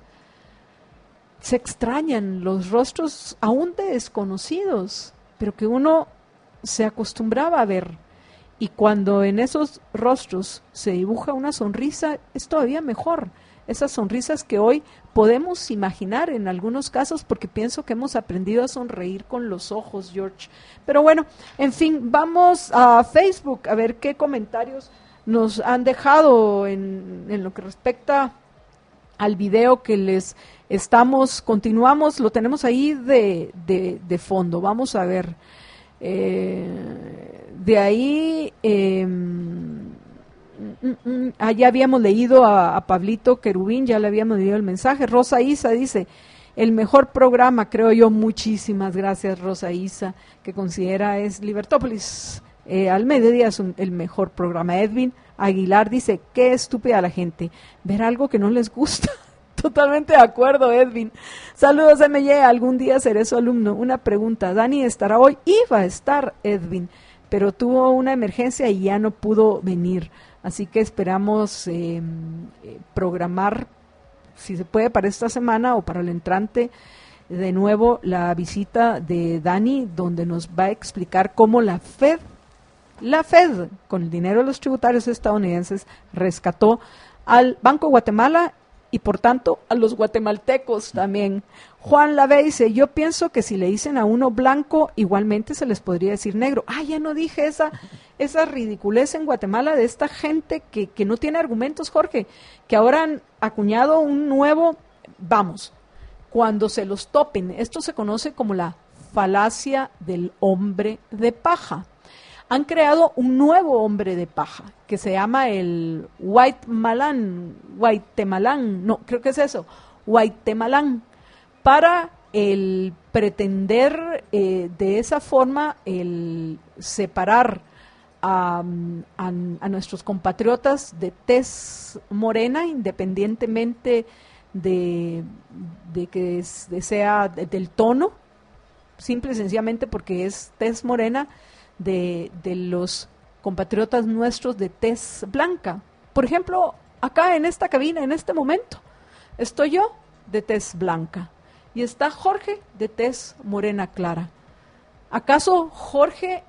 Se extrañan los rostros aún de desconocidos, pero que uno se acostumbraba a ver. Y cuando en esos rostros se dibuja una sonrisa, es todavía mejor. Esas sonrisas que hoy podemos imaginar en algunos casos, porque pienso que hemos aprendido a sonreír con los ojos, George. Pero bueno, en fin, vamos a Facebook a ver qué comentarios nos han dejado en, en lo que respecta al video que les estamos, continuamos, lo tenemos ahí de, de, de fondo. Vamos a ver. Eh, de ahí, eh, mm, mm, ah, ya habíamos leído a, a Pablito Querubín, ya le habíamos leído el mensaje. Rosa Isa dice, el mejor programa, creo yo. Muchísimas gracias, Rosa Isa, que considera es Libertópolis eh, al mediodía es un, el mejor programa. Edwin Aguilar dice, qué estúpida la gente, ver algo que no les gusta. Totalmente de acuerdo, Edwin. Saludos, M Y, algún día seré su alumno. Una pregunta, Dani estará hoy, iba a estar, Edwin, pero tuvo una emergencia y ya no pudo venir, así que esperamos eh, programar, si se puede, para esta semana o para el entrante, de nuevo la visita de Dani, donde nos va a explicar cómo la Fed, la Fed, con el dinero de los tributarios estadounidenses, rescató al Banco de Guatemala y por tanto a los guatemaltecos también. Juan Lave dice, yo pienso que si le dicen a uno blanco, igualmente se les podría decir negro. Ah, ya no dije esa, esa ridiculez en Guatemala de esta gente que, que no tiene argumentos, Jorge, que ahora han acuñado un nuevo, vamos, cuando se los topen, esto se conoce como la falacia del hombre de paja. Han creado un nuevo hombre de paja que se llama el Guatemalán, Guatemalán, no, creo que es eso, Guatemalán, para el pretender eh, de esa forma el separar a, a, a nuestros compatriotas de tez morena, independientemente de, de que es, de sea de, del tono, simple y sencillamente porque es tez morena, de, de los compatriotas nuestros de tez blanca. Por ejemplo, acá en esta cabina, en este momento, estoy yo de tez blanca y está Jorge de tez morena clara. ¿Acaso Jorge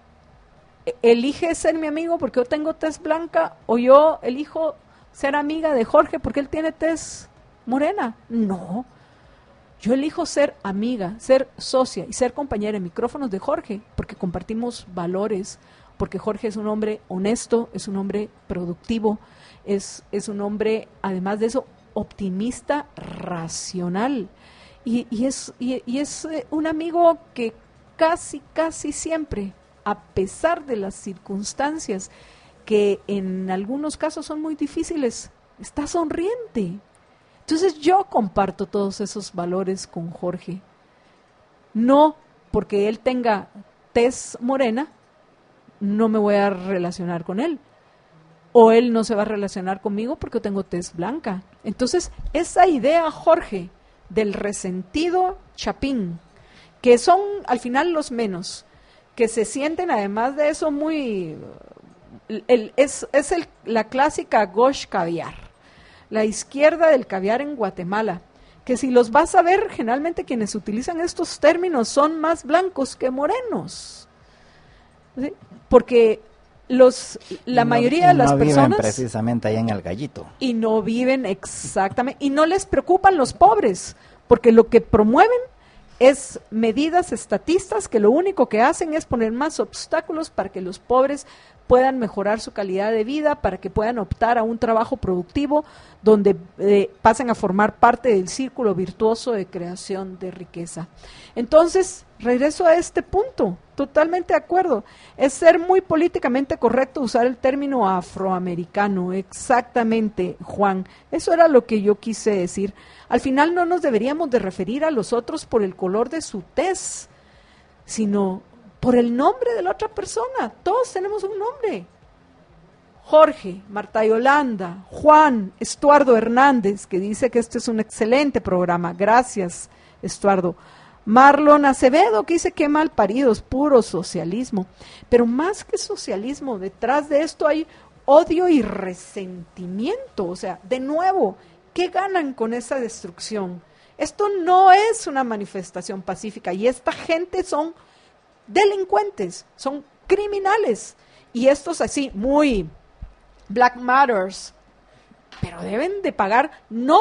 elige ser mi amigo porque yo tengo tez blanca o yo elijo ser amiga de Jorge porque él tiene tez morena? No. Yo elijo ser amiga, ser socia y ser compañera de micrófonos de Jorge, porque compartimos valores, porque Jorge es un hombre honesto, es un hombre productivo, es, es un hombre, además de eso, optimista, racional. Y, y, es, y, y es un amigo que casi, casi siempre, a pesar de las circunstancias que en algunos casos son muy difíciles, está sonriente. Entonces yo comparto todos esos valores con Jorge, no porque él tenga tez morena, no me voy a relacionar con él, o él no se va a relacionar conmigo porque yo tengo tez blanca. Entonces esa idea, Jorge, del resentido chapín, que son al final los menos, que se sienten además de eso muy, el, es, es el, la clásica gauche caviar, la izquierda del caviar en Guatemala, que si los vas a ver, generalmente quienes utilizan estos términos son más blancos que morenos, ¿sí? Porque los la no, mayoría de las no personas viven precisamente allá en el Gallito y no viven exactamente y no les preocupan los pobres, porque lo que promueven es medidas estatistas que lo único que hacen es poner más obstáculos para que los pobres puedan mejorar su calidad de vida, para que puedan optar a un trabajo productivo donde eh, pasen a formar parte del círculo virtuoso de creación de riqueza. Entonces, regreso a este punto, totalmente de acuerdo. Es ser muy políticamente correcto usar el término afroamericano, exactamente, Juan. Eso era lo que yo quise decir. Al final no nos deberíamos de referir a los otros por el color de su tez, sino por el nombre de la otra persona. Todos tenemos un nombre. Jorge, Marta Yolanda, Juan, Estuardo Hernández, que dice que este es un excelente programa. Gracias, Estuardo. Marlon Acevedo, que dice que mal paridos, puro socialismo. Pero más que socialismo, detrás de esto hay odio y resentimiento. O sea, de nuevo, ¿qué ganan con esa destrucción? Esto no es una manifestación pacífica y esta gente son delincuentes, son criminales, y estos así, muy Black Matters, pero deben de pagar no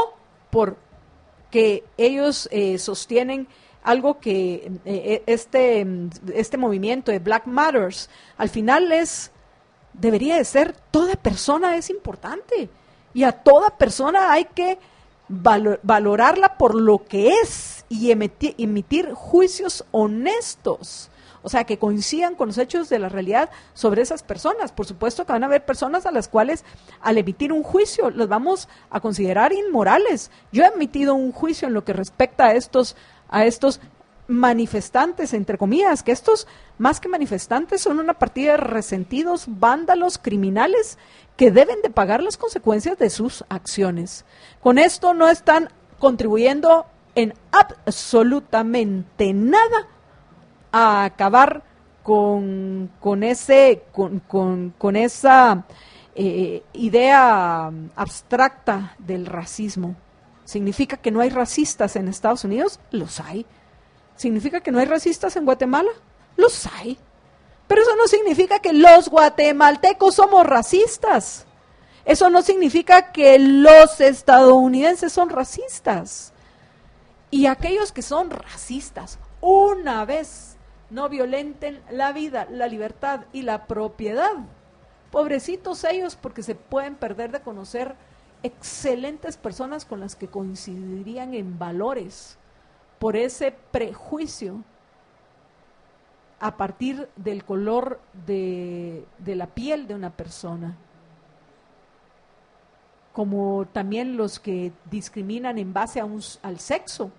porque ellos eh, sostienen algo que eh, este, este movimiento de Black Matters, al final es, debería de ser, toda persona es importante, y a toda persona hay que valor, valorarla por lo que es, y emitir, emitir juicios honestos. o sea, que coincidan con los hechos de la realidad sobre esas personas. Por supuesto que van a haber personas a las cuales al emitir un juicio los vamos a considerar inmorales. Yo he emitido un juicio en lo que respecta a estos, a estos manifestantes, entre comillas, que estos más que manifestantes son una partida de resentidos, vándalos, criminales que deben de pagar las consecuencias de sus acciones. Con esto no están contribuyendo en absolutamente nada a acabar con, con ese con, con, con esa eh, idea abstracta del racismo. ¿Significa que no hay racistas en Estados Unidos? Los hay. ¿Significa que no hay racistas en Guatemala? Los hay. Pero eso no significa que los guatemaltecos somos racistas. Eso no significa que los estadounidenses son racistas. Y aquellos que son racistas, una vez no violenten la vida, la libertad y la propiedad, pobrecitos ellos, porque se pueden perder de conocer excelentes personas con las que coincidirían en valores por ese prejuicio a partir del color de, de la piel de una persona, como también los que discriminan en base a un, al sexo.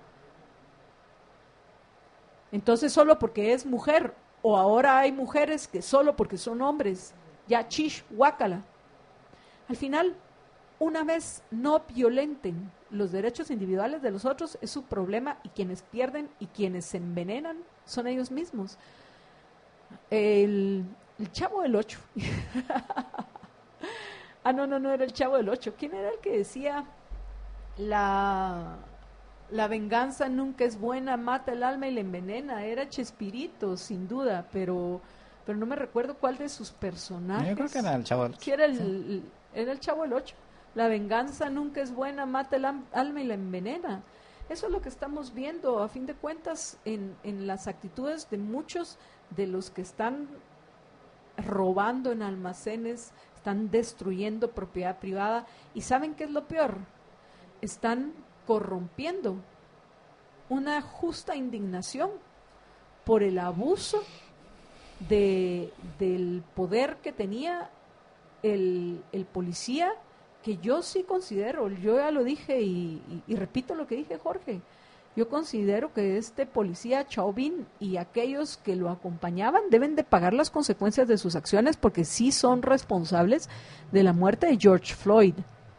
Entonces, solo porque es mujer, o ahora hay mujeres que solo porque son hombres, ya chish, guácala. Al final, una vez no violenten los derechos individuales de los otros, es su problema, y quienes pierden y quienes se envenenan son ellos mismos. El, el Chavo del Ocho. ah, no, no, no era el Chavo del Ocho. ¿Quién era el que decía la, la venganza nunca es buena, mata el alma y la envenena? Era Chespirito, sin duda, pero, pero no me recuerdo cuál de sus personajes. Yo creo que era el Chavo del Ocho. ¿Quién era el, el, era el Chavo del Ocho? La venganza nunca es buena, mata el alma y la envenena. Eso es lo que estamos viendo, a fin de cuentas, en, en las actitudes de muchos de los que están robando en almacenes, están destruyendo propiedad privada. ¿Y saben qué es lo peor? Están corrompiendo una justa indignación por el abuso de, del poder que tenía el, el policía, que yo sí considero, yo ya lo dije y, y, y repito lo que dije, Jorge, yo considero que este policía Chauvin y aquellos que lo acompañaban deben de pagar las consecuencias de sus acciones, porque sí son responsables de la muerte de George Floyd,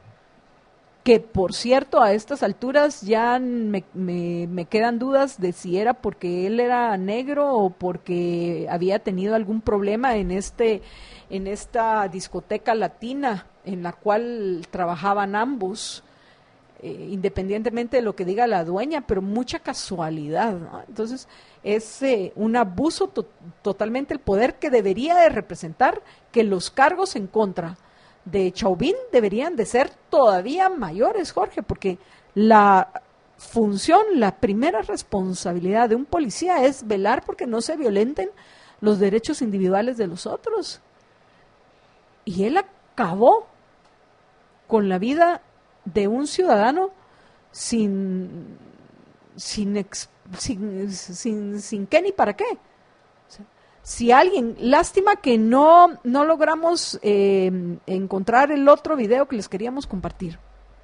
que por cierto a estas alturas ya me, me, me quedan dudas de si era porque él era negro o porque había tenido algún problema en este en esta discoteca latina en la cual trabajaban ambos, eh, independientemente de lo que diga la dueña, pero mucha casualidad, ¿no? Entonces es eh, un abuso to- totalmente el poder que debería de representar que los cargos en contra de Chauvin deberían de ser todavía mayores, Jorge, porque la función, la primera responsabilidad de un policía es velar porque no se violenten los derechos individuales de los otros. Y él acabó con la vida de un ciudadano sin sin, ex, sin, sin, sin qué ni para qué. O sea, si alguien, lástima que no, no logramos eh, encontrar el otro video que les queríamos compartir,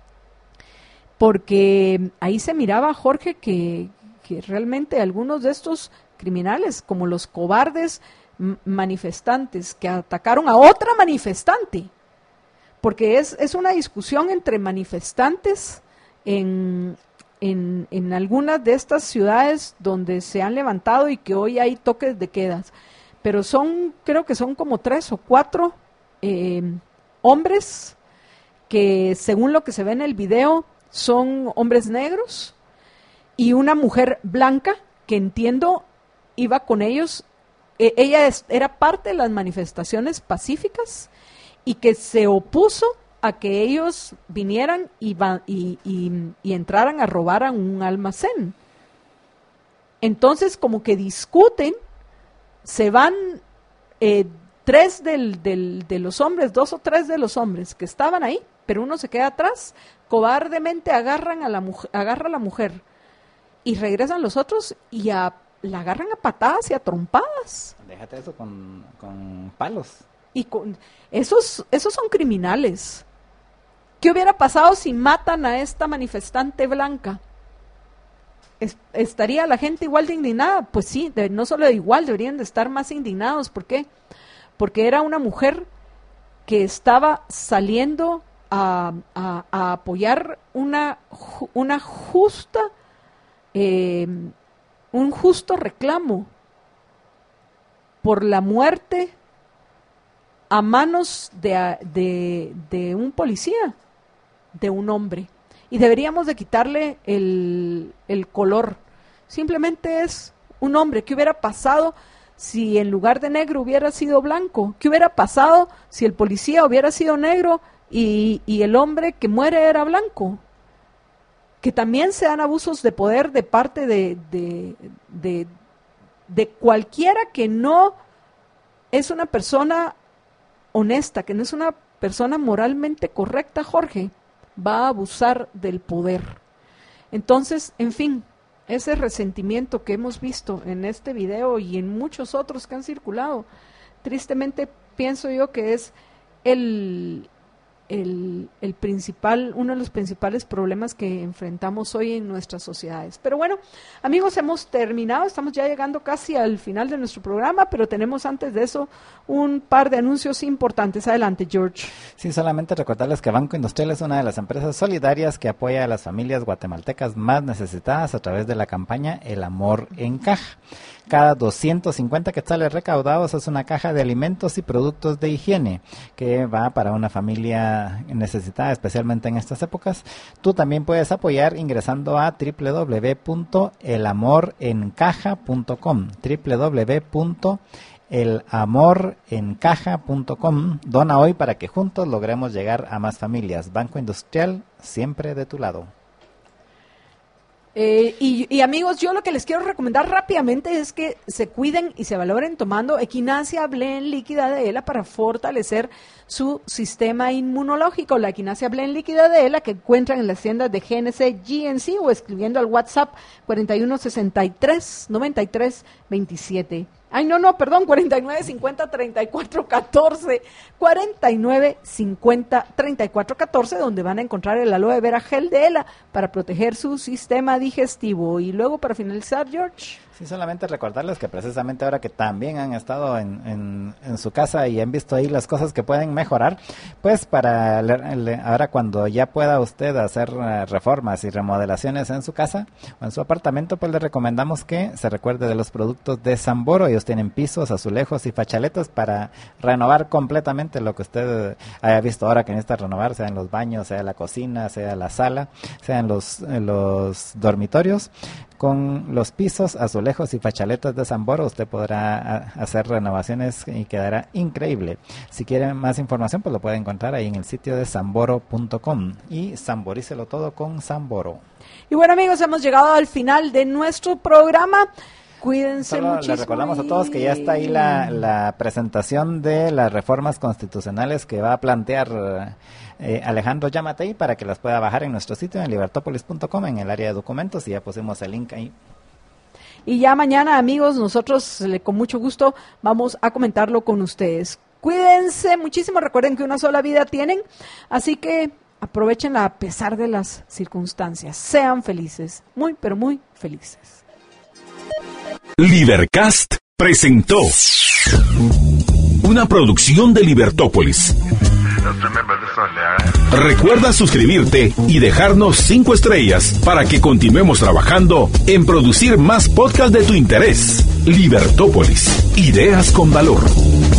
porque ahí se miraba, Jorge, que, que realmente algunos de estos criminales, como los cobardes manifestantes que atacaron a otra manifestante, porque es, es una discusión entre manifestantes en, en, en algunas de estas ciudades donde se han levantado y que hoy hay toques de quedas, pero son, creo que son como tres o cuatro eh, hombres que, según lo que se ve en el video, son hombres negros y una mujer blanca que entiendo iba con ellos. Eh, ella es, era parte de las manifestaciones pacíficas y que se opuso a que ellos vinieran y, va, y, y, y entraran a robar a un almacén. Entonces, como que discuten, se van eh, tres del, del, de los hombres, dos o tres de los hombres que estaban ahí, pero uno se queda atrás, cobardemente agarran a la mujer, agarra a la mujer y regresan los otros y a la agarran a patadas y a trompadas. Déjate eso con, con palos. Y con esos, esos son criminales. ¿Qué hubiera pasado si matan a esta manifestante blanca? Es, ¿Estaría la gente igual de indignada? Pues sí, de, no solo de igual, deberían de estar más indignados. ¿Por qué? Porque era una mujer que estaba saliendo a, a, a apoyar una, una justa, eh, un justo reclamo por la muerte a manos de, de, de un policía, de un hombre. Y deberíamos de quitarle el, el color. Simplemente es un hombre. ¿Qué hubiera pasado si en lugar de negro hubiera sido blanco? ¿Qué hubiera pasado si el policía hubiera sido negro y, y el hombre que muere era blanco? Que también se dan abusos de poder de parte de, de, de, de cualquiera que no es una persona honesta, que no es una persona moralmente correcta, Jorge, va a abusar del poder. Entonces, en fin, ese resentimiento que hemos visto en este video y en muchos otros que han circulado, tristemente pienso yo que es el, el, el principal, uno de los principales problemas que enfrentamos hoy en nuestras sociedades. Pero bueno, amigos, hemos terminado, estamos ya llegando casi al final de nuestro programa, pero tenemos antes de eso un par de anuncios importantes. Adelante, George. Sí, solamente recordarles que Banco Industrial es una de las empresas solidarias que apoya a las familias guatemaltecas más necesitadas a través de la campaña El Amor en Caja. Cada doscientos cincuenta quetzales recaudados es una caja de alimentos y productos de higiene que va para una familia necesitada, especialmente en estas épocas. Tú también puedes apoyar ingresando a doble u doble u doble u punto el amor en caja punto com, doble u doble u doble u punto el amor en caja punto com. Dona hoy para que juntos logremos llegar a más familias. Banco Industrial, siempre de tu lado. Eh, y, y amigos, yo lo que les quiero recomendar rápidamente es que se cuiden y se valoren tomando Equinacia Blend líquida de ELA para fortalecer su sistema inmunológico. La Equinacia Blend líquida de ELA que encuentran en las tiendas de G N C, G N C o escribiendo al WhatsApp cuarenta y uno sesenta y tres noventa y tres veintisiete. Ay, no, no, perdón, cuarenta y nueve cincuenta treinta y cuatro catorce, cuarenta y nueve cincuenta treinta y cuatro catorce, donde van a encontrar el aloe vera gel de ELA para proteger su sistema digestivo. Y luego, para finalizar, George. Sí, solamente recordarles que precisamente ahora que también han estado en, en, en su casa y han visto ahí las cosas que pueden mejorar, pues para le, le, ahora cuando ya pueda usted hacer uh, reformas y remodelaciones en su casa o en su apartamento, pues le recomendamos que se recuerde de los productos de Samboro. Ellos tienen pisos, azulejos y fachaletas para renovar completamente lo que usted haya visto ahora que necesita renovar, sea en los baños, sea en la cocina, sea en la sala, sea en los, en los dormitorios. Con los pisos, azulejos y fachaletas de Samboro usted podrá a, hacer renovaciones y quedará increíble. Si quiere más información, pues lo puede encontrar ahí en el sitio de samboro punto com y samborícelo todo con Samboro. Y bueno, amigos, hemos llegado al final de nuestro programa. Cuídense Solo muchísimo. Les recordamos a todos que ya está ahí la, la presentación de las reformas constitucionales que va a plantear eh, Alejandro Yamatei para que las pueda bajar en nuestro sitio en libertópolis punto com en el área de documentos y ya pusimos el link ahí. Y ya mañana, amigos, nosotros eh, con mucho gusto vamos a comentarlo con ustedes. Cuídense muchísimo, recuerden que una sola vida tienen, así que aprovechenla a pesar de las circunstancias. Sean felices, muy, pero muy felices. Libercast presentó una producción de Libertópolis. Recuerda suscribirte y dejarnos cinco estrellas para que continuemos trabajando en producir más podcasts de tu interés. Libertópolis, ideas con valor.